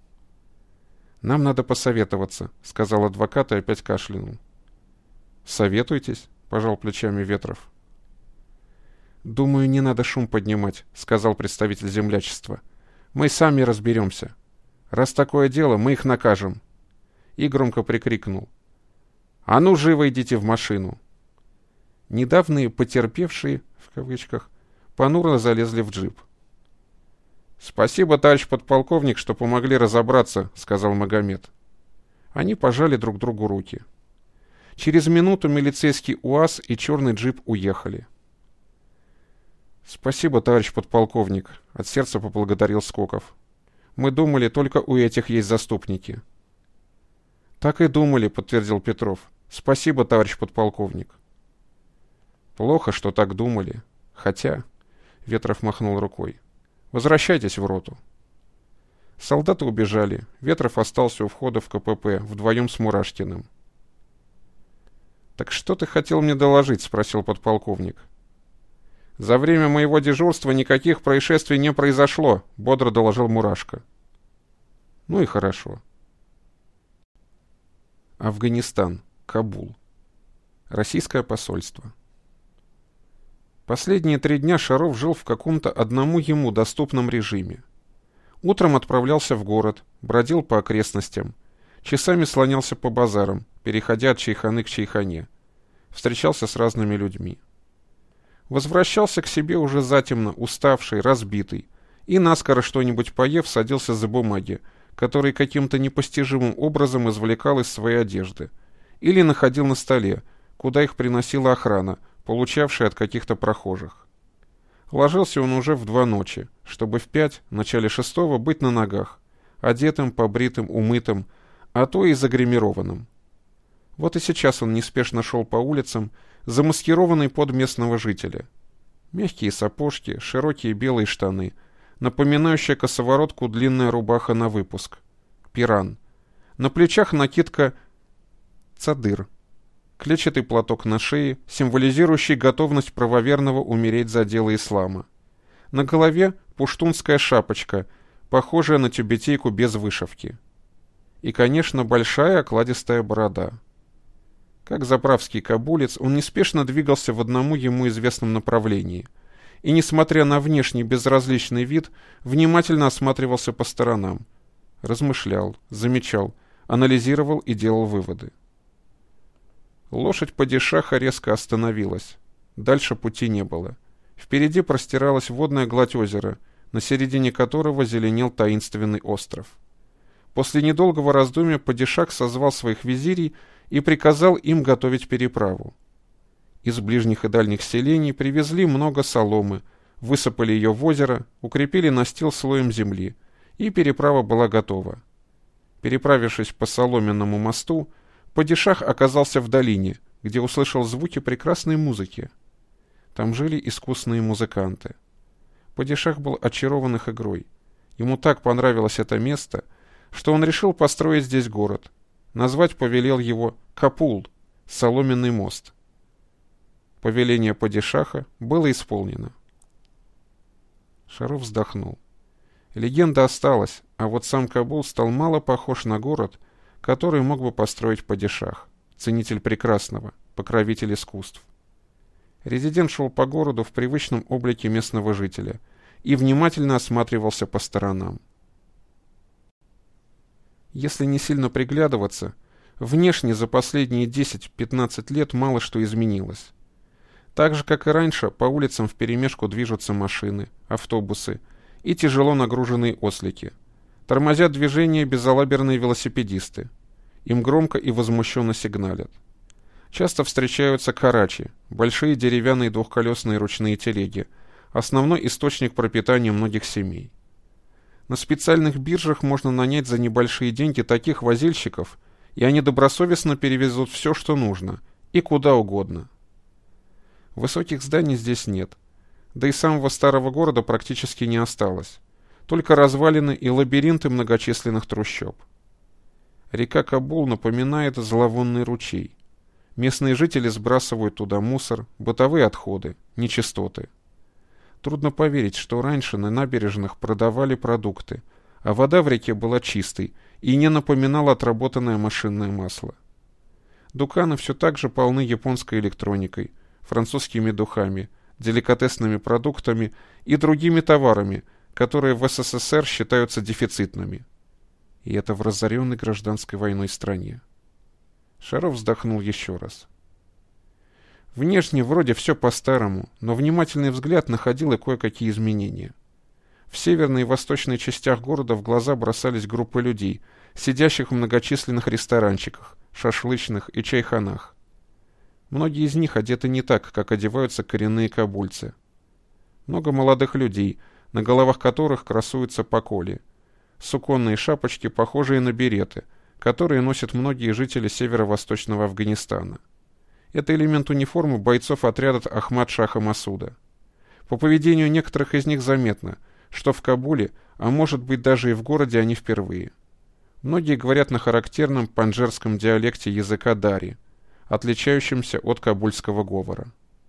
«Нам надо посоветоваться», — сказал адвокат и опять кашлянул. «Советуйтесь», — пожал плечами Ветров. «Думаю, не надо шум поднимать», — сказал представитель землячества. «Мы сами разберемся. Раз такое дело, мы их накажем». И громко прикрикнул: «А ну, живо идите в машину!» Недавние «потерпевшие», в кавычках, понуро залезли в джип. «Спасибо, товарищ подполковник, что помогли разобраться», — сказал Магомед. Они пожали друг другу руки. Через минуту милицейский УАЗ и черный джип уехали. «Спасибо, товарищ подполковник», — от сердца поблагодарил Скоков. «Мы думали, только у этих есть заступники». «Так и думали», — подтвердил Петров. «Спасибо, товарищ подполковник». «Плохо, что так думали. Хотя...» — Ветров махнул рукой. «Возвращайтесь в роту». Солдаты убежали. Ветров остался у входа в КПП вдвоем с Мурашкиным. «Так что ты хотел мне доложить?» — спросил подполковник. «За время моего дежурства никаких происшествий не произошло», — бодро доложил Мурашко. «Ну и хорошо». Афганистан. Кабул. Российское посольство. Последние 3 дня Шаров жил в каком-то одному ему доступном режиме. Утром отправлялся в город, бродил по окрестностям, часами слонялся по базарам, переходя от чайханы к чайхане, встречался с разными людьми. Возвращался к себе уже затемно, уставший, разбитый, и, наскоро что-нибудь поев, садился за бумаги, который каким-то непостижимым образом извлекал из своей одежды, или находил на столе, куда их приносила охрана, получавшая от каких-то прохожих. Ложился он уже в 2 ночи, чтобы в 5, в начале 6 быть на ногах, одетым, побритым, умытым, а то и загримированным. Вот и сейчас он неспешно шел по улицам, замаскированный под местного жителя. Мягкие сапожки, широкие белые штаны, напоминающая косоворотку длинная рубаха на выпуск. Пиран. На плечах накидка Цадыр. Клетчатый платок на шее, символизирующий готовность правоверного умереть за дело ислама. На голове пуштунская шапочка, похожая на тюбетейку без вышивки. И, конечно, большая окладистая борода. Как заправский кабулец, он неспешно двигался в одному ему известном направлении. И, несмотря на внешний безразличный вид, внимательно осматривался по сторонам. Размышлял, замечал, анализировал и делал выводы. Лошадь падишаха резко остановилась. Дальше пути не было. Впереди простиралась водная гладь озера, на середине которого зеленел таинственный остров. После недолгого раздумья падишах созвал своих визирей и приказал им готовить переправу. Из ближних и дальних селений привезли много соломы, высыпали ее в озеро, укрепили настил слоем земли, и переправа была готова. Переправившись по соломенному мосту, падишах оказался в долине, где услышал звуки прекрасной музыки. Там жили искусные музыканты. Падишах был очарован их игрой. Ему так понравилось это место, что он решил построить здесь город. Назвать повелел его Капул, соломенный мост. Повеление падишаха было исполнено. Шарух вздохнул. Легенда осталась, а вот сам Кабул стал мало похож на город, который мог бы построить падишах, ценитель прекрасного, покровитель искусств. Резидент шел по городу в привычном облике местного жителя и внимательно осматривался по сторонам. Если не сильно приглядываться, внешне за последние 10-15 лет мало что изменилось. Так же, как и раньше, по улицам вперемешку движутся машины, автобусы и тяжело нагруженные ослики. Тормозят движение безалаберные велосипедисты. Им громко и возмущенно сигналят. Часто встречаются карачи, большие деревянные двухколесные ручные телеги, основной источник пропитания многих семей. На специальных биржах можно нанять за небольшие деньги таких возильщиков, и они добросовестно перевезут все, что нужно, и куда угодно. Высоких зданий здесь нет, да и самого старого города практически не осталось, только развалины и лабиринты многочисленных трущоб. Река Кабул напоминает зловонный ручей. Местные жители сбрасывают туда мусор, бытовые отходы, нечистоты. Трудно поверить, что раньше на набережных продавали продукты, а вода в реке была чистой и не напоминала отработанное машинное масло. Дуканы все так же полны японской электроникой, французскими духами, деликатесными продуктами и другими товарами, которые в СССР считаются дефицитными. И это в разоренной гражданской войной стране. Шарух вздохнул еще раз. Внешне вроде все по-старому, но внимательный взгляд находил и кое-какие изменения. В северной и восточной частях города в глаза бросались группы людей, сидящих в многочисленных ресторанчиках, шашлычных и чайханах. Многие из них одеты не так, как одеваются коренные кабульцы. Много молодых людей, на головах которых красуются поколи. Суконные шапочки, похожие на береты, которые носят многие жители северо-восточного Афганистана. Это элемент униформы бойцов отряда Ахмад-Шаха Масуда. По поведению некоторых из них заметно, что в Кабуле, а может быть даже и в городе, они впервые. Многие говорят на характерном панджерском диалекте языка дари, отличающемся от кабульского говора.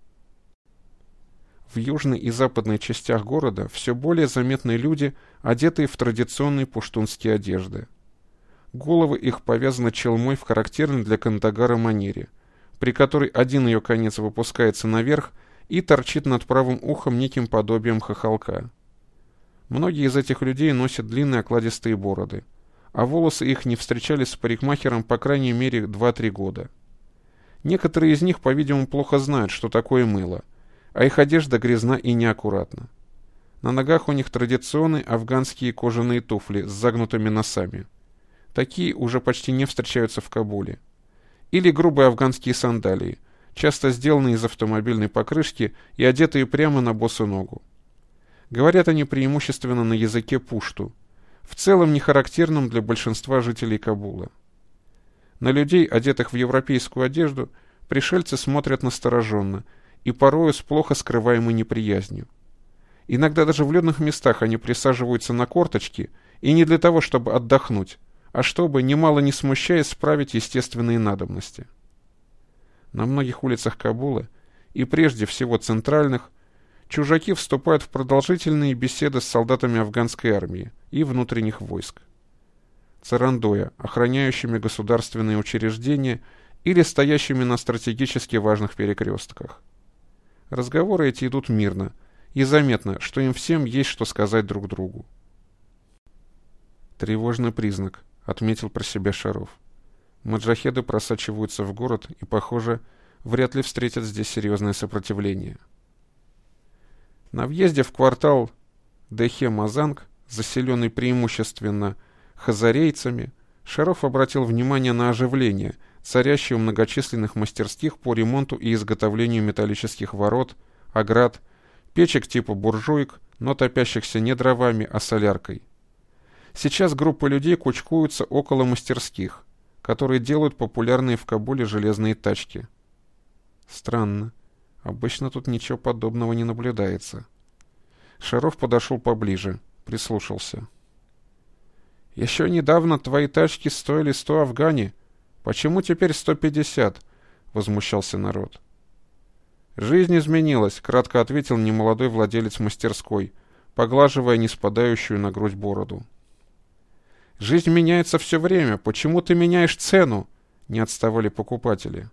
В южной и западной частях города все более заметны люди, одетые в традиционные пуштунские одежды. Головы их повязаны челмой в характерной для Кандагара манере, при которой один ее конец выпускается наверх и торчит над правым ухом неким подобием хохолка. Многие из этих людей носят длинные окладистые бороды, а волосы их не встречались с парикмахером по крайней мере 2-3 года. Некоторые из них, по-видимому, плохо знают, что такое мыло, а их одежда грязна и неаккуратна. На ногах у них традиционные афганские кожаные туфли с загнутыми носами. Такие уже почти не встречаются в Кабуле. Или грубые афганские сандалии, часто сделанные из автомобильной покрышки и одетые прямо на босу ногу. Говорят они преимущественно на языке пушту, в целом не характерном для большинства жителей Кабула. На людей, одетых в европейскую одежду, пришельцы смотрят настороженно и порою с плохо скрываемой неприязнью. Иногда даже в людных местах они присаживаются на корточки, и не для того, чтобы отдохнуть, а чтобы, немало не смущаясь, справить естественные надобности. На многих улицах Кабула, и прежде всего центральных, чужаки вступают в продолжительные беседы с солдатами афганской армии и внутренних войск, царандоя, охраняющими государственные учреждения или стоящими на стратегически важных перекрестках. Разговоры эти идут мирно, и заметно, что им всем есть что сказать друг другу. «Тревожный признак», — отметил про себя Шаров. «Маджахеды просачиваются в город и, похоже, вряд ли встретят здесь серьезное сопротивление». На въезде в квартал Дехе-Мазанг, заселенный преимущественно хазарейцами, Шаров обратил внимание на оживление, царящее у многочисленных мастерских по ремонту и изготовлению металлических ворот, оград, печек типа буржуек, но топящихся не дровами, а соляркой. Сейчас группы людей кучкуются около мастерских, которые делают популярные в Кабуле железные тачки. Странно. Обычно тут ничего подобного не наблюдается. Шаров подошел поближе, прислушался. «Еще недавно твои тачки стоили 100 афгани. Почему теперь 150?» — возмущался народ. «Жизнь изменилась», — кратко ответил немолодой владелец мастерской, поглаживая неспадающую на грудь бороду. «Жизнь меняется все время. Почему ты меняешь цену?» — не отставали покупатели.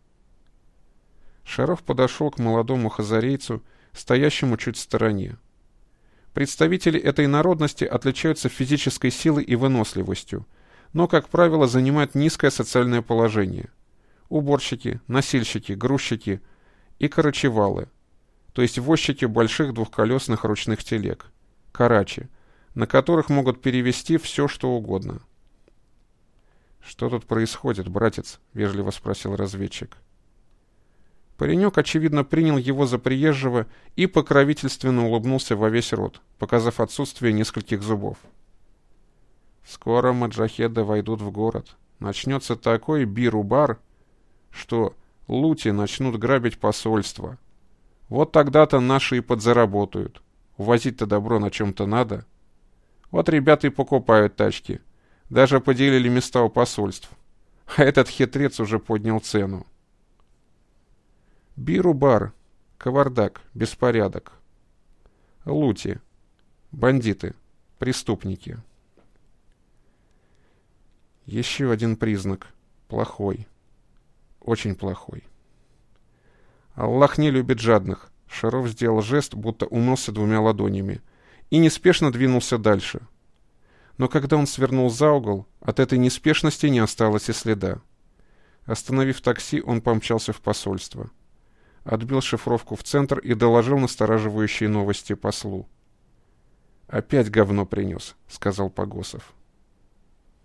Шаров подошел к молодому хазарейцу, стоящему чуть в стороне. Представители этой народности отличаются физической силой и выносливостью, но, как правило, занимают низкое социальное положение. Уборщики, носильщики, грузчики и карачевалы, то есть возчики больших двухколесных ручных телег, карачи, на которых могут перевезти все, что угодно. «Что тут происходит, братец?» — вежливо спросил разведчик. Паренек, очевидно, принял его за приезжего и покровительственно улыбнулся во весь рот, показав отсутствие нескольких зубов. «Скоро маджахеды войдут в город. Начнется такой биру-бар, что лути начнут грабить посольство. Вот тогда-то наши и подзаработают. Увозить-то добро на чем-то надо. Вот ребята и покупают тачки. Даже поделили места у посольств. А этот хитрец уже поднял цену. Биру-бар, кавардак, беспорядок. Лути, бандиты, преступники. Еще один признак. Плохой. Очень плохой. Аллах не любит жадных. Шаров сделал жест, будто умылся двумя ладонями, и неспешно двинулся дальше. Но когда он свернул за угол, от этой неспешности не осталось и следа. Остановив такси, он помчался в посольство. Отбил шифровку в центр и доложил настораживающие новости послу. «Опять говно принес», — сказал Погосов.